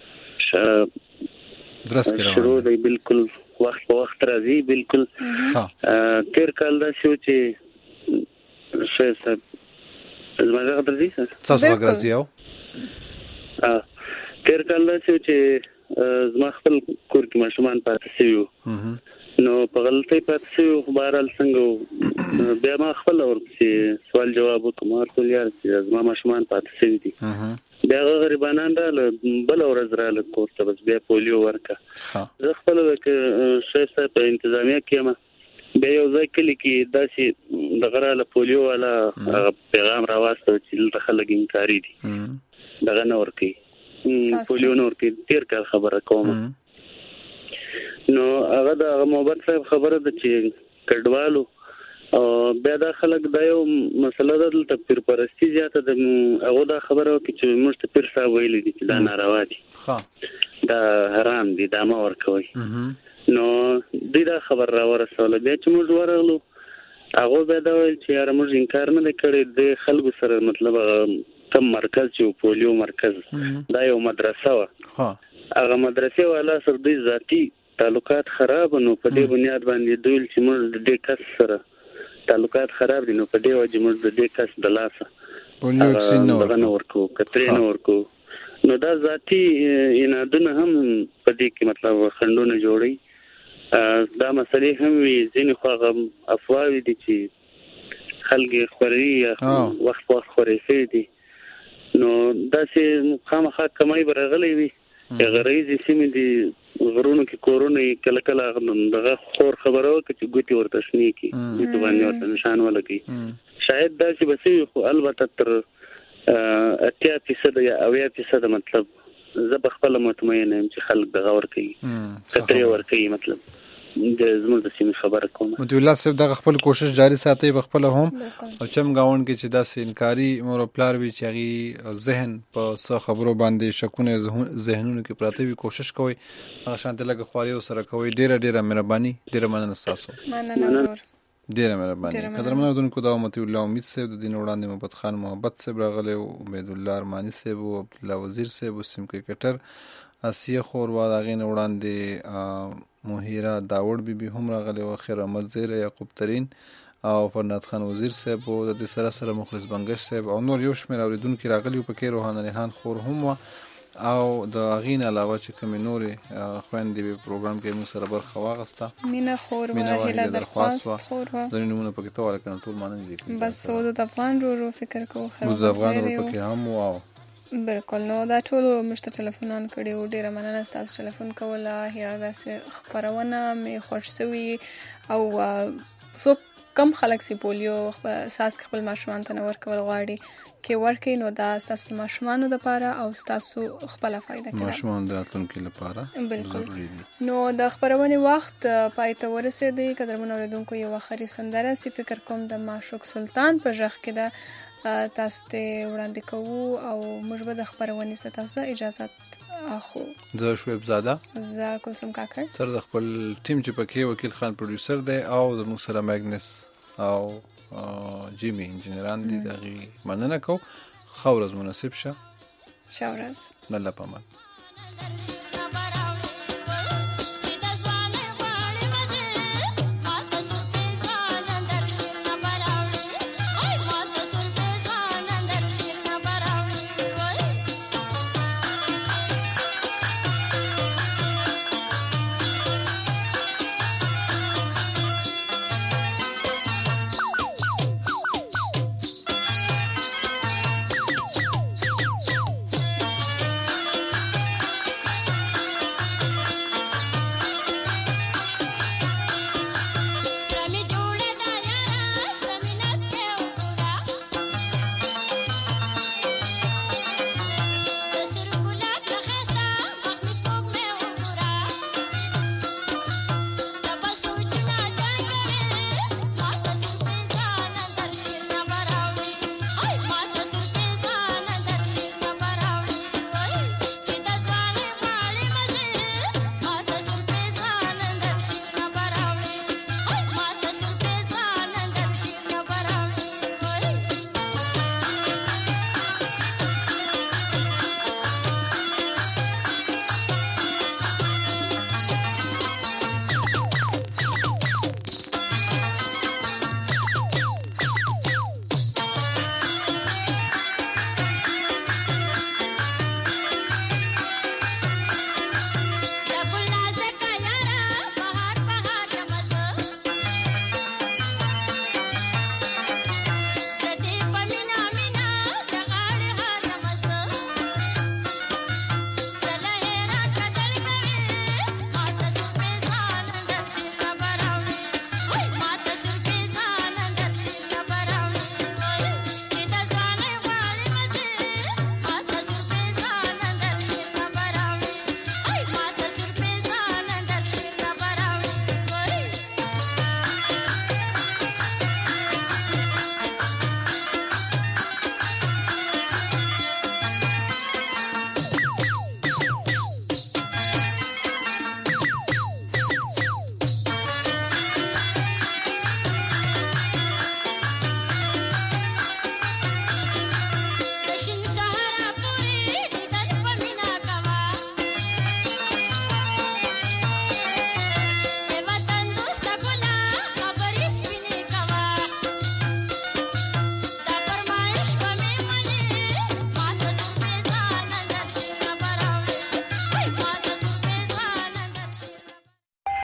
درس کړو شروع دی بالکل وخت په وخت راځي بالکل تیر کال دا شو چې صاحب زموږ غوډرځي تاسو راځي او تیر کال دا چې زما خپل کور کې ماشومان پاتې شو نو په غلطۍ پاتې شو خو بهرحال څنګه بیا ما خپل ورته سوال جواب وکم ورته یار چې زما ماشومان پاتې شوي دي بیا غریبانان رااله بل ورځ رااله کور ته بس بیا پولیو ورکه زه خپل شیخ صاحب په انتظامیه کې ما بیا یو ځای کلی کې داسې دغه رااله پولیو والا پیغام راواسته چې دلته خلک انکاري دي دغه نه ورکوي پولیو نور کې تیر کال خبره کوم نو هغه د محمد صاحب خبره ده چې کډوالو او بیا دا خلک دا یو مسله ده دلته پیر پرستی زیاته ده هغه دا خبره وکړي چې موږ ته پیر صاحب ویلي دي چې دا ناروا دي دا حرام دي دا ما ورکوي نو دوی دا خبر را ورسوله بیا چې موږ ورغلو هغه بیا دا ویل چې یاره موږ انکار نه دی کړی د خلکو سره مطلب کم مرکز چې پولیو مرکز دا یو مدرسه وه هغه مدرسې والا سره دوی ذاتي تعلقات خراب نو په دې بنیاد باندې دوی چې موږ د دې کس سره تعلقات خراب دي نو په دې وجه موږ د دې کس د لاسه پولیو واکسین نه ورکو کترې نه ورکو نو دا ذاتي انادونه هم په دې کې مطلب خندونه جوړي دا مسلې هم وي ځینې خو هغه افواوې دي چې خلک خوري وخت خوري شي دي نو داسې خامخا کمای برغلې وي غریزي سیمې دي غرونو کې کورونه کله کله دغه خور خبره وکړي چې ګوتې ورته شنې کی ګوتې باندې ورته نشان ولګي شاید داسې بسې خو البته تر 80% یا 80% مطلب زه په خپل مطمئن یم چې خلک د غور کوي کتري ور کوي مطلب د زموږ د سیمې خبره کوم متي الله صاحب د خپل کوشش جاری ساتي په خپل هم او چم گاون کې چې داسې انکاري مور پلار وی چې غي ذهن په څه خبرو باندې شکونه ذهنونو کې پراته وي کوشش کوي هغه شانته لګ خواري سره کوي ډیره مهرباني ډیره مننه تاسو ډیره مهرباني قدرمنو دونکو دا متي الله امید صاحب د دین وړاندې محمد خان محبت صاحب راغله امید الله ارمانی صاحب او عبد الله وزیر صاحب سیم کرکټر اسیه خوروا دا غین وړاندې مهیرا داوود بیبي هم راغله او خیر احمد زیر یعقوب ترین او فرناد خان وزیر صاحب او د سره مخلص بنگش صاحب او نور یو شمیر اوریدونکو راغلی په کې روحانه ریحان خور هم او د غین علاوه چې کوم نورې خويندې په پروګرام کې موږ سره برخه واغسته مینا خور و هله درخواست خور و د نمونه پکې توله کنه ټول مانه دي بس او د افغان رو فکر کوو خو د افغان رو پکې هم واو بالکل نو دا ټول مشته ټلیفونان کړي او ډیره مننه تاسو ټلیفون کوله یا داسې خبرونه مې خوښ شوي او څو کم خلک سي پولیو ساس خپل ماشومان ته نور کول غواړي کې ورکې نو دا تاسو ماشومان د لپاره او تاسو خپل فائدہ کوي ماشومان د راتلونکو لپاره ضروري دي نو د خبرونه وخت پای ته ورسېدی قدرمن اوریدونکو یو اخري سندره سی فکر کوم د معشوق سلطان په ژغ کې د تاسو ته وړاندې کوو او موږ به د خبرونه ست تاسو اجازه اخو زه شعیب زاده زه کوم کاکر سره د خپل ټیم چې پکې وکیل خان پروډوسر دی او د موږ سره میګنس او جیمی انجینران دي دغه مننه کو خورز مناسب شه شاورز الله پامان